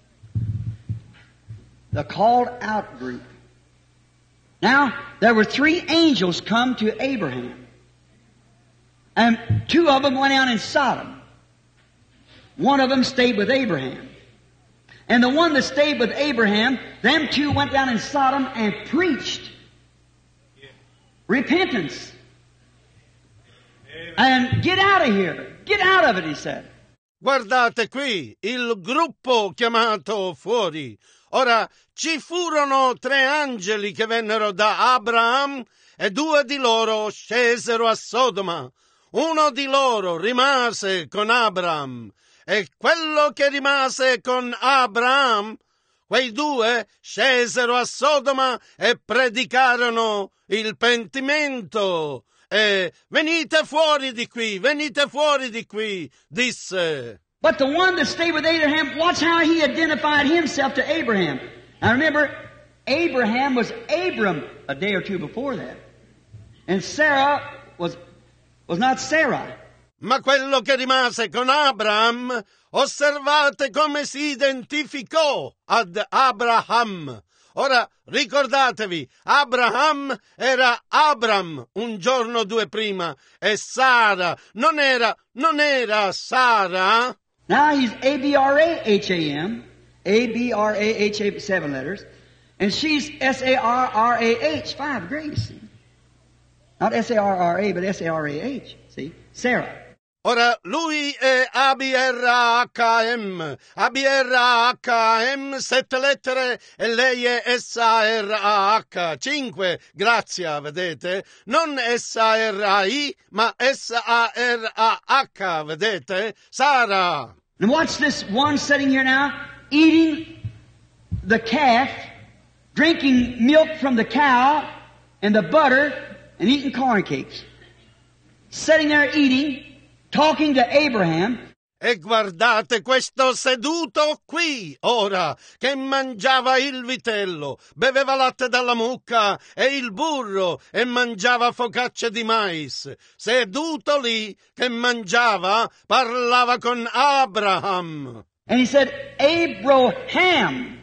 The called out group. Now, there were three angels come to Abraham. And two of them went out in Sodom. One of them stayed with Abraham. And the one that stayed with Abraham, them two went down in Sodom and preached repentance. And get out of here. Get out of it, he said. Guardate qui, il gruppo chiamato fuori. Ora, ci furono tre angeli che vennero da Abraham e due di loro scesero a Sodoma. Uno di loro rimase con Abraham e quello che rimase con Abraham, quei due scesero a Sodoma e predicarono il pentimento. E venite fuori di qui, venite fuori di qui, disse. But the one that stayed with Abraham, watch how he identified himself to Abraham. Now remember, Abraham was Abram a day or two before that. And Sarah was, was not Sarah. Ma quello che rimase con Abraham, osservate come si identificò ad Abraham. Ora ricordatevi, Abraham era Abram un giorno o due prima e Sara non era, non era Sara. Now he's A B R A H A M, A B R A H A, seven letters, and she's S A R R A H, five degrees. See? Not S A R R A, but S A R A H, see? Sarah. Ora, lui è A B R A H M, A B R A H M, sette lettere, e lei è S A R A H, cinque, grazie, vedete? Non S A R A I, ma S A R A H, vedete? Sara. And watch this one sitting here now, eating the calf, drinking milk from the cow, and the butter, and eating corn cakes. Sitting there eating, talking to Abraham. E guardate questo seduto qui, ora, che mangiava il vitello, beveva latte dalla mucca e il burro e mangiava focacce di mais. Seduto lì, che mangiava, parlava con Abraham. And he said, Abraham.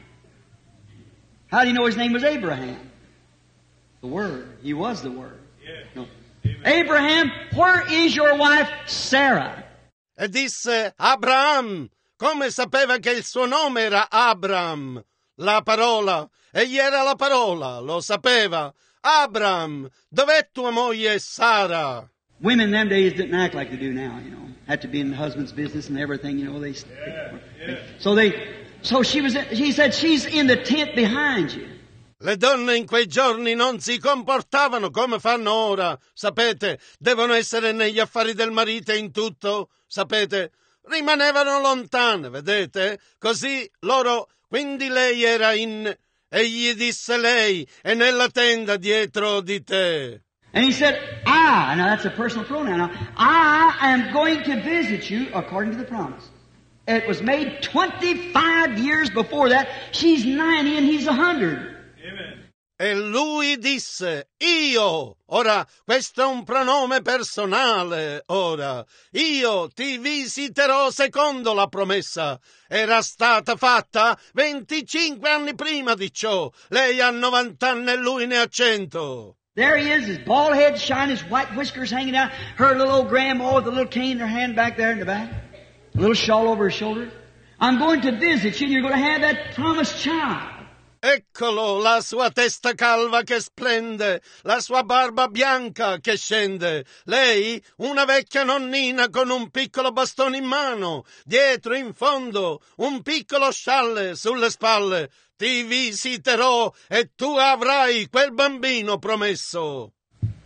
How do you know his name was Abraham? The Word. He was the Word. Yeah. No. Abraham, where is your wife Sarah? E disse Abraham, come sapeva che il suo nome era Abram, la parola, egli era la parola, lo sapeva. Abraham, dov'è tua moglie Sara? Women in them days didn't act like they do now, you know. Had to be in the husband's business and everything, you know. They, Yeah, yeah. So they, so she was, he said, she's in the tent behind you. Le donne in quei giorni non si comportavano come fanno ora, sapete, devono essere negli affari del marito e in tutto, sapete, rimanevano lontane, vedete, così loro, quindi lei era in, e gli disse lei, è nella tenda dietro di te. And he said, I, now that's a personal pronoun, now, I am going to visit you according to the promise. It was made twenty-five years before that. She's ninety and he's a hundred. E lui disse, io, ora, questo è un pronome personale, ora, io ti visiterò secondo la promessa. Era stata fatta venticinque anni prima di ciò. Lei ha novanta anni e lui ne ha cento. There he is, his bald head shining, his white whiskers hanging out, her little old grandma with a little cane in her hand back there in the back, a little shawl over her shoulder. I'm going to visit you and you're going to have that promised child. Eccolo, la sua testa calva che splende, la sua barba bianca che scende. Lei, una vecchia nonnina con un piccolo bastone in mano, dietro in fondo, un piccolo scialle sulle spalle. Ti visiterò e tu avrai quel bambino promesso.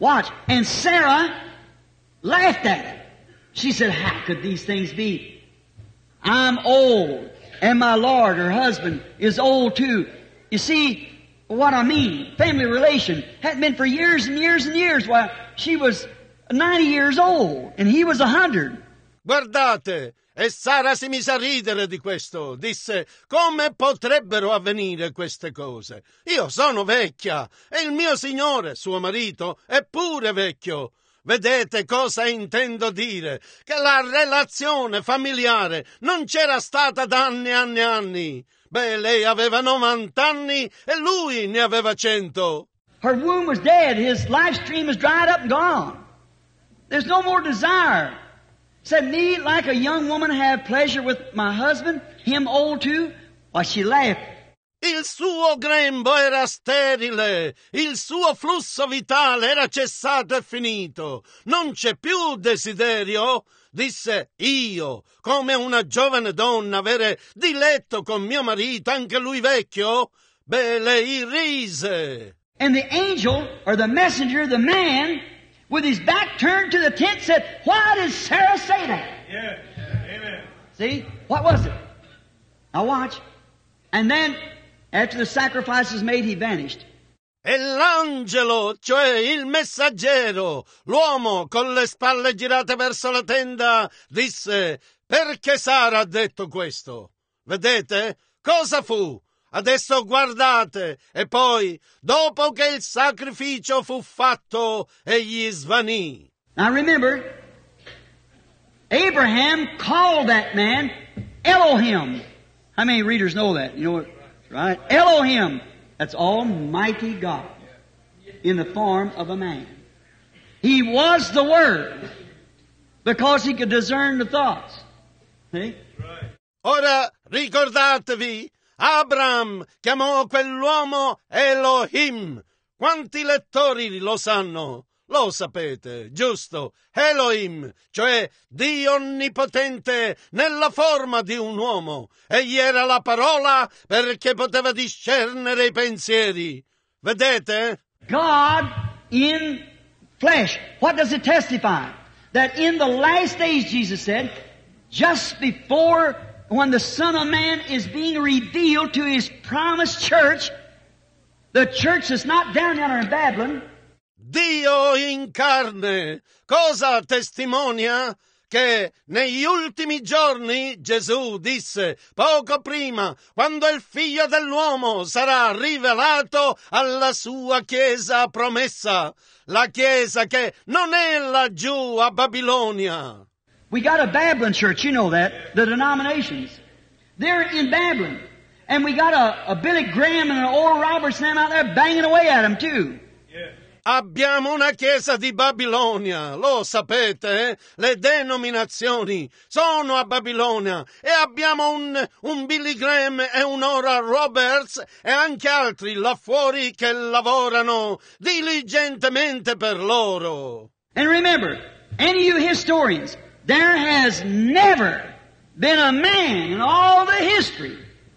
Watch. And Sarah laughed at it. She said, how could these things be? I'm old, and my Lord, her husband, is old too. You see what I mean? Family relation hadn't been for years and years and years. While she was ninety years old, and he was a hundred. Guardate, e Sara si mise a ridere di questo. Disse, come potrebbero avvenire queste cose? Io sono vecchia, e il mio signore, suo marito, è pure vecchio. Vedete cosa intendo dire? Che la relazione familiare non c'era stata da anni e anni e anni. Beh, lei aveva novanta anni e lui ne aveva cento. Her womb was dead. His life stream was dried up and gone. There's no more desire. Said, me, like a young woman, have pleasure with my husband, him old too? Why, she laughed. Il suo grembo era sterile, il suo flusso vitale era cessato e finito. Non c'è più desiderio, disse io, come una giovane donna, avere diletto con mio marito, anche lui vecchio? Beh, lei rise. And the angel, or the messenger, the man, with his back turned to the tent, said, why did Sarah say that? Yeah. Amen. See? What was it? Now watch. And then, after the sacrifice was made, he vanished. E l'angelo, cioè il messaggero, l'uomo con le spalle girate verso la tenda, disse, perché Sara ha detto questo? Vedete? Cosa fu? Adesso guardate, e poi, dopo che il sacrificio fu fatto, egli svanì. Now remember, Abraham called that man Elohim. How many readers know that? You know what? Right? Elohim. That's Almighty God in the form of a man. He was the Word because he could discern the thoughts. See? Ora ricordatevi, Abraham chiamò quell'uomo Elohim. Quanti lettori lo sanno? Lo sapete, giusto? Elohim, cioè Dio onnipotente nella forma di un uomo. Egli era la parola perché poteva discernere i pensieri. Vedete? God in flesh. What does it testify? That in the last days, Jesus said, just before when the Son of Man is being revealed to His promised church, the church that's not down yonder in Babylon, Dio in carne. Cosa testimonia? Che negli ultimi giorni Gesù disse poco prima, quando il Figlio dell'uomo sarà rivelato alla sua Chiesa promessa, la Chiesa che non è laggiù a Babilonia. we got a Babylon church, you know that, the denominations. They're in Babylon. And we got a, a Billy Graham and an Oral Roberts and them out there banging away at them too. Abbiamo una chiesa di Babilonia, lo sapete, eh? Le denominazioni sono a Babilonia e abbiamo un, un Billy Graham e un Oral Roberts e anche altri là fuori che lavorano diligentemente per loro. And remember, any of you historians, there has never been a man in all the history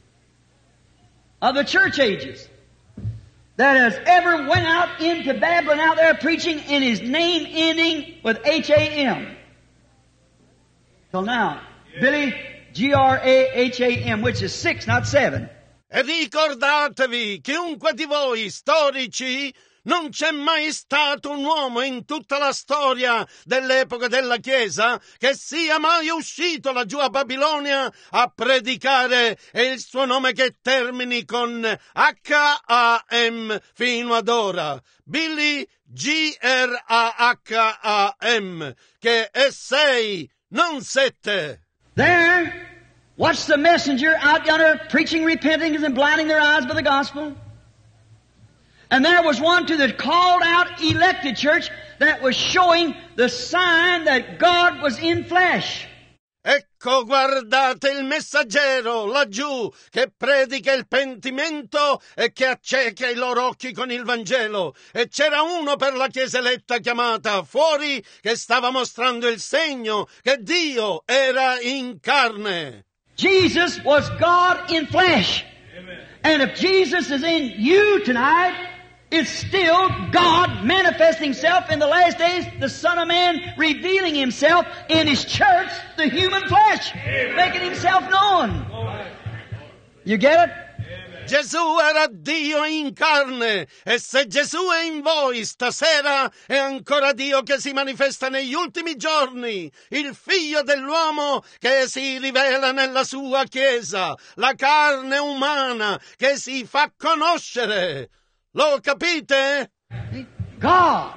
of the church ages that has ever went out into Babylon out there preaching in his name ending with H A M. Till now. Yeah. Billy, G R A H A M, which is six, not seven. E ricordatevi, chiunque di voi storici, non c'è mai stato un uomo in tutta la storia dell'epoca della Chiesa che sia mai uscito laggiù a Babilonia a predicare e il suo nome che termini con H A M fino ad ora. Billy G R A H A M, che è sei, non sette. There, watch the messenger out yonder preaching repentance and blinding their eyes by the gospel. And there was one to the called out elected church that was showing the sign that God was in flesh. Ecco, guardate il messaggero laggiù che predica il pentimento e che acceca i loro occhi con il Vangelo. E c'era uno per la chiesa eletta chiamata fuori che stava mostrando il segno che Dio era in carne. Jesus was God in flesh. Amen. And if Jesus is in you tonight, It's still God manifesting Himself in the last days, the Son of Man revealing Himself in His church, the human flesh, Amen. Making Himself known. You get it? Gesù era Dio in carne, e se Gesù è in voi stasera è ancora Dio che si manifesta negli ultimi giorni, il Figlio dell'uomo che si rivela nella sua Chiesa, la carne umana che si fa conoscere. Lo capite? God,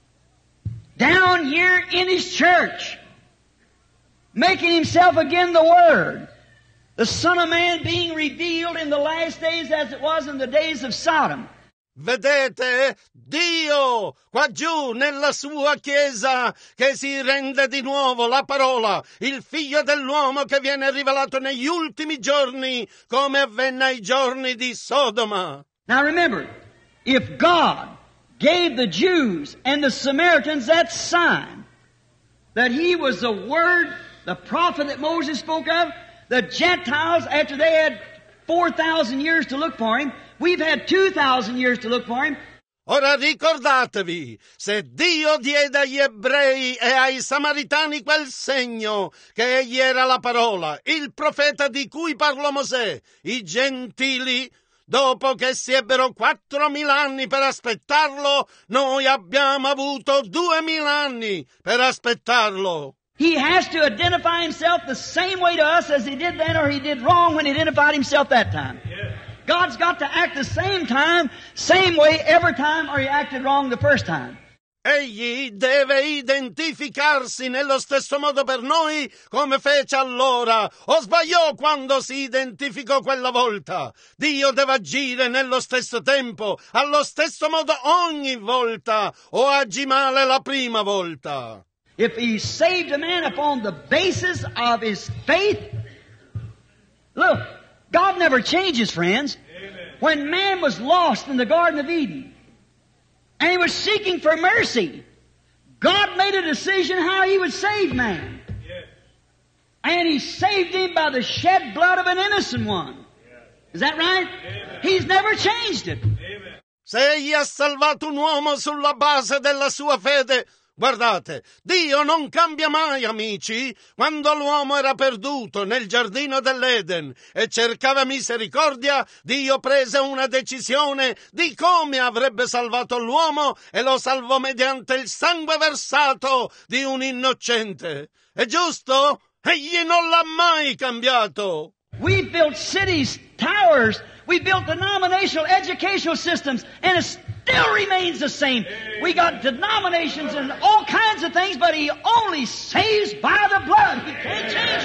down here in His church, making Himself again the Word. The Son of Man being revealed in the last days as it was in the days of Sodom. Vedete? Dio, qua giù nella sua Chiesa, che si rende di nuovo la parola, il Figlio dell'uomo che viene rivelato negli ultimi giorni, come avvenne ai giorni di Sodoma. Now remember, if God gave the Jews and the Samaritans that sign, that He was the Word, the prophet that Moses spoke of, the Gentiles, after they had four thousand years to look for Him, we've had two thousand years to look for Him. Ora ricordatevi, se Dio diede agli ebrei e ai samaritani quel segno, che egli era la parola, il profeta di cui parlò Mosè, i gentili, dopo che si ebbero quattromila anni per aspettarlo, noi abbiamo avuto duemila anni per aspettarlo. He has to identify Himself the same way to us as He did then, or He did wrong when He identified Himself that time. Yeah. God's got to act the same time, same way every time, or He acted wrong the first time. Egli deve identificarsi nello stesso modo per noi come fece allora, o sbagliò quando si identificò quella volta. Dio deve agire nello stesso tempo, allo stesso modo ogni volta, o agì male la prima volta. If He saved a man upon the basis of his faith, look, God never changes, friends. Amen. When man was lost in the Garden of Eden, and he was seeking for mercy, God made a decision how He would save man. Yes. And He saved him by the shed blood of an innocent one. Yes. Is that right? Amen. He's never changed it. Amen. Se Egli ha salvato un uomo sulla base della sua fede, guardate, Dio non cambia mai, amici. Quando l'uomo era perduto nel giardino dell'Eden e cercava misericordia, Dio prese una decisione di come avrebbe salvato l'uomo e lo salvò mediante il sangue versato di un innocente. È giusto? Egli non l'ha mai cambiato. We built cities, towers, we built denominational educational systems, and it still remains the same. We got denominations and all kinds of things, but He only saves by the blood. He can't change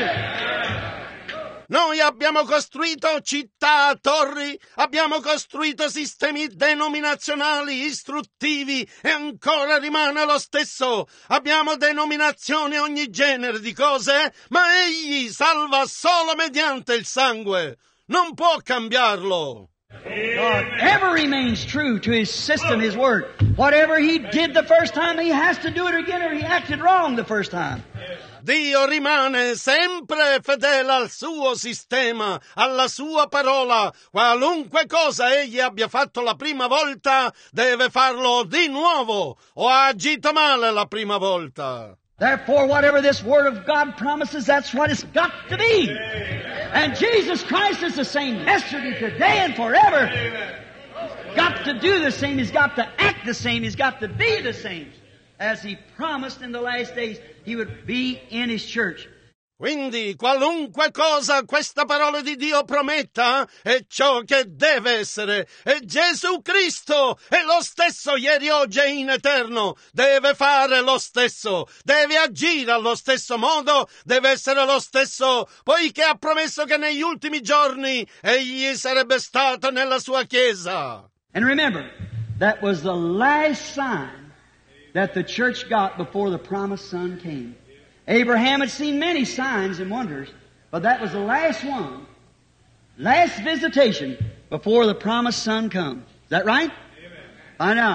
it. Noi abbiamo costruito città, torri, abbiamo costruito sistemi denominazionali, istruttivi, e ancora rimane lo stesso. Abbiamo denominazioni, ogni genere di cose, ma Egli salva solo mediante il sangue. Non può cambiarlo. God ever remains true to His system, His Word. Whatever He did the first time, He has to do it again, or He acted wrong the first time. Dio rimane sempre fedele al suo sistema, alla sua parola. Qualunque cosa Egli abbia fatto la prima volta, deve farlo di nuovo, o ha agito male la prima volta. Therefore, whatever this Word of God promises, that's what it's got to be. And Jesus Christ is the same yesterday, today, and forever. He's got to do the same. He's got to act the same. He's got to be the same. As He promised in the last days, He would be in His church. Quindi, qualunque cosa questa parola di Dio prometta è ciò che deve essere. E Gesù Cristo è lo stesso ieri, oggi e in eterno. Deve fare lo stesso. Deve agire allo stesso modo. Deve essere lo stesso, poiché ha promesso che negli ultimi giorni Egli sarebbe stato nella sua Chiesa. And remember, that was the last sign that the church got before the promised Son came. Abraham had seen many signs and wonders, but that was the last one. Last visitation before the promised Son comes. Is that right? Amen. Find out.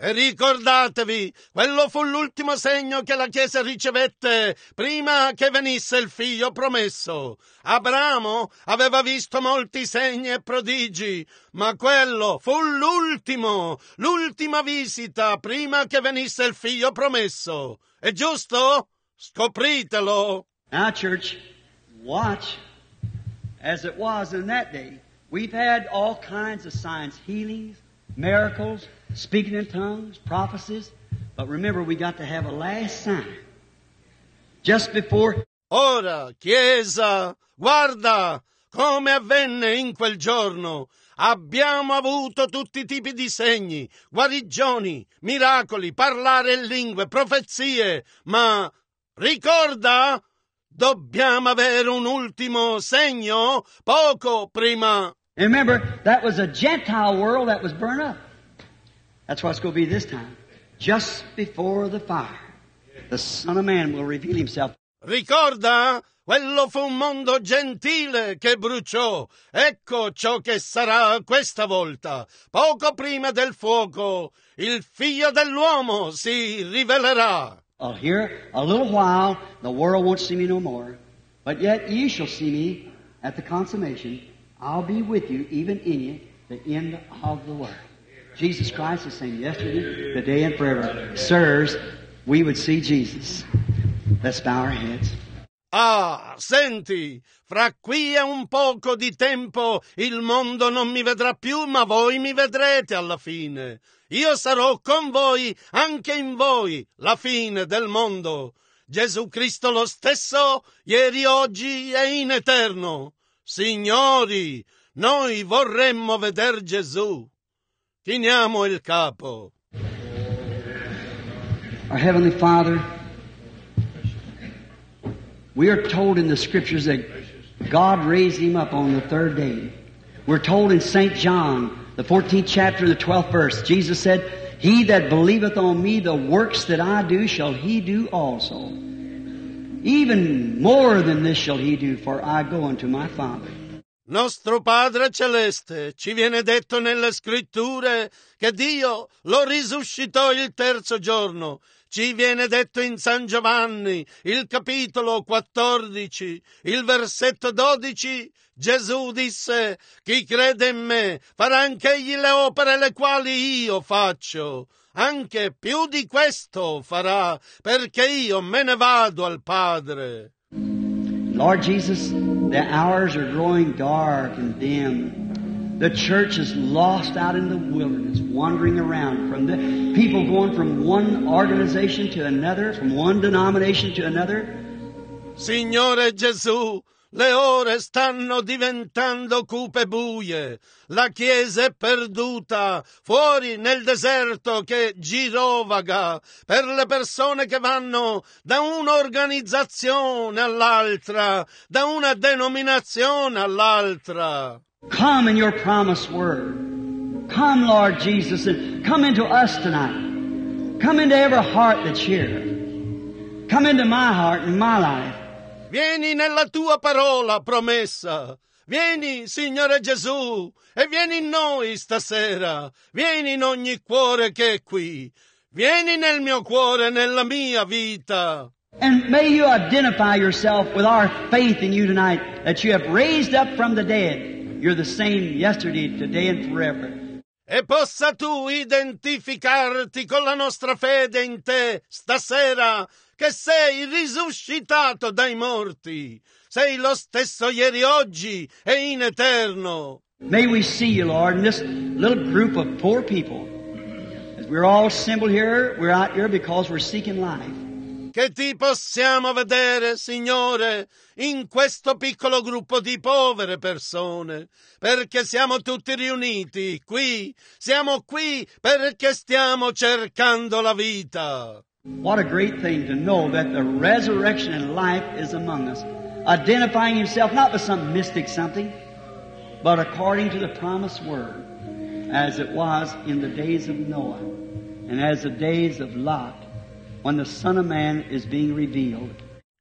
E ricordatevi, quello fu l'ultimo segno che la Chiesa ricevette prima che venisse il figlio promesso. Abramo aveva visto molti segni e prodigi, ma quello fu l'ultimo, l'ultima visita prima che venisse il figlio promesso. È giusto? Scopritelo. Now, church, watch as it was in that day. We've had all kinds of signs, healings, miracles, speaking in tongues, prophecies. But remember, we got to have a last sign. Just before... Ora, Chiesa, guarda come avvenne in quel giorno. Abbiamo avuto tutti i tipi di segni, guarigioni, miracoli, parlare in lingue, profezie, ma ricorda, dobbiamo avere un ultimo segno poco prima. And remember, that was a Gentile world that was burned up. That's what it's going to be this time. Just before the fire, the Son of Man will reveal himself. Ricorda? Quello fu un mondo gentile che bruciò. Ecco ciò che sarà questa volta. Poco prima del fuoco, il figlio dell'uomo si rivelerà. Oh, here, a little while, the world won't see me no more. But yet ye shall see me at the consummation. I'll be with you, even in you, the end of the world. Jesus Christ is saying yesterday, today, and forever. Sirs, we would see Jesus. Let's bow our heads. Ah, senti, fra qui e un poco di tempo il mondo non mi vedrà più, ma voi mi vedrete alla fine. Io sarò con voi, anche in voi, la fine del mondo. Gesù Cristo lo stesso, ieri, oggi e in eterno. Signori, noi vorremmo veder Gesù. Chiniamo il capo. Our Heavenly Father, we are told in the Scriptures that God raised Him up on the third day. We're told in Saint John, the fourteenth chapter, the twelfth verse, Jesus said, He that believeth on me, the works that I do shall he do also. Even more than this shall he do, for I go unto my Father. Nostro Padre Celeste, ci viene detto nelle Scritture che Dio lo risuscitò il terzo giorno. Ci viene detto in San Giovanni, il capitolo quattordici, il versetto dodici, Gesù disse, chi crede in me farà anch'egli le opere le quali io faccio. Anche più di questo farà, perché io me ne vado al Padre. Lord Jesus, the hours are growing dark and dim. The church is lost out in the wilderness, wandering around, from the people going from one organization to another, from one denomination to another. Signore Gesù, le ore stanno diventando cupe buie. La Chiesa è perduta, fuori nel deserto che girovaga, per le persone che vanno da un'organizzazione all'altra, da una denominazione all'altra. Come in your promised word. Come, Lord Jesus, and come into us tonight. Come into every heart that's here. Come into my heart and my life. Vieni nella tua parola promessa. Vieni, Signore Gesù, e vieni in noi stasera. Vieni in ogni cuore che è qui. Vieni nel mio cuore, nella mia vita. And may you identify yourself with our faith in you tonight, that you have raised up from the dead. You're the same yesterday, today, and forever. E possa tu identificarti con la nostra fede in te stasera, che sei risuscitato dai morti. Sei lo stesso ieri, oggi e in eterno. May we see you, Lord, in this little group of poor people. As we're all assembled here, we're out here because we're seeking life. Che ti possiamo vedere, Signore, in questo piccolo gruppo di povere persone, perché siamo tutti riuniti qui, siamo qui perché stiamo cercando la vita. What a great thing to know that the resurrection and life is among us, identifying himself not with some mystic something, but according to the promised word, as it was in the days of Noah and as the days of Lot, when the Son of Man is being revealed.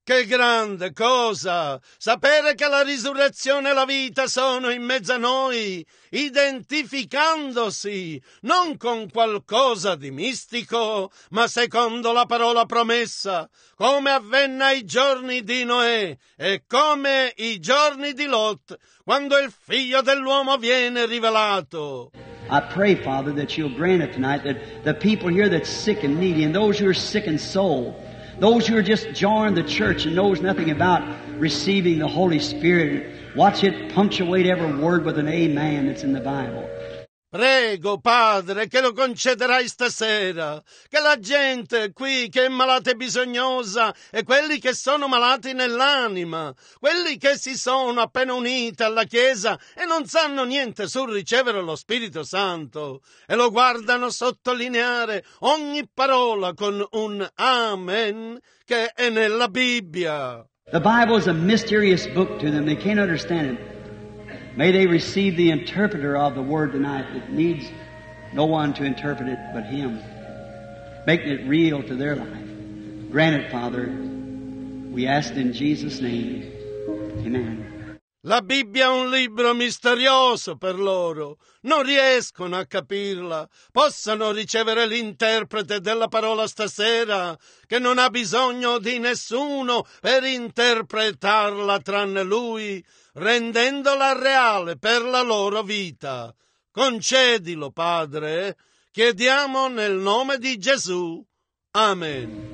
Che grande cosa! Sapere che la risurrezione e la vita sono in mezzo a noi, identificandosi non con qualcosa di mistico, ma secondo la parola promessa, come avvenne ai giorni di Noè e come i giorni di Lot, quando il Figlio dell'uomo viene rivelato. I pray, Father, that you'll grant it tonight, that the people here that's sick and needy, and those who are sick in soul, those who are just joined the church and knows nothing about receiving the Holy Spirit, watch it punctuate every word with an amen that's in the Bible. Prego, Padre, che lo concederai stasera, che la gente qui che è malata e bisognosa e quelli che sono malati nell'anima, quelli che si sono appena uniti alla Chiesa e non sanno niente sul ricevere lo Spirito Santo e lo guardano sottolineare ogni parola con un amen che è nella Bibbia. The Bible is a mysterious book to them. They can't understand it. May they receive the interpreter of the Word tonight that needs no one to interpret it but Him, making it real to their life. Grant it, Father. We ask it in Jesus' name. Amen. La Bibbia è un libro misterioso per loro. Non riescono a capirla. Possano ricevere l'interprete della parola stasera, che non ha bisogno di nessuno per interpretarla tranne Lui, rendendola reale per la loro vita. Concedilo, Padre. Chiediamo nel nome di Gesù. Amen.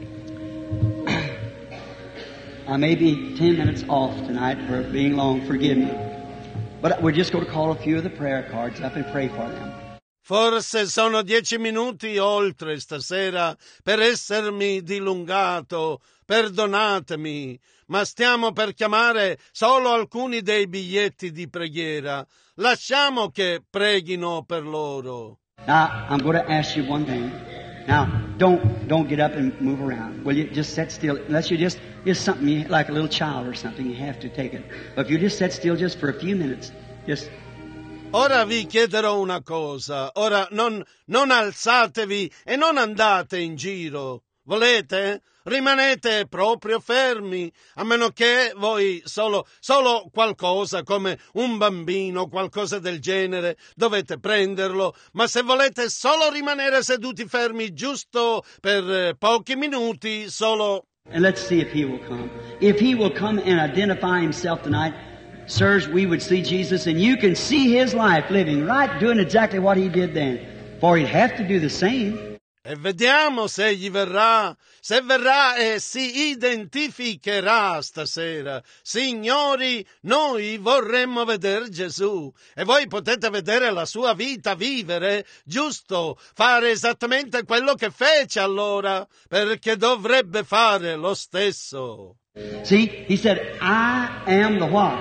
I may be ten minutes off tonight for being long. Forgive me. But we're just going to call a few of the prayer cards up and pray for them. Forse sono dieci minuti oltre stasera per essermi dilungato. Perdonatemi, ma stiamo per chiamare solo alcuni dei biglietti di preghiera. Lasciamo che preghino per loro. Now, I'm going to ask you one thing. Now, don't don't get up and move around. Will you just sit still? Unless you just, just something you, like a little child or something, you have to take it. But if you just sit still just for a few minutes, just... Ora vi chiederò una cosa. Ora non, non alzatevi e non andate in giro. Volete? Rimanete proprio fermi, a meno che voi solo, solo qualcosa come un bambino, qualcosa del genere, dovete prenderlo, ma se volete solo rimanere seduti fermi giusto per eh, pochi minuti, solo... And let's see if He will come. If He will come and identify Himself tonight, sirs, we would see Jesus, and you can see His life living right, doing exactly what He did then. For He'd have to do the same. E vediamo se egli verrà, se verrà e si identificherà stasera. Signori, noi vorremmo vedere Gesù e voi potete vedere la sua vita vivere, giusto, fare esattamente quello che fece allora, perché dovrebbe fare lo stesso. See, He said, I am the what?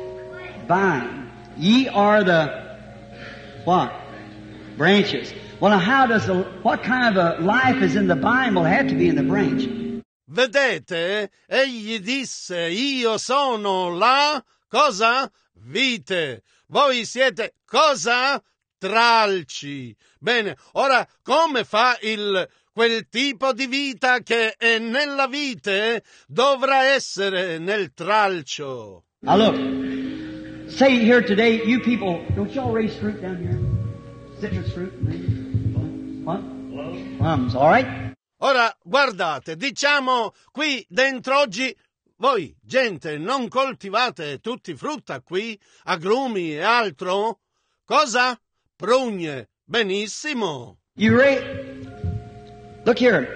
Vine. Ye are the what? Branches. Well, now how does the, what kind of a life is in the vine will have to be in the branch. Vedete, egli disse, io sono la, cosa? Vite. Voi siete, cosa? Tralci. Bene, ora come fa il, quel tipo di vita che è nella vite? Dovrà essere nel tralcio. Now look, say here today, you people, don't y'all raise fruit down here? Citrus fruit? What? Plums, all right? Ora, guardate, diciamo qui dentro oggi, voi, gente, non coltivate tutti frutta qui, agrumi e altro? Cosa? Prugne. Benissimo. You raise, look here,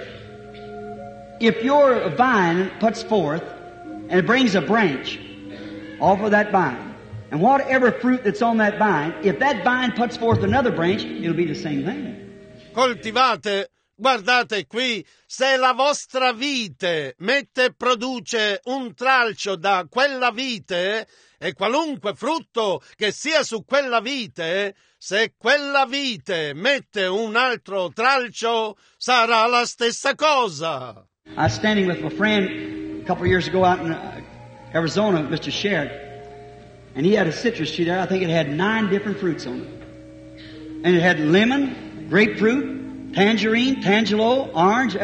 if your vine puts forth and it brings a branch off of that vine, and whatever fruit that's on that vine, if that vine puts forth another branch, it'll be the same thing. Coltivate, guardate qui, se la vostra vite mette e produce un tralcio da quella vite, e qualunque frutto che sia su quella vite, se quella vite mette un altro tralcio, sarà la stessa cosa. I was standing with my friend a couple of years ago out in uh, Arizona, Mister Sherrod, and he had a citrus tree there. I think it had nine different fruits on it. And it had lemon, grapefruit, tangerine, tangelo, orange.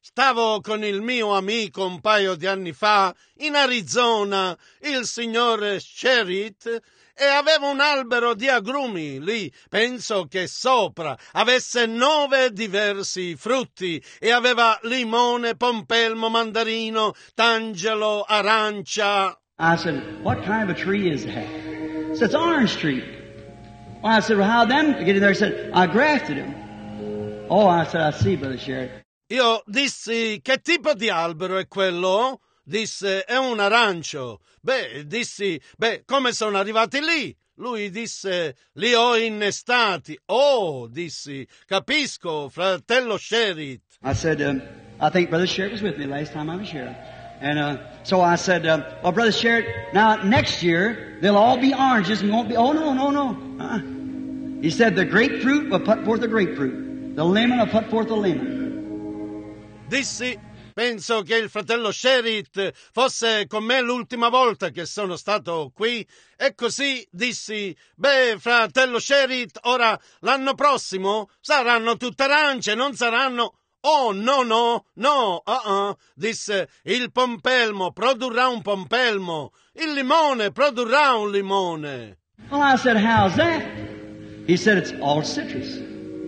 Stavo con il mio amico un paio di anni fa in Arizona, il signor Sherritt, e aveva un albero di agrumi lì. Penso che sopra avesse nove diversi frutti e aveva limone, pompelmo, mandarino, tangelo, arancia. I said, what kind of a tree is that? He said, it's an orange tree. Well, I said, well, how them get in there? He said, I grafted them. Oh, I said, I see, Brother Sherritt. Io dissi, che tipo di albero è quello? Disse, è un arancio. Beh, dissi, beh, come sono arrivati lì? Lui disse, li ho innestati. Oh, dissi, capisco, fratello Sherritt. I said, um, I think Brother Sherritt was with me last time I was here. And uh, so I said, uh, well, Brother Sherritt, now next year, they'll all be oranges and won't be, oh, no, no, no. Uh-uh. He said, the grapefruit will put forth a grapefruit. The lemon will put forth a lemon. Dissi, penso che il fratello Sherritt fosse con me l'ultima volta che sono stato qui, e così dissi, beh, fratello Sherritt, ora l'anno prossimo saranno tutte arance, non saranno... Oh, no, no, no, uh-uh, disse, il pompelmo produrrà un pompelmo, il limone produrrà un limone. Well, I said, how's that? He said, it's all citrus.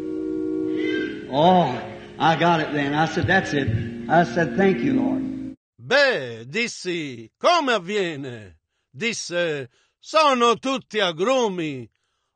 Oh, I got it then. I said, that's it. I said, thank you, Lord. Beh, dissi, come avviene? Disse, sono tutti agrumi.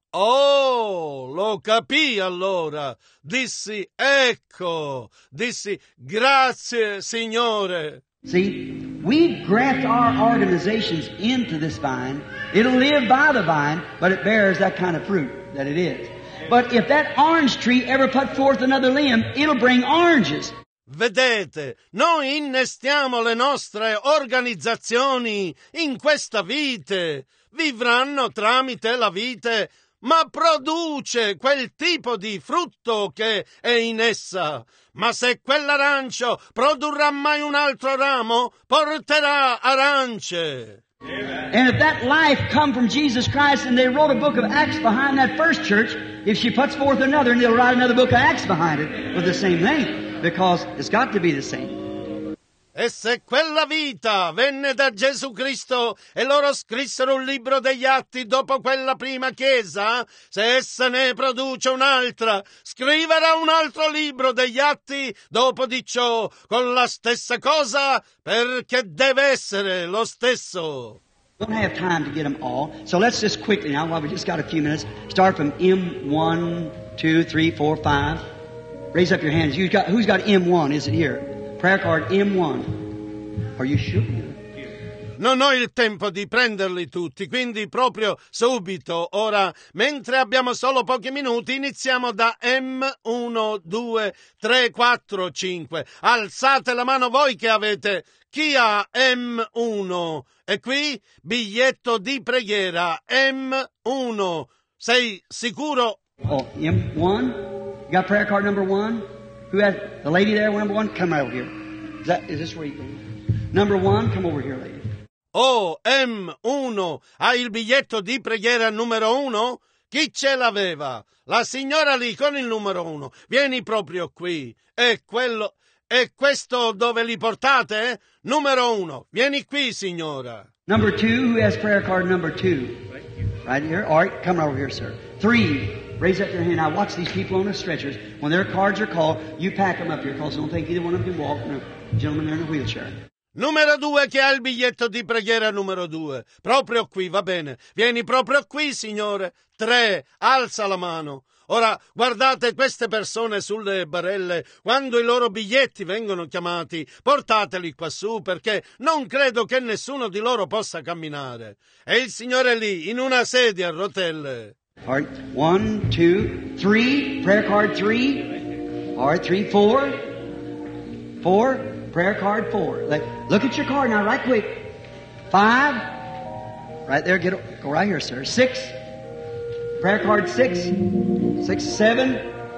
Oh, lo capii allora. Dissi, ecco. Dissi, grazie, Signore. See, we graft our organizations into this vine. It'll live by the vine, but it bears that kind of fruit that it is. But if that orange tree ever put forth another limb, it'll bring oranges. Vedete, noi innestiamo le nostre organizzazioni in questa vite. Vivranno tramite la vite, ma produce quel tipo di frutto che è in essa. Ma se quell'arancio produrrà mai un altro ramo, porterà arance. Amen. And if that life come from Jesus Christ and they wrote a book of Acts behind that first church, if she puts forth another, and they'll write another book of Acts behind it with the same thing, because it's got to be the same. E se quella vita venne da Gesù Cristo e loro scrissero un libro degli atti dopo quella prima chiesa, se essa ne produce un'altra, scriverà un altro libro degli atti dopo di ciò con la stessa cosa, perché deve essere lo stesso. We don't have time to get them all, so let's just quickly now, while we just got a few minutes, start from M one, two, three, four, five. Raise up your hands. You got, who's got M one? Is it here? Prayer card M one. Are you sure? Non ho il tempo di prenderli tutti, quindi proprio subito. Ora, mentre abbiamo solo pochi minuti, iniziamo da M uno, due, tre, quattro, cinque. Alzate la mano voi che avete. Chi ha M uno? E qui, biglietto di preghiera M uno. Sei sicuro? Oh, M one? You got prayer card number one? Who has the lady there, number one? Come over here. Is that, is this where you go? Number one, come over here, lady. Oh, M uno, hai il biglietto di preghiera numero uno? Chi ce l'aveva? La signora lì con il numero uno. Vieni proprio qui. E quello, e questo dove li portate? Numero uno. Vieni qui, signora. Number two, who has prayer card number two? Right here. All right, come over here, sir. Three. Raise up your hand. Now watch these people on the stretchers. When their cards are called, you pack them up here, because I don't think either one of them can walk. No, gentlemen, they're in a wheelchair. Numero due, che ha il biglietto di preghiera numero due. Proprio qui, va bene. Vieni proprio qui, signore. Tre, alza la mano. Ora, guardate queste persone sulle barelle. Quando i loro biglietti vengono chiamati, portateli quassù, perché non credo che nessuno di loro possa camminare. E il signore lì, in una sedia a rotelle. All right, one, two, three, prayer card three. All right, three, four. Four, prayer card four. Like, look at your card now, right quick. Five. Right there, get go right here, sir. Six. Prayer card six. Six, seven.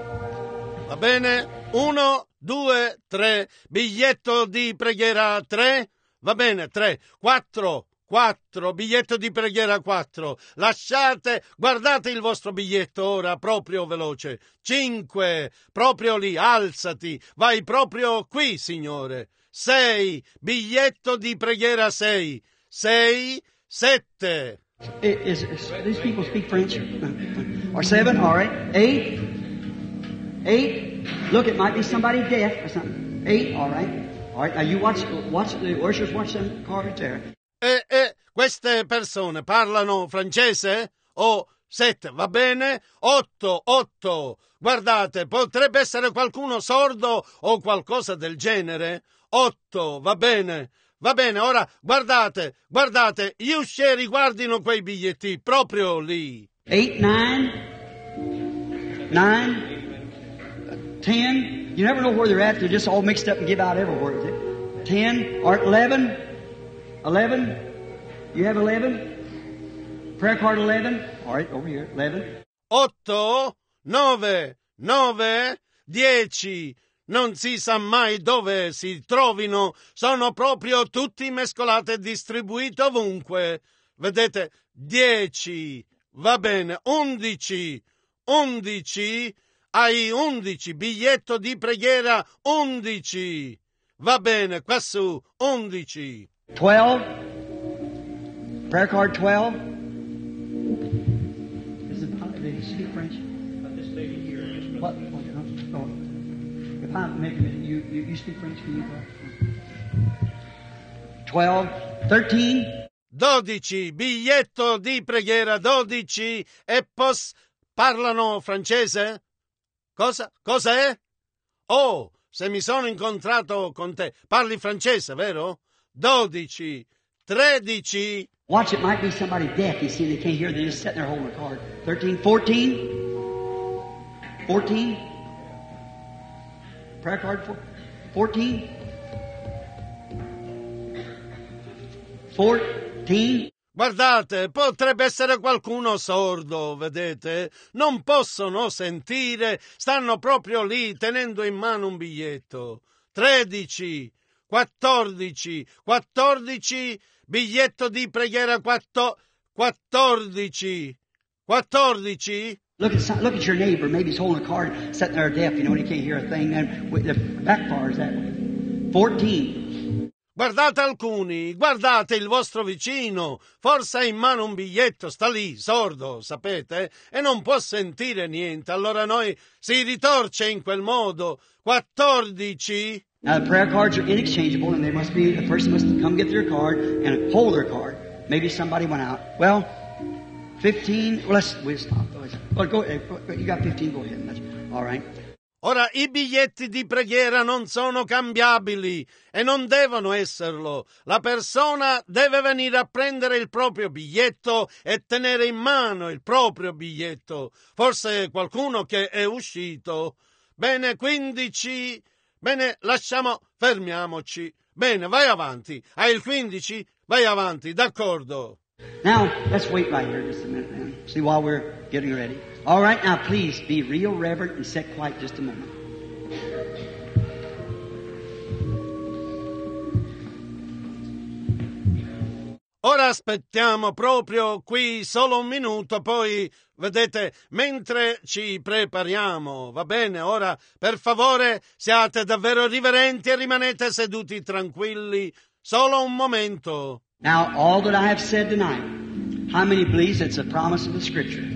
Va bene? Uno, due, tre. Biglietto di preghiera tre. Va bene, tre. Quattro. quattro, biglietto di preghiera quattro. Lasciate, guardate il vostro biglietto ora, proprio veloce. cinque, proprio lì, alzati, vai proprio qui, Signore. sei, biglietto di preghiera sei. sei, sette. Is, is, these people speak French? Or seven, all right. Eight. Eight. Look, it might be somebody deaf or something. Eight, all right. All right, now you watch, watch the worshipers, watch them cards there. E, e queste persone parlano francese? O sette, va bene? Otto, otto. Guardate, potrebbe essere qualcuno sordo o qualcosa del genere. Otto, va bene. Va bene, ora guardate, guardate, gli uscieri guardino quei biglietti proprio lì. Eight, nine, nine, ten. You never know where they're at. They're just all mixed up and give out everywhere. Ten, or eleven, eleven. You have eleven? Prayer card eleven. All right, over here, eleven. Otto, nove, nove, dieci. Non si sa mai dove si trovino, sono proprio tutti mescolati e distribuiti ovunque. Vedete, dieci, va bene, undici, undici, hai undici, biglietto di preghiera undici, va bene, qua su, undici. Twelve, prayer card twelve. Is it, did he speak French? But this lady here is What? Oh, oh. If I make a minute, you, you, you speak French, can you? Twelve, thirteen. Dodici, biglietto di preghiera dodici, e pos parlano francese? Cosa? Cosa è? Oh, se mi sono incontrato con te, parli francese, vero? Dodici, tredici. Watch, it might be somebody deaf. You see, they can't hear. They're just sitting there holding a card. Thirteen, fourteen, fourteen. Prayer card for fourteen, fourteen. Guardate, potrebbe essere qualcuno sordo, vedete? Non possono sentire, stanno proprio lì tenendo in mano un biglietto. Tredici, quattordici, quattordici, biglietto di preghiera quatto, quattordici, quattordici. Look at look at your neighbor. Maybe he's holding a card, sitting there deaf. You know, and he can't hear a thing. And the back bar is that way. Fourteen. Guardate alcuni, guardate il vostro vicino, forse ha in mano un biglietto, sta lì, sordo, sapete, e non può sentire niente. Allora noi si ritorce in quel modo. quattordici. Now the prayer cards are inexchangeable, and they must be the person must come get their card and hold their card. Maybe somebody went out. Well, fifteen. Well, let's we'll stop. Well, go ahead. You got fifteen. Go ahead. That's all right. Ora, i biglietti di preghiera non sono cambiabili e non devono esserlo. La persona deve venire a prendere il proprio biglietto e tenere in mano il proprio biglietto. Forse qualcuno che è uscito. Bene, quindici. Bene, lasciamo, fermiamoci. Bene, vai avanti. Hai il quindici? Vai avanti, d'accordo. Now, let's wait right here just a minute, man. See, while we're getting ready. All right, now please be real reverent and sit quiet just a moment. Ora aspettiamo proprio qui solo un minuto, poi, vedete, mentre ci prepariamo, va bene? Ora, per favore, siate davvero riverenti e rimanete seduti tranquilli, solo un momento. Now, all that I have said tonight, how many believes it's a promise of the Scripture?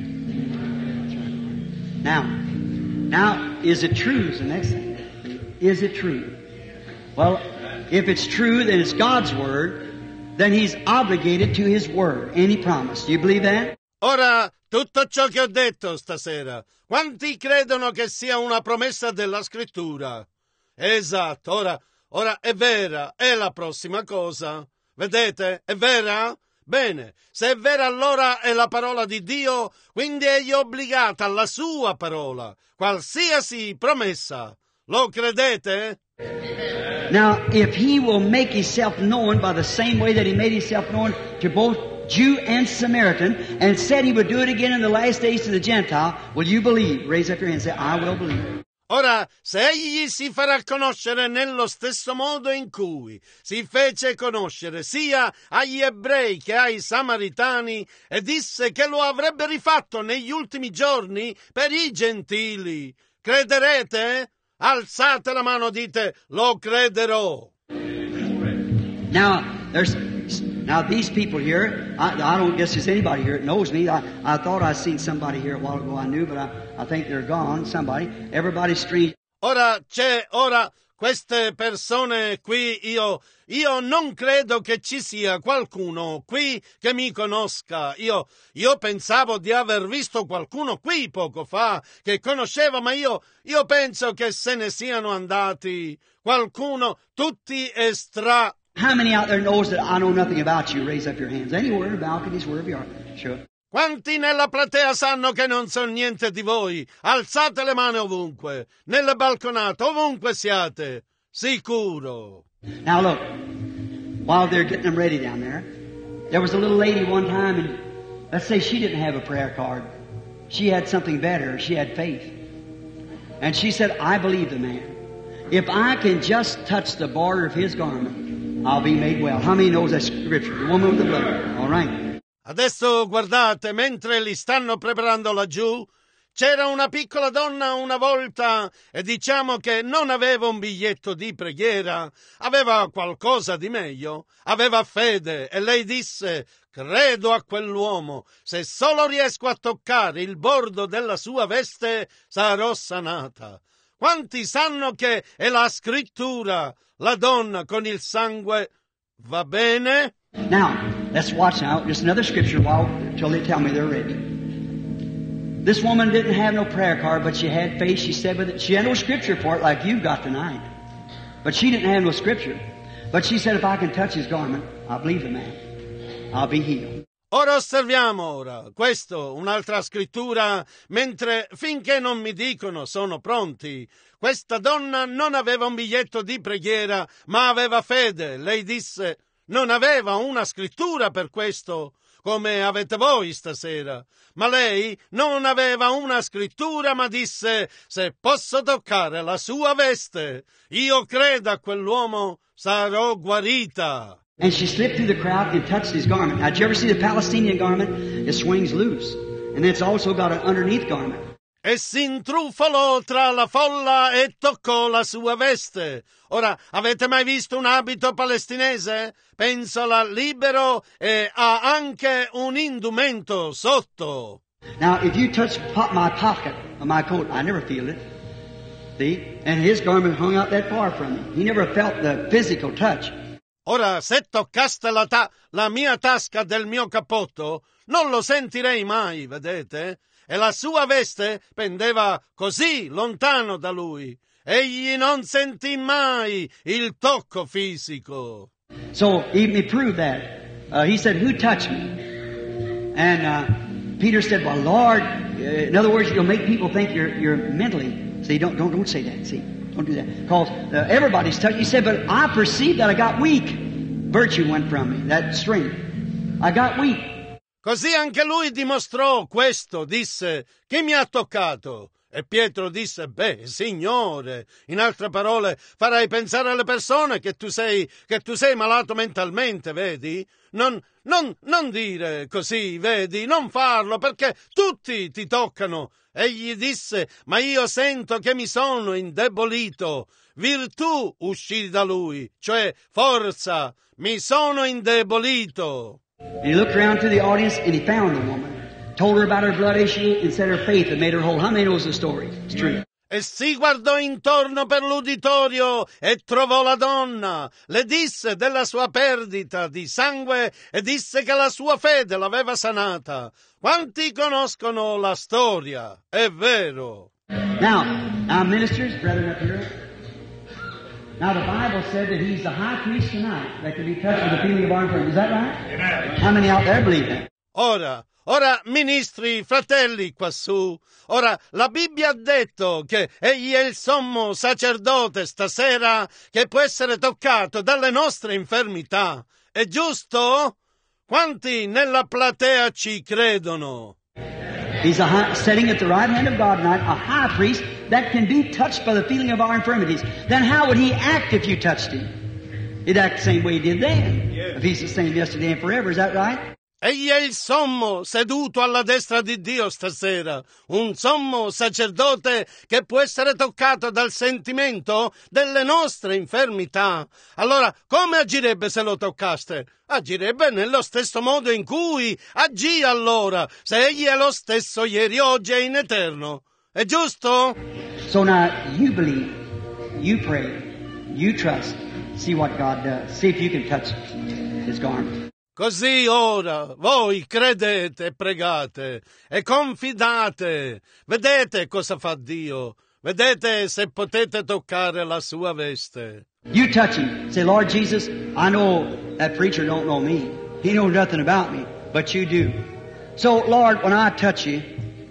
Now, now, is it true is the next thing. Is it true? Well, if it's true, then it's God's Word, then He's obligated to His Word, any promise. Do you believe that? Ora, tutto ciò che ho detto stasera, quanti credono che sia una promessa della Scrittura? Esatto, ora, ora è vera, è la prossima cosa. Vedete? È vera? Bene, se è vera allora è la parola di Dio, quindi egli è obbligato alla sua parola, qualsiasi promessa. Lo credete? Now, if He will make Himself known by the same way that He made Himself known to both Jew and Samaritan, and said He would do it again in the last days to the Gentile, will you believe? Raise up your hand and say, I will believe. Ora, se egli si farà conoscere nello stesso modo in cui si fece conoscere sia agli ebrei che ai samaritani e disse che lo avrebbe rifatto negli ultimi giorni per i gentili, crederete? Alzate la mano, dite, lo crederò. Now, there's now these people here. I, I don't guess there's anybody here that knows me. I, I thought I seen somebody here a while ago. I knew, but I, I think they're gone. Somebody. Everybody's strange. Ora c'è ora queste persone qui. Io io non credo che ci sia qualcuno qui che mi conosca. Io io pensavo di aver visto qualcuno qui poco fa che conosceva, ma io io penso che se ne siano andati. Qualcuno, tutti estra. How many out there knows that I know nothing about you? Raise up your hands. Anywhere in the balconies, wherever you are. Sure. Quanti nella platea sanno che non so niente di voi? Alzate le mani ovunque, nelle balconate, ovunque siate. Sicuro. Now look, while they're getting them ready down there, there was a little lady one time, and let's say she didn't have a prayer card. She had something better. She had faith. And she said, I believe the man. If I can just touch the border of his garment, I'll be made well. How many knows that scripture? The woman with the blood. All right. Adesso guardate, mentre li stanno preparando laggiù, c'era una piccola donna una volta e diciamo che non aveva un biglietto di preghiera, aveva qualcosa di meglio, aveva fede e lei disse, credo a quell'uomo, se solo riesco a toccare il bordo della sua veste sarò sanata. Quanti sanno che è la scrittura, la donna con il sangue, va bene? Now, let's watch now, just another scripture while, till they tell me they're ready. This woman didn't have no prayer card, but she had faith. She said with it, she had no scripture for it like you've got tonight. But she didn't have no scripture. But she said, if I can touch his garment, I'll believe the man. I'll be healed. Ora osserviamo ora, questo, un'altra scrittura, mentre finché non mi dicono sono pronti. Questa donna non aveva un biglietto di preghiera, ma aveva fede. Lei disse, non aveva una scrittura per questo, come avete voi stasera. Ma lei non aveva una scrittura, ma disse, se posso toccare la sua veste, io credo a quell'uomo, sarò guarita. And she slipped through the crowd and touched his garment. Now, did you ever see the Palestinian garment? It swings loose. And it's also got an underneath garment. E si intrufolò tra la folla e toccò la sua veste. Ora, avete mai visto un abito palestinese? Penso là libero e ha anche un indumento sotto. Now, if you touch po- my pocket of my coat, I never feel it. See? And his garment hung out that far from me. He never felt the physical touch. Ora, se toccaste la, ta- la mia tasca del mio cappotto, non lo sentirei mai, vedete? E la sua veste pendeva così lontano da lui. Egli non sentì mai il tocco fisico. So he, he proved that. Uh, he said, who touched me? And uh, Peter said, well, Lord, uh, in other words, you'll make people think you're, you're mentally. See, don't, don't, don't say that, see. Don't do that. Because uh, everybody's touched. He said, but I perceived that I got weak. Virtue went from me, that strength. I got weak. Così anche lui dimostrò questo, disse, chi mi ha toccato? E Pietro disse, beh, Signore, in altre parole, farai pensare alle persone che tu sei, che tu sei malato mentalmente, vedi? Non, non, non dire così, vedi? Non farlo, perché tutti ti toccano. Egli disse, ma io sento che mi sono indebolito. Virtù uscì da lui, cioè forza. Mi sono indebolito. And he looked around to the audience and he found the woman. Told her about her blood issue and said her faith had made her whole. How many knows the story? It's true. E si guardò intorno per l'uditorio e trovò la donna. Le disse della sua perdita di sangue e disse che la sua fede l'aveva sanata. Quanti conoscono la storia? È vero. Now, now ministers, brethren up here. Now the Bible said that he's the high priest tonight that can be touched with the feeling of our infirmity. Is that right? Amen. How many out there believe that? Ora, ora, ministri, fratelli quassù, ora la Bibbia ha detto che egli è il sommo sacerdote stasera che può essere toccato dalle nostre infermità. È giusto? Quanti nella platea ci credono? He's a high, sitting at the right hand of God tonight, a high priest that can be touched by the feeling of our infirmities, then how would He act if you touched Him? He'd act the same way He did then. Yeah. If He's the same yesterday and forever, is that right? Egli è il sommo seduto alla destra di Dio stasera, un sommo sacerdote che può essere toccato dal sentimento delle nostre infermità. Allora, come agirebbe se lo toccaste? Agirebbe nello stesso modo in cui agì allora, se egli è lo stesso ieri, oggi e in eterno. È giusto? So now, you believe, you pray, you trust, see what God does. See if you can touch His garment. Così ora voi credete e pregate e confidate, vedete cosa fa Dio, vedete se potete toccare la sua veste. You touch Him. Say, Lord Jesus, I know that preacher don't know me. He knows nothing about me, but you do. So, Lord, when I touch you,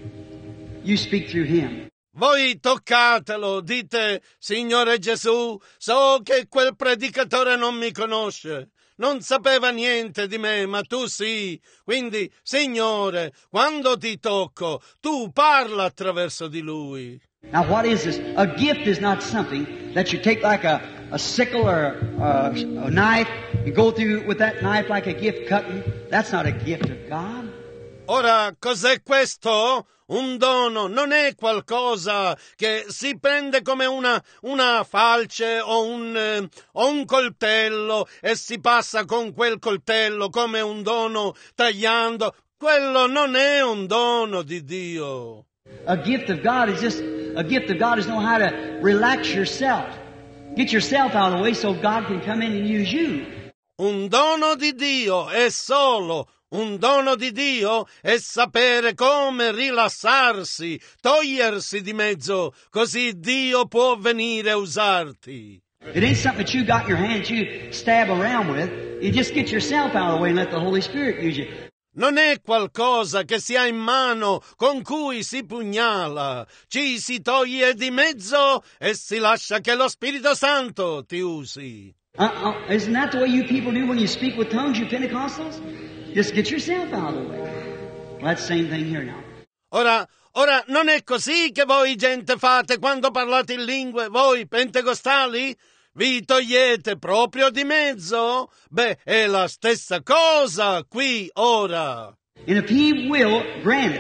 you speak through Him. Voi toccatelo, dite, Signore Gesù, so che quel predicatore non mi conosce. Non sapeva niente di me, ma tu sì. Quindi, Signore, quando ti tocco, tu parla attraverso di lui. Now, what is this? A gift is not something that you take like a, a sickle or a, a knife and go through with that knife like a gift cutting. That's not a gift of God. Ora, cos'è questo? Un dono non è qualcosa che si prende come una, una falce o un, eh, o un coltello e si passa con quel coltello come un dono tagliando. Quello non è un dono di Dio. A gift of God is just, a gift of God is know how to relax yourself. Get yourself out of the way so God can come in and use you. Un dono di Dio è solo Un dono di Dio è sapere come rilassarsi, togliersi di mezzo, così Dio può venire a usarti. It ain't something that you got in your hands you stab around with. You just get yourself out of the way and let the Holy Spirit use you. Non è qualcosa che si ha in mano con cui si pugnala, ci si toglie di mezzo e si lascia che lo Spirito Santo ti usi. Uh, uh, isn't that the way you people do when you speak with tongues, you Pentecostals? Just get yourself out of the way. Well, that's the same thing here now. Ora, ora, non è così che voi gente fate quando parlate in lingue, voi pentecostali? Vi togliete proprio di mezzo? Beh, è la stessa cosa qui ora. And if He will, grant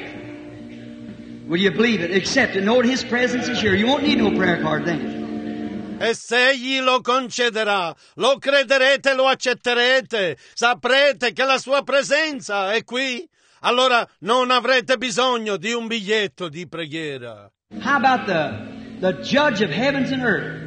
it. Will you believe it? Accept it. Know that His presence is here. You won't need no prayer card then. E se egli lo concederà, lo crederete, lo accetterete, saprete che la sua presenza è qui, allora non avrete bisogno di un biglietto di preghiera. How about the, the judge of heavens and earth?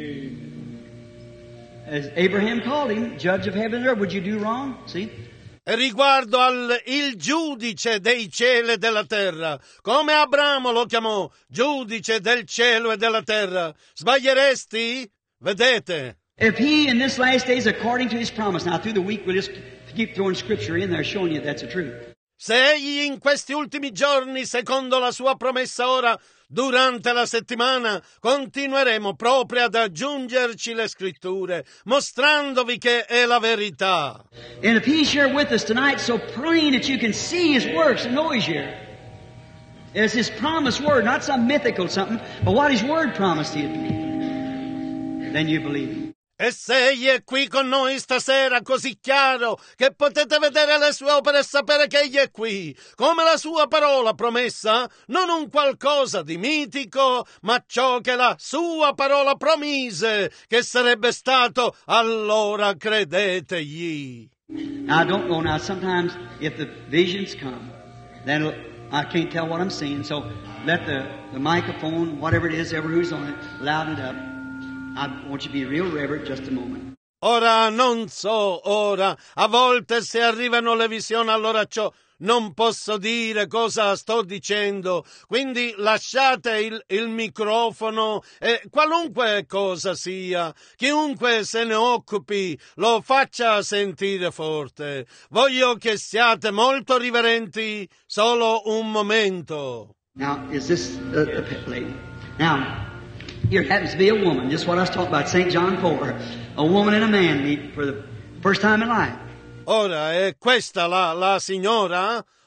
As Abraham called him, judge of heaven and earth, would you do wrong? See? E riguardo al il giudice dei cieli e della terra, come Abramo lo chiamò, giudice del cielo e della terra, sbaglieresti? Vedete? If He in this last days, according to His promise, now through the week we'll just keep throwing scripture in there showing you that's the truth. Se egli in questi ultimi giorni, secondo la sua promessa ora, durante la settimana, continueremo proprio ad aggiungerci le scritture, mostrandovi che è la verità. And if He's here with us tonight, so plain that you can see His works and know He's here. It's His promised word, not some mythical something, but what His word promised you. Then you believe Him. E se egli è qui con noi stasera così chiaro che potete vedere le sue opere e sapere che egli è qui, come la sua parola promessa, non un qualcosa di mitico, ma ciò che la sua parola promise, che sarebbe stato, allora credetegli. Now, I don't know now, sometimes if the visions come, then I can't tell what I'm seeing, so let the, the microphone, whatever it is, ever who's on it, loud it up. I want you to be real reverent just a moment. Ora non so, ora, a volte se arrivano le visioni allora ciò non posso dire cosa sto dicendo, quindi lasciate il, il microfono e qualunque cosa sia, chiunque se ne occupi lo faccia sentire forte. Voglio che siate molto riverenti solo un momento. Now, is this uh, the pit lady? Now, here happens to be a woman, just what I was talking about, Saint John four. A woman and a man meet for the first time in life. Ora, è questa la, la signora?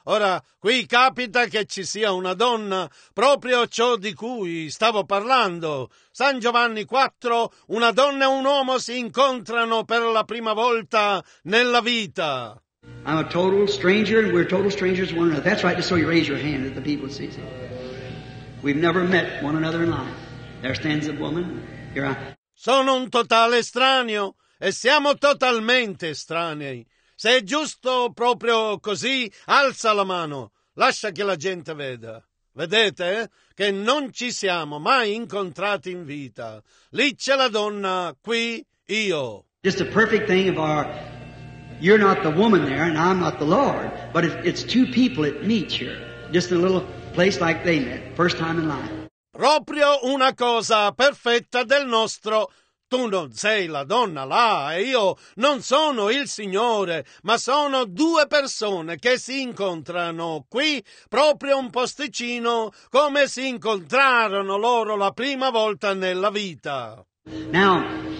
Ora, qui capita che ci sia una donna, proprio ciò di cui stavo parlando. San Giovanni quattro, una donna e un uomo si incontrano per la prima volta nella vita. I'm a total stranger and we're total strangers to one another. That's right, just so you raise your hand that the people see. see. We've never met one another in life. There stands a woman. Here I... Sono un totale estraneo e siamo totalmente estranei. Se è giusto proprio così, alza la mano, lascia che la gente veda. Vedete eh? Che non ci siamo mai incontrati in vita. Lì c'è la donna, qui io. Just a perfect thing of our... You're not the woman there and I'm not the Lord. But it, it's two people that meet here. Just in a little place like they met. First time in life. Proprio una cosa perfetta del nostro... Tu non sei la donna là e io non sono il Signore, ma sono due persone che si incontrano qui, proprio un posticino, come si incontrarono loro la prima volta nella vita. Now,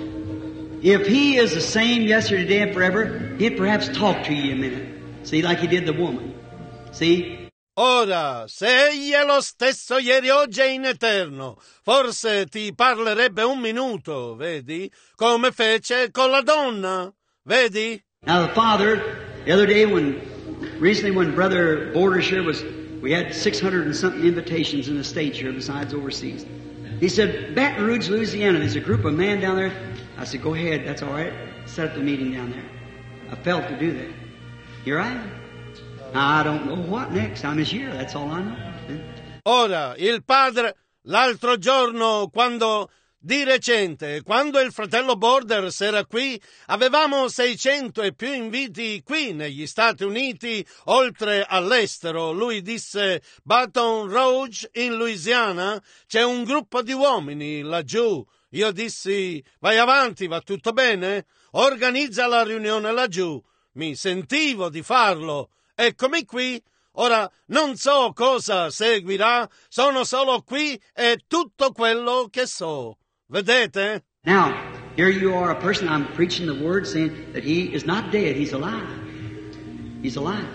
if he is the same yesterday, today, and forever, he'd perhaps talk to you a minute. See, like he did the woman. See? Ora, se egli è lo stesso ieri, oggi e in eterno, forse ti parlerebbe un minuto, vedi? Come fece con la donna, vedi? Now the father, the other day when, recently when Brother Borders here was, we had six hundred and something invitations in the States here besides overseas. He said, Baton Rouge, Louisiana, there's a group of men down there. I said, go ahead, that's all right. Set up the meeting down there. I felt to do that. Here I am. I don't know what next. I'm his year, that's all I know. Ora, il padre, l'altro giorno, quando, di recente, quando il fratello Borders era qui, avevamo seicento e più inviti qui negli Stati Uniti, oltre all'estero. Lui disse, Baton Rouge, in Louisiana, c'è un gruppo di uomini laggiù. Io dissi, vai avanti, va tutto bene? Organizza la riunione laggiù. Mi sentivo di farlo. Eccomi qui, ora non so cosa seguirà, sono solo qui e tutto quello che so. Vedete? Now, here you are a person, I'm preaching the word saying that he is not dead, he's alive. He's alive.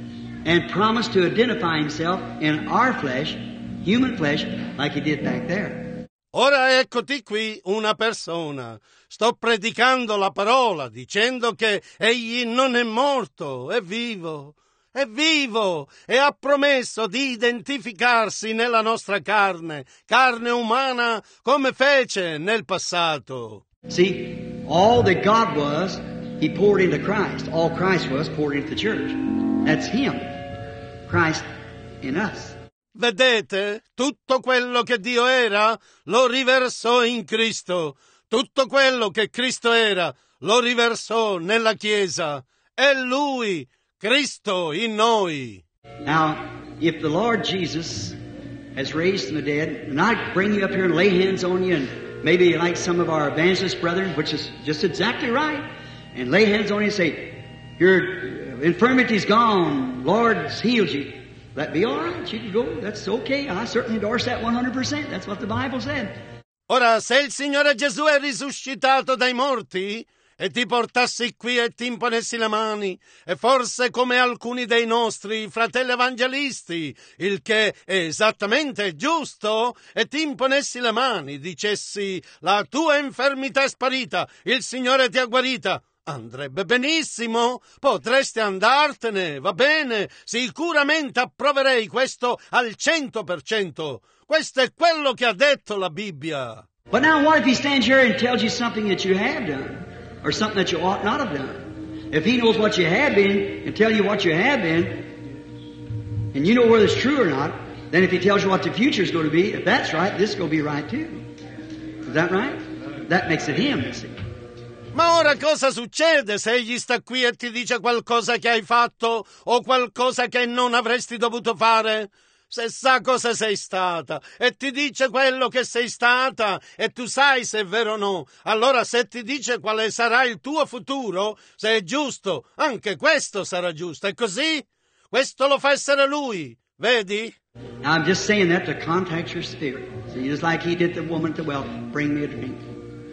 And promised to identify himself in our flesh, human flesh, like he did back there. Ora eccoti qui una persona. Sto predicando la parola, dicendo che egli non è morto, è vivo. È vivo e ha promesso di identificarsi nella nostra carne, carne umana, come fece nel passato. See, all that God was, he poured into Christ. All Christ was poured into the church. That's him. Christ in us. Vedete? Tutto quello che Dio era, lo riversò in Cristo. Tutto quello che Cristo era, lo riversò nella Chiesa. È Lui, Cristo in noi. Now, if the Lord Jesus has raised from the dead, and I bring you up here and lay hands on you, and maybe like some of our evangelist brethren, which is just exactly right, and lay hands on you and say, your infirmity's gone, Lord's healed you. That'd be all right. You can go. That's okay. I certainly endorse that one hundred percent. That's what the Bible said. Ora, se il Signore Gesù è risuscitato dai morti e ti portassi qui e ti imponessi le mani, e forse come alcuni dei nostri fratelli evangelisti, il che è esattamente giusto, e ti imponessi le mani, dicessi, la tua infermità è sparita, il Signore ti ha guarita, andrebbe benissimo, potresti andartene, va bene, sicuramente approverei questo al cento per cento. Questo è quello che ha detto la Bibbia. But now what if he stands here and tells you something that you have done? Or something that you ought not have done. If he knows what you have been and tell you what you have been, and you know whether it's true or not, then if he tells you what the future is going to be, if that's right, this is going to be right too. Is that right? That makes it him, you see. Ma ora cosa succede se egli sta qui e ti dice qualcosa che hai fatto o qualcosa che non avresti dovuto fare? Se sa cosa sei stata e ti dice quello che sei stata e tu sai se è vero o no, allora se ti dice quale sarà il tuo futuro, se è giusto, anche questo sarà giusto. E così? Questo lo fa essere lui, vedi? Now I'm just saying that to contact your spirit. See, just like he did the woman at the well, bring me a drink.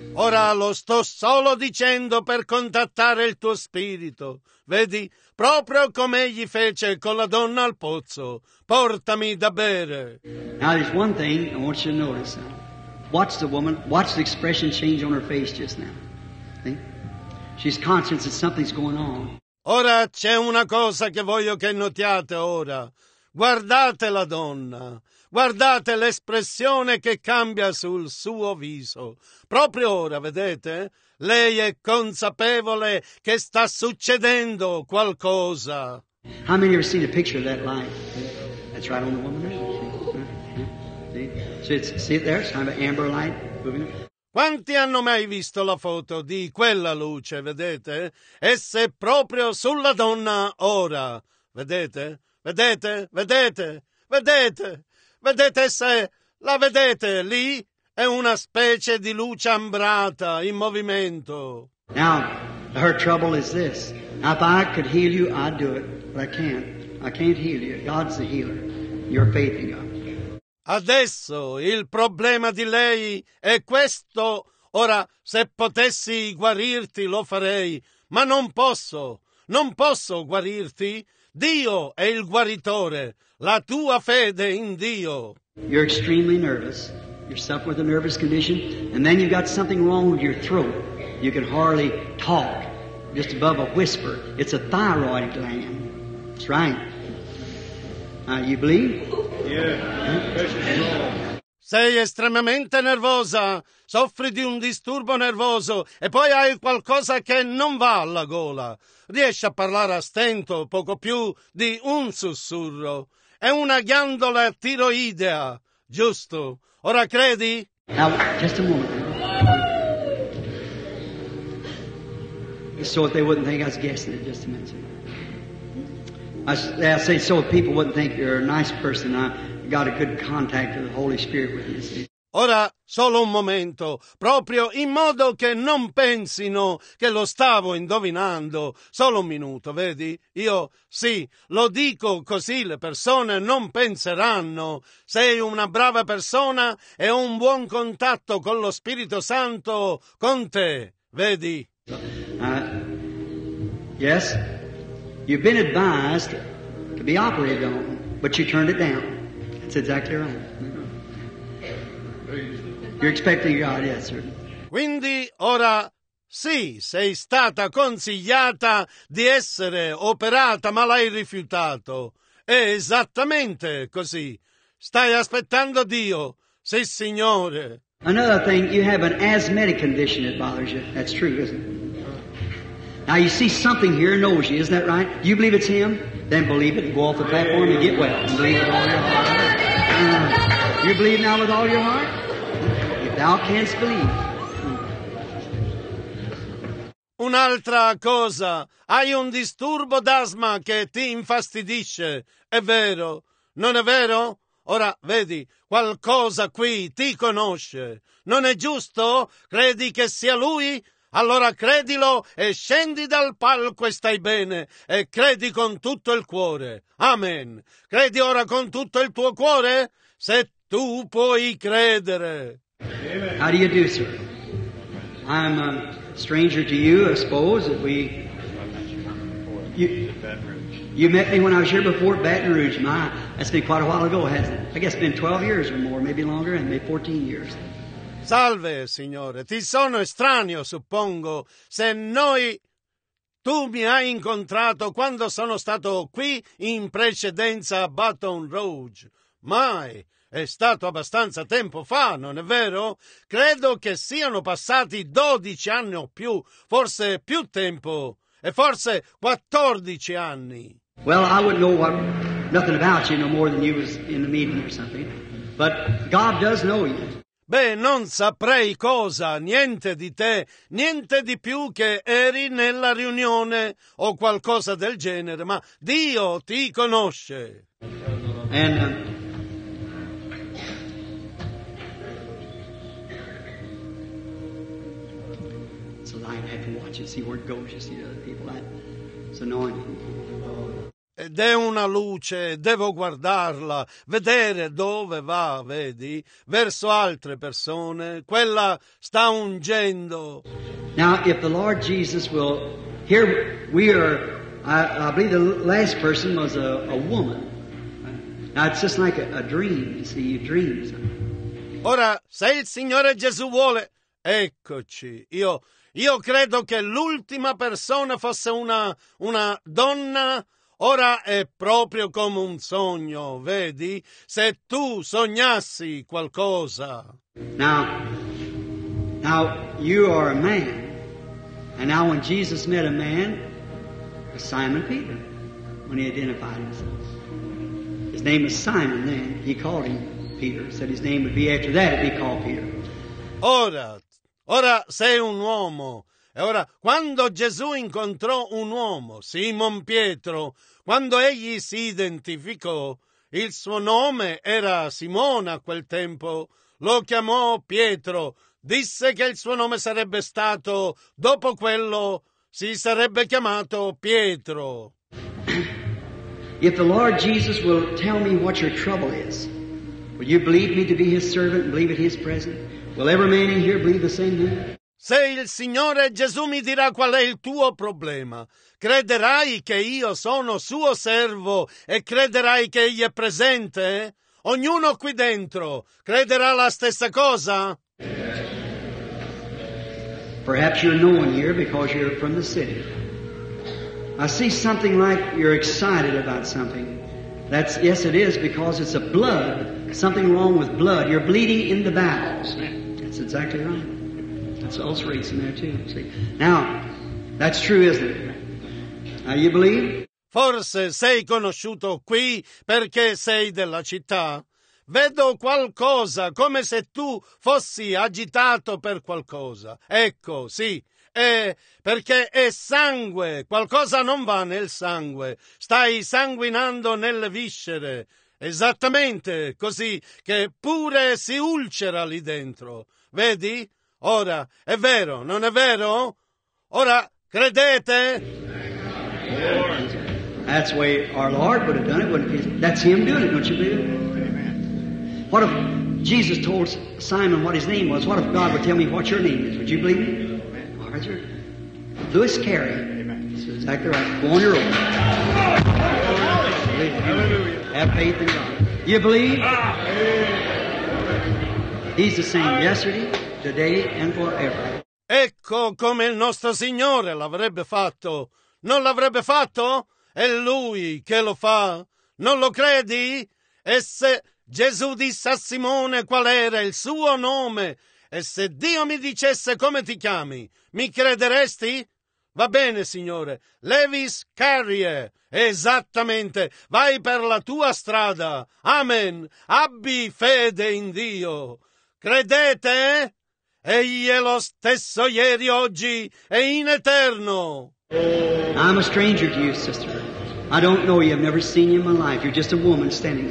Ora lo sto solo dicendo per contattare il tuo spirito. Vedi, proprio come egli fece con la donna al pozzo. Portami da bere. Now there's one thing I want you to notice. Watch the woman, watch the expression change on her face just now. See? She's conscious that something's going on. Ora c'è una cosa che voglio che notiate ora. Guardate la donna. Guardate l'espressione che cambia sul suo viso. Proprio ora, vedete? Lei è consapevole che sta succedendo qualcosa. How many ever seen a picture of that light? That's right on the woman there. See? See, it's, see it there? It's kind of an amber light moving. Quanti hanno mai visto la foto di quella luce, vedete? Essa è proprio sulla donna ora. Vedete? Vedete? Vedete? Vedete? Vedete se la vedete lì? È una specie di luce ambrata in movimento. Now, her trouble is this. Now, if I could heal you, I'd do it. But I can't. I can't heal you. God's the healer. Your faith in God. Adesso il problema di lei è questo. Ora, se potessi guarirti lo farei, ma non posso. Non posso guarirti. Dio è il guaritore. La tua fede in Dio. You're extremely nervous. You're suffering with a nervous condition, and then you've got something wrong with your throat. You can hardly talk, just above a whisper. It's a thyroid gland. That's right. Uh, you believe? Yeah. Sei estremamente nervosa, soffri di un disturbo nervoso e poi hai qualcosa che non va alla gola. Riesci a parlare a stento, poco più di un sussurro. È una ghiandola tiroidea, giusto? Ora credi? Now, just a moment. So that they wouldn't think I was guessing it. Just a minute. I, I say so people wouldn't think you're a nice person. I got a good contact with the Holy Spirit with you. See? Ora, solo un momento, proprio in modo che non pensino che lo stavo indovinando. Solo un minuto, vedi? Io, sì, lo dico così le persone non penseranno. Sei una brava persona e ho un buon contatto con lo Spirito Santo con te, vedi? Uh, yes, you've been advised to be operated on, but you turned it down. That's exactly right. You're expecting God, yes, sir. Quindi ora sì, sei stata consigliata di essere operata, ma l'hai rifiutato. È esattamente così. Stai aspettando Dio. Sì, Signore. Another thing, you have an asthmatic condition that bothers you. That's true, isn't it? Now you see something here knows you, isn't that right? You believe it's Him? Then believe it and go off the platform and get well. And believe with all your heart. Uh, you believe now with all your heart? If thou canst believe. Un'altra cosa, hai un disturbo d'asma che ti infastidisce, è vero? Non è vero? Ora, vedi, qualcosa qui ti conosce. Non è giusto? Credi che sia Lui? Allora credilo e scendi dal palco e stai bene. E credi con tutto il cuore. Amen. Credi ora con tutto il tuo cuore? Se tu puoi credere. How do you do, sir? I'm a stranger to you, I suppose. That we, you, you met me when I was here before at Baton Rouge. My, that's been quite a while ago, hasn't it? I guess it's been twelve years or more, maybe longer, and maybe fourteen years. Salve, signore. Ti sono estraneo, suppongo. Se noi... Tu mi hai incontrato quando sono stato qui in precedenza a Baton Rouge. Mai. È stato abbastanza tempo fa, non è vero? Credo che siano passati dodici anni o più, forse più tempo, e forse quattordici anni. Well, I wouldn't know what, nothing about you no more than you was in the meeting or something. But God does know you. Beh, non saprei cosa, niente di te, niente di più che eri nella riunione o qualcosa del genere, ma Dio ti conosce. And uh, it's a light. I have to watch it, see where it goes. You see other people. That it's anointing. ed è una luce, devo guardarla, vedere dove va, vedi, verso altre persone, quella sta ungendo. Now, if the Lord Jesus will, here we are, I, I believe the last person was a, a woman. Now, it's just like a, a dream, you see, you dream. Ora, se il Signore Gesù vuole, eccoci, io, io credo che l'ultima persona fosse una, una donna. Ora è proprio come un sogno, vedi? Se tu sognassi qualcosa. Now, now you are a man, and now when Jesus met a man, it was Simon Peter, when he identified himself. His name was Simon then. He called him Peter. Said his name would be after that, it'd be called Peter. Ora, ora sei un uomo. E ora, quando Gesù incontrò un uomo, Simon Pietro, quando egli si identificò, il suo nome era Simone a quel tempo, lo chiamò Pietro, disse che il suo nome sarebbe stato, dopo quello, si sarebbe chiamato Pietro. If the Lord Jesus will tell me what your trouble is, will you believe me to be His servant and believe it His present? Will every man in here believe the same thing? Se il Signore Gesù mi dirà qual è il tuo problema, crederai che io sono suo servo e crederai che egli è presente? Ognuno qui dentro crederà la stessa cosa? Perhaps you're no one here because you're from the city. I see something like you're excited about something. That's, yes, it is, because it's a blood, something wrong with blood. You're bleeding in the bowels. That's exactly right. That's ulcerates in there too. See? Now, that's true, isn't it? Now, you believe? Forse sei conosciuto qui perché sei della città. Vedo qualcosa, come se tu fossi agitato per qualcosa. Ecco, sì, è perché è sangue, qualcosa non va nel sangue. Stai sanguinando nelle viscere. Esattamente così, che pure si ulcera lì dentro. Vedi? Ora, è vero, non è vero? Ora, credete? That's the way our Lord would have done it. Wouldn't he? That's Him doing it, don't you believe it? Amen. What if Jesus told Simon what his name was? What if God would tell me what your name is? Would you believe me? Amen. All right, sir. Louis Carey. Amen. That's exactly right. Go on your own. Hallelujah. Have faith in God. You believe? He's the same yesterday, today and forever. Ecco come il nostro Signore l'avrebbe fatto. Non l'avrebbe fatto? È Lui che lo fa. Non lo credi? E se Gesù disse a Simone qual era il suo nome, e se Dio mi dicesse come ti chiami, mi crederesti? Va bene, Signore. Lewis Carrier. Esattamente. Vai per la tua strada. Amen. Abbi fede in Dio. Credete? Egli è lo stesso ieri, oggi e in eterno. I'm a stranger to you, sister. I don't know you. I've never seen you in my life. You're just a woman standing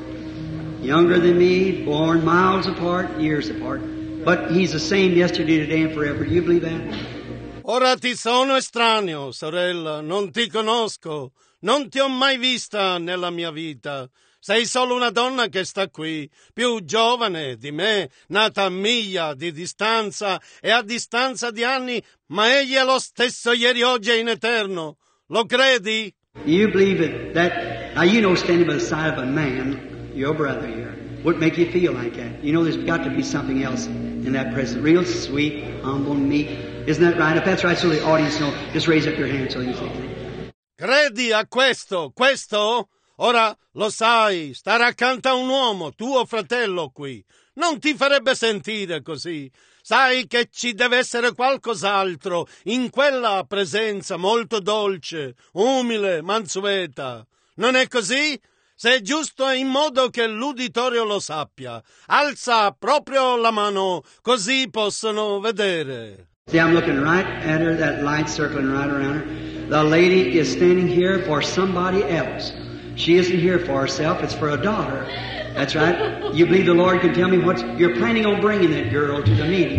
there. Younger than me, born miles apart, years apart. But He's the same yesterday, today, and forever. Do you believe that? Ora ti sono estraneo, sorella. Non ti conosco. Non ti ho mai vista nella mia vita. Sei solo una donna che sta qui, più giovane di me, nata a miglia di distanza e a distanza di anni, ma egli è lo stesso ieri, oggi e in eterno. Lo credi? You believe it, that, now you know standing by the side of a man, your brother here, would make you feel like that. You know there's got to be something else in that presence. Real sweet, humble, meek. Isn't that right? If that's right, so the audience know, just raise up your hand so you can see. Credi a questo? Questo? Ora lo sai, stare accanto a un uomo, tuo fratello qui, non ti farebbe sentire così. Sai che ci deve essere qualcos'altro in quella presenza molto dolce, umile, mansueta. Non è così? Se è giusto, in modo che l'uditorio lo sappia, alza proprio la mano, così possono vedere. See, I'm looking right at her, that light circling right around her. The lady is standing here for somebody else. She isn't here for herself, it's for a daughter. That's right. You believe the Lord can tell me what you're planning on bringing that girl to the meeting.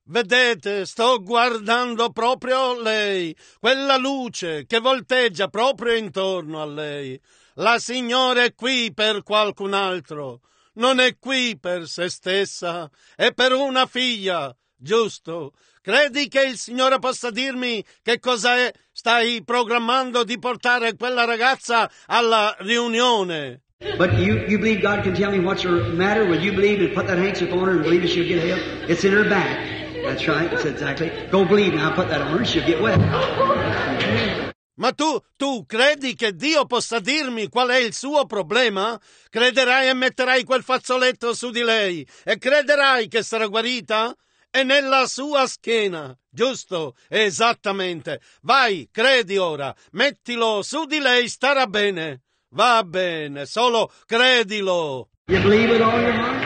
Vedete, sto guardando proprio lei, quella luce che volteggia proprio intorno a lei. La signora è qui per qualcun altro, non è qui per se stessa, è per una figlia, giusto? Credi che il Signore possa dirmi che cosa è, stai programmando di portare quella ragazza alla riunione? But you, you believe God can tell me what's the matter? Will you believe and put that handkerchief on her and believe that she'll get healed? It's in her back. That's right. That's exactly. Go believe now. Put that on her and she'll get well. Ma tu, tu credi che Dio possa dirmi qual è il suo problema? Crederai e metterai quel fazzoletto su di lei e crederai che sarà guarita? È nella sua schiena, giusto? Esattamente. Vai, credi ora, mettilo su di lei, starà bene. Va bene, solo credilo. You believe with all your heart?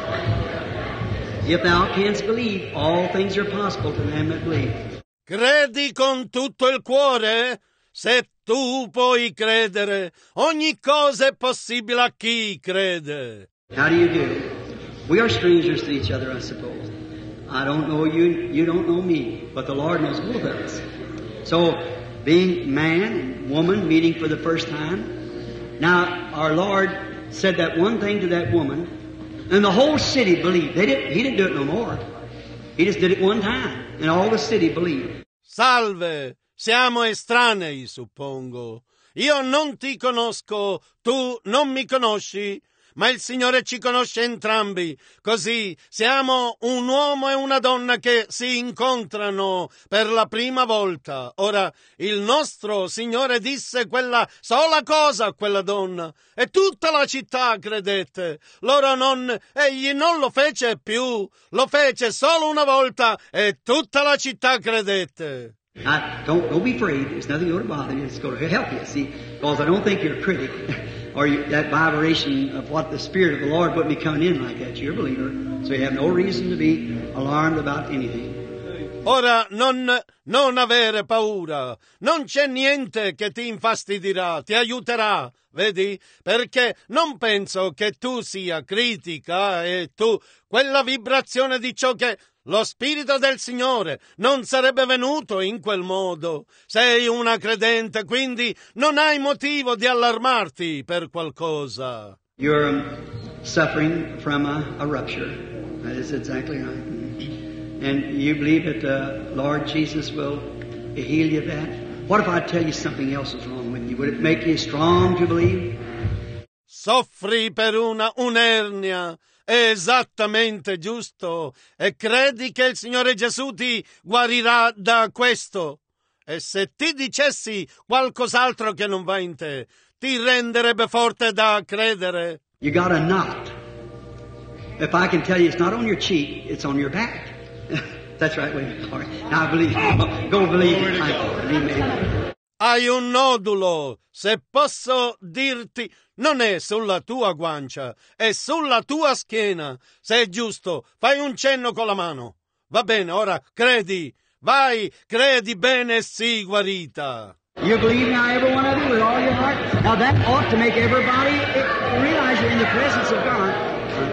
If thou canst believe, all things are possible to them that believe. Credi con tutto il cuore? Se tu puoi credere, ogni cosa è possibile a chi crede. How do you do? We are strangers to each other, I suppose. I don't know you, you don't know me, but the Lord knows both of us. So, being man and woman meeting for the first time, now our Lord said that one thing to that woman, and the whole city believed. They didn't, he didn't do it no more. He just did it one time, and all the city believed. Salve, siamo estranei, suppongo. Io non ti conosco, tu non mi conosci, ma il Signore ci conosce entrambi. Così siamo un uomo e una donna che si incontrano per la prima volta. Ora, il nostro Signore disse quella sola cosa a quella donna e tutta la città credette. Loro non, egli non lo fece più, lo fece solo una volta e tutta la città credette. I, don't, don't be afraid. There's nothing going to bother you. It's going to help you, see, because I don't think you're a critic. Or you, that vibration of what the Spirit of the Lord put me coming in like that. You're a believer, so you have no reason to be alarmed about anything. Ora non, non avere paura, non c'è niente che ti infastidirà, ti aiuterà, vedi? Perché non penso che tu sia critica e tu, quella vibrazione di ciò che lo Spirito del Signore non sarebbe venuto in quel modo. Sei una credente, quindi non hai motivo di allarmarti per qualcosa. You're um, suffering from a, a rupture. That is exactly right. And you believe that the Lord Jesus will heal you of that? What if I tell you something else is wrong with you? Would it make you strong to believe? Soffri per una un'ernia. È esattamente giusto. E credi che il Signore Gesù ti guarirà da questo? E se ti dicessi qualcos'altro che non va in te, ti renderebbe forte da credere? You got a knot. If I can tell you it's not on your cheek, it's on your back. That's right, wait. All right. Now I believe. Go believe it. I believe me. Hai un nodulo, se posso dirti, non è sulla tua guancia, è sulla tua schiena. Se è giusto, fai un cenno con la mano. Va bene, ora credi, vai, credi bene, sii guarita. You believe now, every one of you, with all your heart. Now that ought to make everybody realize you're in the presence of God.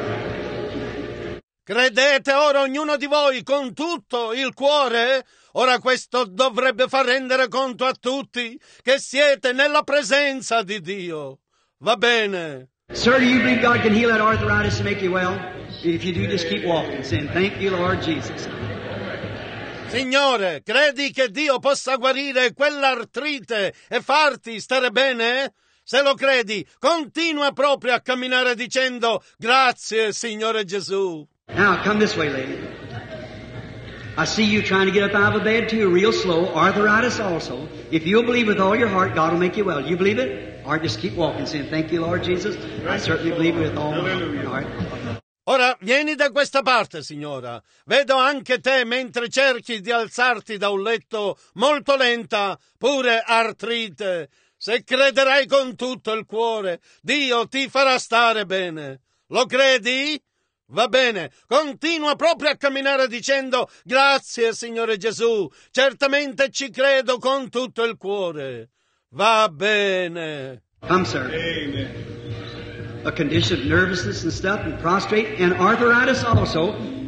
Credete ora ognuno di voi con tutto il cuore? Ora questo dovrebbe far rendere conto a tutti che siete nella presenza di Dio. Va bene. Sir, do you believe God can heal that arthritis and make you well? If you do, just keep walking, saying, thank you, Lord Jesus. Signore, credi che Dio possa guarire quell'artrite e farti stare bene? Se lo credi, continua proprio a camminare dicendo, grazie, Signore Gesù. Now, come this way, lady. I see you trying to get up out of bed too, real slow. Arthritis also. If you'll believe with all your heart, God will make you well. You believe it? Or just keep walking, saying, thank you, Lord Jesus. I certainly believe with all my heart. All right. Ora, vieni da questa parte, signora. Vedo anche te mentre cerchi di alzarti da un letto molto lenta, pure artrite. Se crederai con tutto il cuore, Dio ti farà stare bene. Lo credi? Va bene, continua proprio a camminare dicendo grazie Signore Gesù, certamente ci credo con tutto il cuore. Va bene. Come, sir. Amen. A condition of nervousness and stuff and prostrate and arthritis also.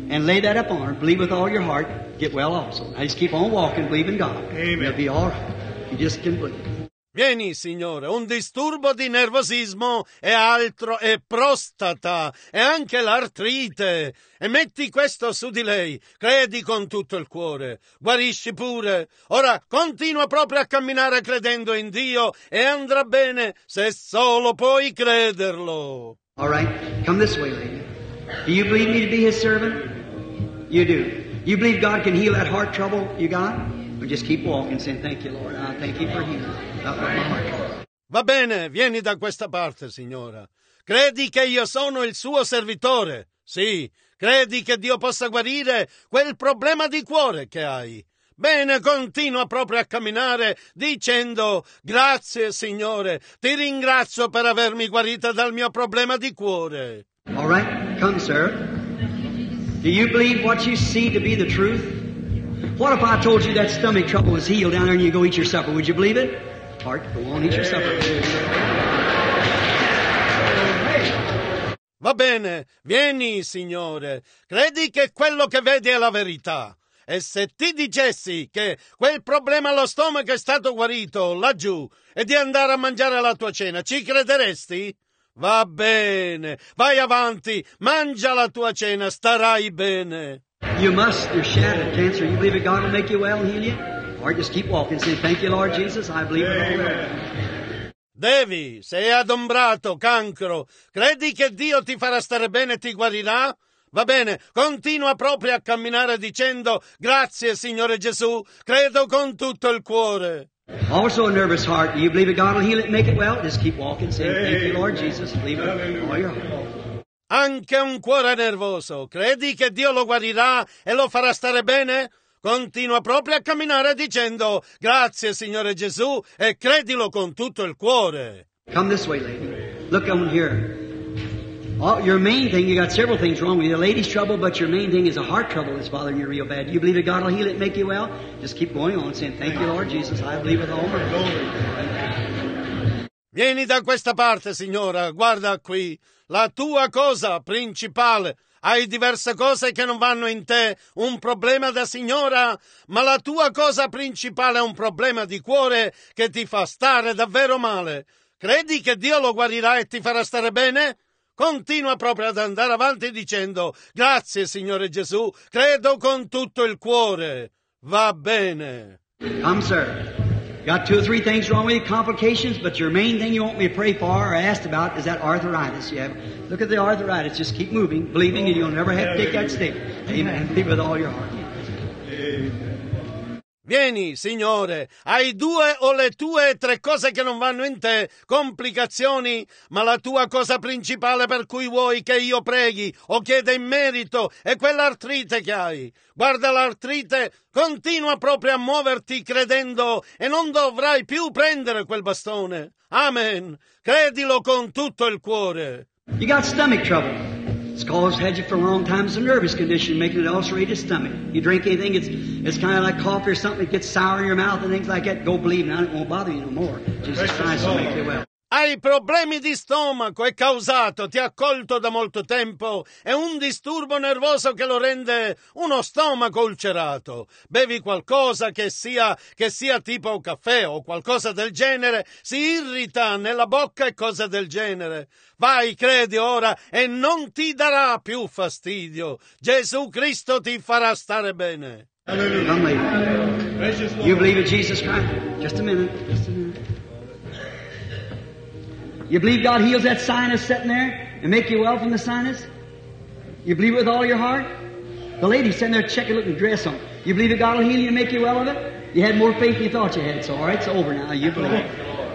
and lay that up on her. Believe with all your heart, get well also. Now just keep on walking, believe in God. Amen. You'll be all right. You just can believe. Vieni, signore, un disturbo di nervosismo e altro è prostata e anche l'artrite. E metti questo su di lei, credi con tutto il cuore, guarisci pure. Ora continua proprio a camminare credendo in Dio e andrà bene se solo puoi crederlo. All right, come this way, lady. Do you believe me to be His servant? You do. You believe God can heal that heart trouble you got? Or just keep walking, saying, thank you, Lord. I thank you for healing. Not my heart. Va bene, vieni da questa parte, signora. Credi che io sono il suo servitore? Sì. Credi che Dio possa guarire quel problema di cuore che hai? Bene, continua proprio a camminare dicendo, grazie, Signore, ti ringrazio per avermi guarita dal mio problema di cuore. All right, come, sir. Do you believe what you see to be the truth? What if I told you that stomach trouble was healed down there and you go eat your supper? Would you believe it? Heart, go on, eat your supper. Va bene, vieni, Signore. Credi che quello che vedi è la verità? E se ti dicessi che quel problema allo stomaco è stato guarito laggiù e di andare a mangiare la tua cena, ci crederesti? Va bene, vai avanti, mangia la tua cena, starai bene. You must. You're shattered cancer. You believe that God will make you well and heal you? Or just keep walking. Say, thank you, Lord Jesus. I believe it all. Devi, sei adombrato, cancro. Credi che Dio ti farà stare bene e ti guarirà? Va bene, continua proprio a camminare dicendo, grazie, Signore Gesù, credo con tutto il cuore. Also a nervous heart. Do you believe that God will heal it and make it well? Just keep walking. Say, thank you, Lord Jesus. Believe it with all your heart. Anche un cuore nervoso, credi che Dio lo guarirà e lo farà stare bene? Continua proprio a camminare dicendo, grazie Signore Gesù, e credilo con tutto il cuore. Come this way, lady. Look on here. Oh, your main thing, you got several things wrong with you. The lady's trouble, but your main thing is a heart trouble that's bothering you real bad. You believe that God will heal it and make you well? Just keep going on saying, thank you, Lord Jesus. I believe with all my heart. Vieni da questa parte, signora, guarda qui. La tua cosa principale. Hai diverse cose che non vanno in te, un problema da signora, ma la tua cosa principale è un problema di cuore che ti fa stare davvero male. Credi che Dio lo guarirà e ti farà stare bene? Continua proprio ad andare avanti dicendo, grazie Signore Gesù, credo con tutto il cuore. Va bene. Come, sir. Got two or three things wrong with you, complications, but your main thing you want me to pray for or asked about is that arthritis you have. Look at the arthritis. Just keep moving, believing, and you'll never have to take that stick. Amen. Believe with all your heart. Vieni, Signore, hai due o le tue tre cose che non vanno in te, complicazioni, ma la tua cosa principale per cui vuoi che io preghi o chieda in merito è quell'artrite che hai. Guarda l'artrite, continua proprio a muoverti credendo e non dovrai più prendere quel bastone. Amen. Credilo con tutto il cuore. You got stomach trouble. It's caused had you for a long time. It's a nervous condition, making it ulcerated stomach. You drink anything, it's it's kind of like coffee or something. It gets sour in your mouth and things like that. Go believe now, it won't bother you no more. Jesus Christ will make you well. Hai problemi di stomaco, è causato, ti ha colto da molto tempo, è un disturbo nervoso che lo rende uno stomaco ulcerato. Bevi qualcosa che sia, che sia tipo caffè o qualcosa del genere, si irrita nella bocca e cose del genere. Vai, credi ora e non ti darà più fastidio. Gesù Cristo ti farà stare bene. Come, lady. You believe in Jesus Christ? Just a minute. Just a minute. You believe God heals that sinus sitting there and make you well from the sinus? You believe it with all your heart? The lady sitting there checking, looking dress on. You believe that God will heal you and make you well of it? You had more faith than you thought you had. So, all right, it's over now. You believe.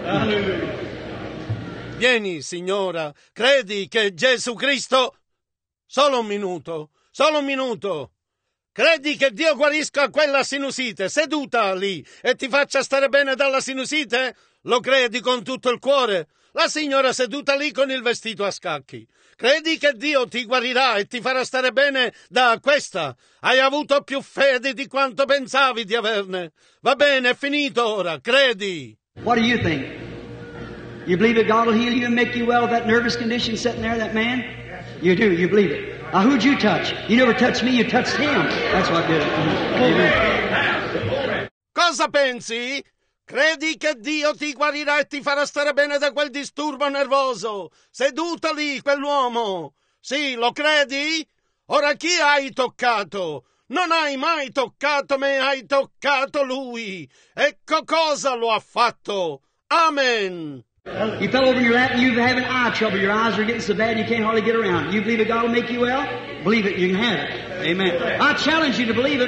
Vieni, signora, credi che Gesù Cristo... Solo un minuto, solo un minuto. Credi che Dio guarisca quella sinusite seduta lì e ti faccia stare bene dalla sinusite? Lo credi con tutto il cuore? La signora seduta lì con il vestito a scacchi. Credi che Dio ti guarirà e ti farà stare bene da questa? Hai avuto più fede di quanto pensavi di averne. Va bene, è finito ora, credi. What do you think? You believe that God will heal you and make you well of that nervous condition sitting there, that man? You do. You believe it. Now, who'd you touch? You never touched me. You touched him. That's what did it. Amen. Cosa pensi? Credi che Dio ti guarirà e ti farà stare bene da quel disturbo nervoso? Seduto lì, quell'uomo. Sì, lo credi? Ora chi hai toccato? Non hai mai toccato me, hai toccato lui. Ecco cosa lo ha fatto. Amen. You fell over in your lap and you're having eye trouble. Your eyes are getting so bad you can't hardly get around. You believe that God will make you well? Believe it, you can have it. Amen. I challenge you to believe it.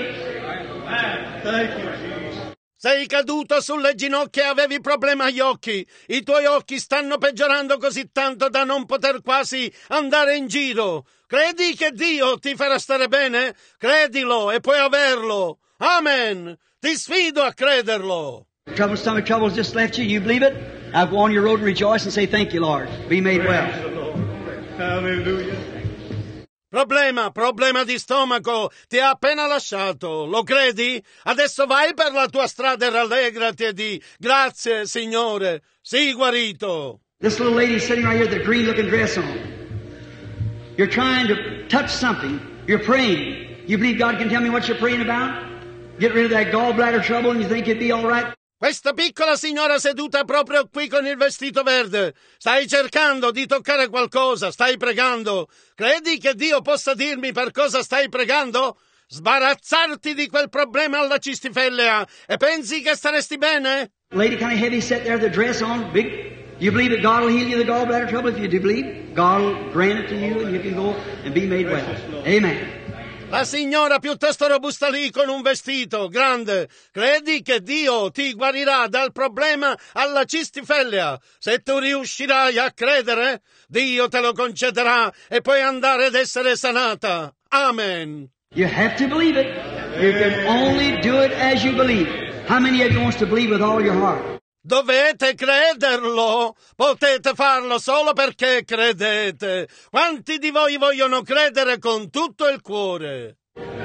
Thank you, Jesus. Sei caduto sulle ginocchia e avevi problemi agli occhi. I tuoi occhi stanno peggiorando così tanto da non poter quasi andare in giro. Credi che Dio ti farà stare bene? Credilo e puoi averlo. Amen. Ti sfido a crederlo. Trouble, stomach trouble has just left you. You believe it? Now go on your road and rejoice and say, thank you, Lord. Be made well. Hallelujah. Problema, problema di stomaco, ti ha appena lasciato, lo credi? Adesso vai per la tua strada e rallegrati e di grazie, Signore, sii guarito. This little lady sitting right here with the green looking dress on. You're trying to touch something. You're praying. You believe God can tell me what you're praying about? Get rid of that gallbladder trouble and you think you'd be all right? Questa piccola signora seduta proprio qui con il vestito verde. Stai cercando di toccare qualcosa, stai pregando. Credi che Dio possa dirmi per cosa stai pregando? Sbarazzarti di quel problema alla cistifellea e pensi che staresti bene? Lady kind of heavy set there with the dress on, big. You believe that God will heal you the gallbladder trouble? If you do believe, God will grant it to you and you can go and be made well. Amen. La signora piuttosto robusta lì con un vestito grande. Credi che Dio ti guarirà dal problema alla cistifellea? Se tu riuscirai a credere, Dio te lo concederà e puoi andare ad essere sanata. Amen. You have to believe it. You can only do it as you believe. How many of you wants to believe with all your heart? Dovete crederlo, potete farlo solo perché credete. Quanti di voi vogliono credere con tutto il cuore?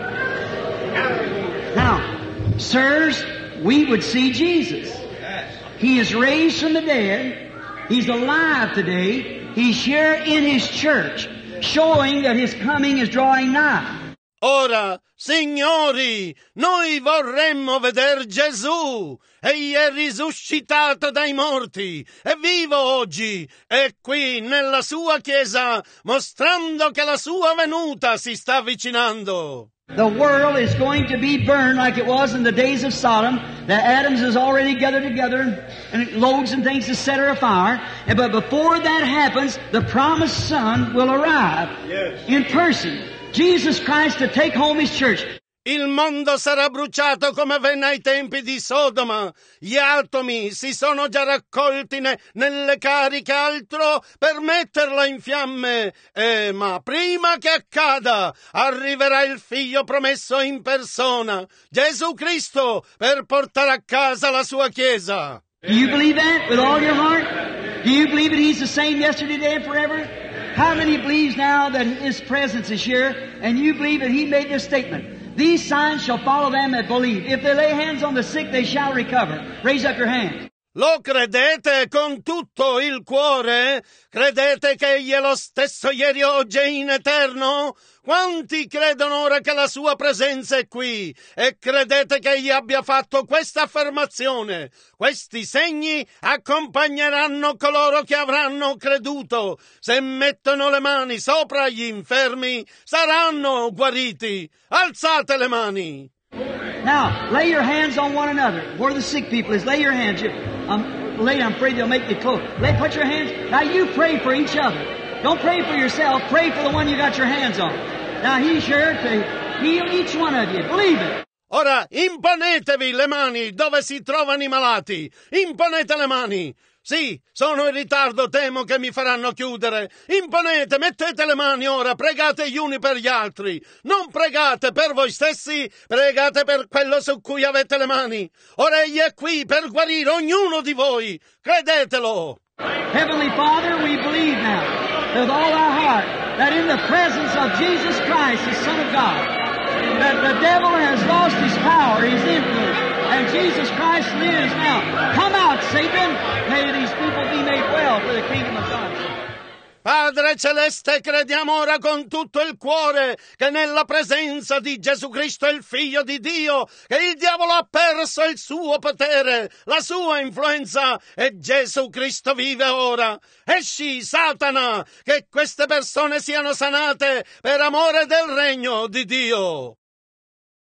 Now, sirs, we would see Jesus. He is raised from the dead. He's alive today. He's here in His church, showing that His coming is drawing nigh. Ora, signori, noi vorremmo veder Gesù. Egli è risuscitato dai morti, è vivo oggi, è qui nella sua chiesa, mostrando che la sua venuta si sta avvicinando. The world is going to be burned like it was in the days of Sodom. The atoms is already gathered together and, and loads and things to set her afire. And, but before that happens, the promised Son will arrive Yes. in person. Jesus Christ to take home His church. Il mondo sarà bruciato come avvenne ai tempi di Sodoma. Gli atomi si sono già raccolti ne, nelle cariche altro per metterla in fiamme. Eh, ma prima che accada, arriverà il Figlio promesso in persona, Gesù Cristo, per portare a casa la sua Chiesa. Do you believe that with all your heart? Do you believe that He's the same yesterday, today, and forever? How many believes now that His presence is here, and you believe that He made this statement? These signs shall follow them that believe. If they lay hands on the sick, they shall recover. Raise up your hands. Lo credete con tutto il cuore? Credete che Egli è lo stesso ieri, oggi e in eterno? Quanti credono ora che la sua presenza è qui? E credete che Egli abbia fatto questa affermazione? Questi segni accompagneranno coloro che avranno creduto. Se mettono le mani sopra gli infermi, saranno guariti. Alzate le mani. Now, lay your hands on one another. Where the sick people is, lay your hands. You, um, lady, I'm afraid they'll make you close. Lay, put your hands. Now you pray for each other. Don't pray for yourself. Pray for the one you got your hands on. Now He's here to heal each one of you. Believe it. Ora imponetevi le mani dove si trovano i malati. Imponete le mani. Sì, sono in ritardo, temo che mi faranno chiudere. Imponete, mettete le mani ora, pregate gli uni per gli altri. Non pregate per voi stessi, pregate per quello su cui avete le mani. Ora Egli è qui per guarire ognuno di voi. Credetelo. Heavenly Father, we believe now with all our heart that in the presence of Jesus Christ, the Son of God, that the devil has lost his power, his influence, and Jesus Christ lives now. Come out, Satan. May these people be made well for the kingdom of God. Padre Celeste, crediamo ora con tutto il cuore che nella presenza di Gesù Cristo, il Figlio di Dio, che il diavolo ha perso il suo potere, la sua influenza, e Gesù Cristo vive ora. Esci, Satana, che queste persone siano sanate per amore del regno di Dio.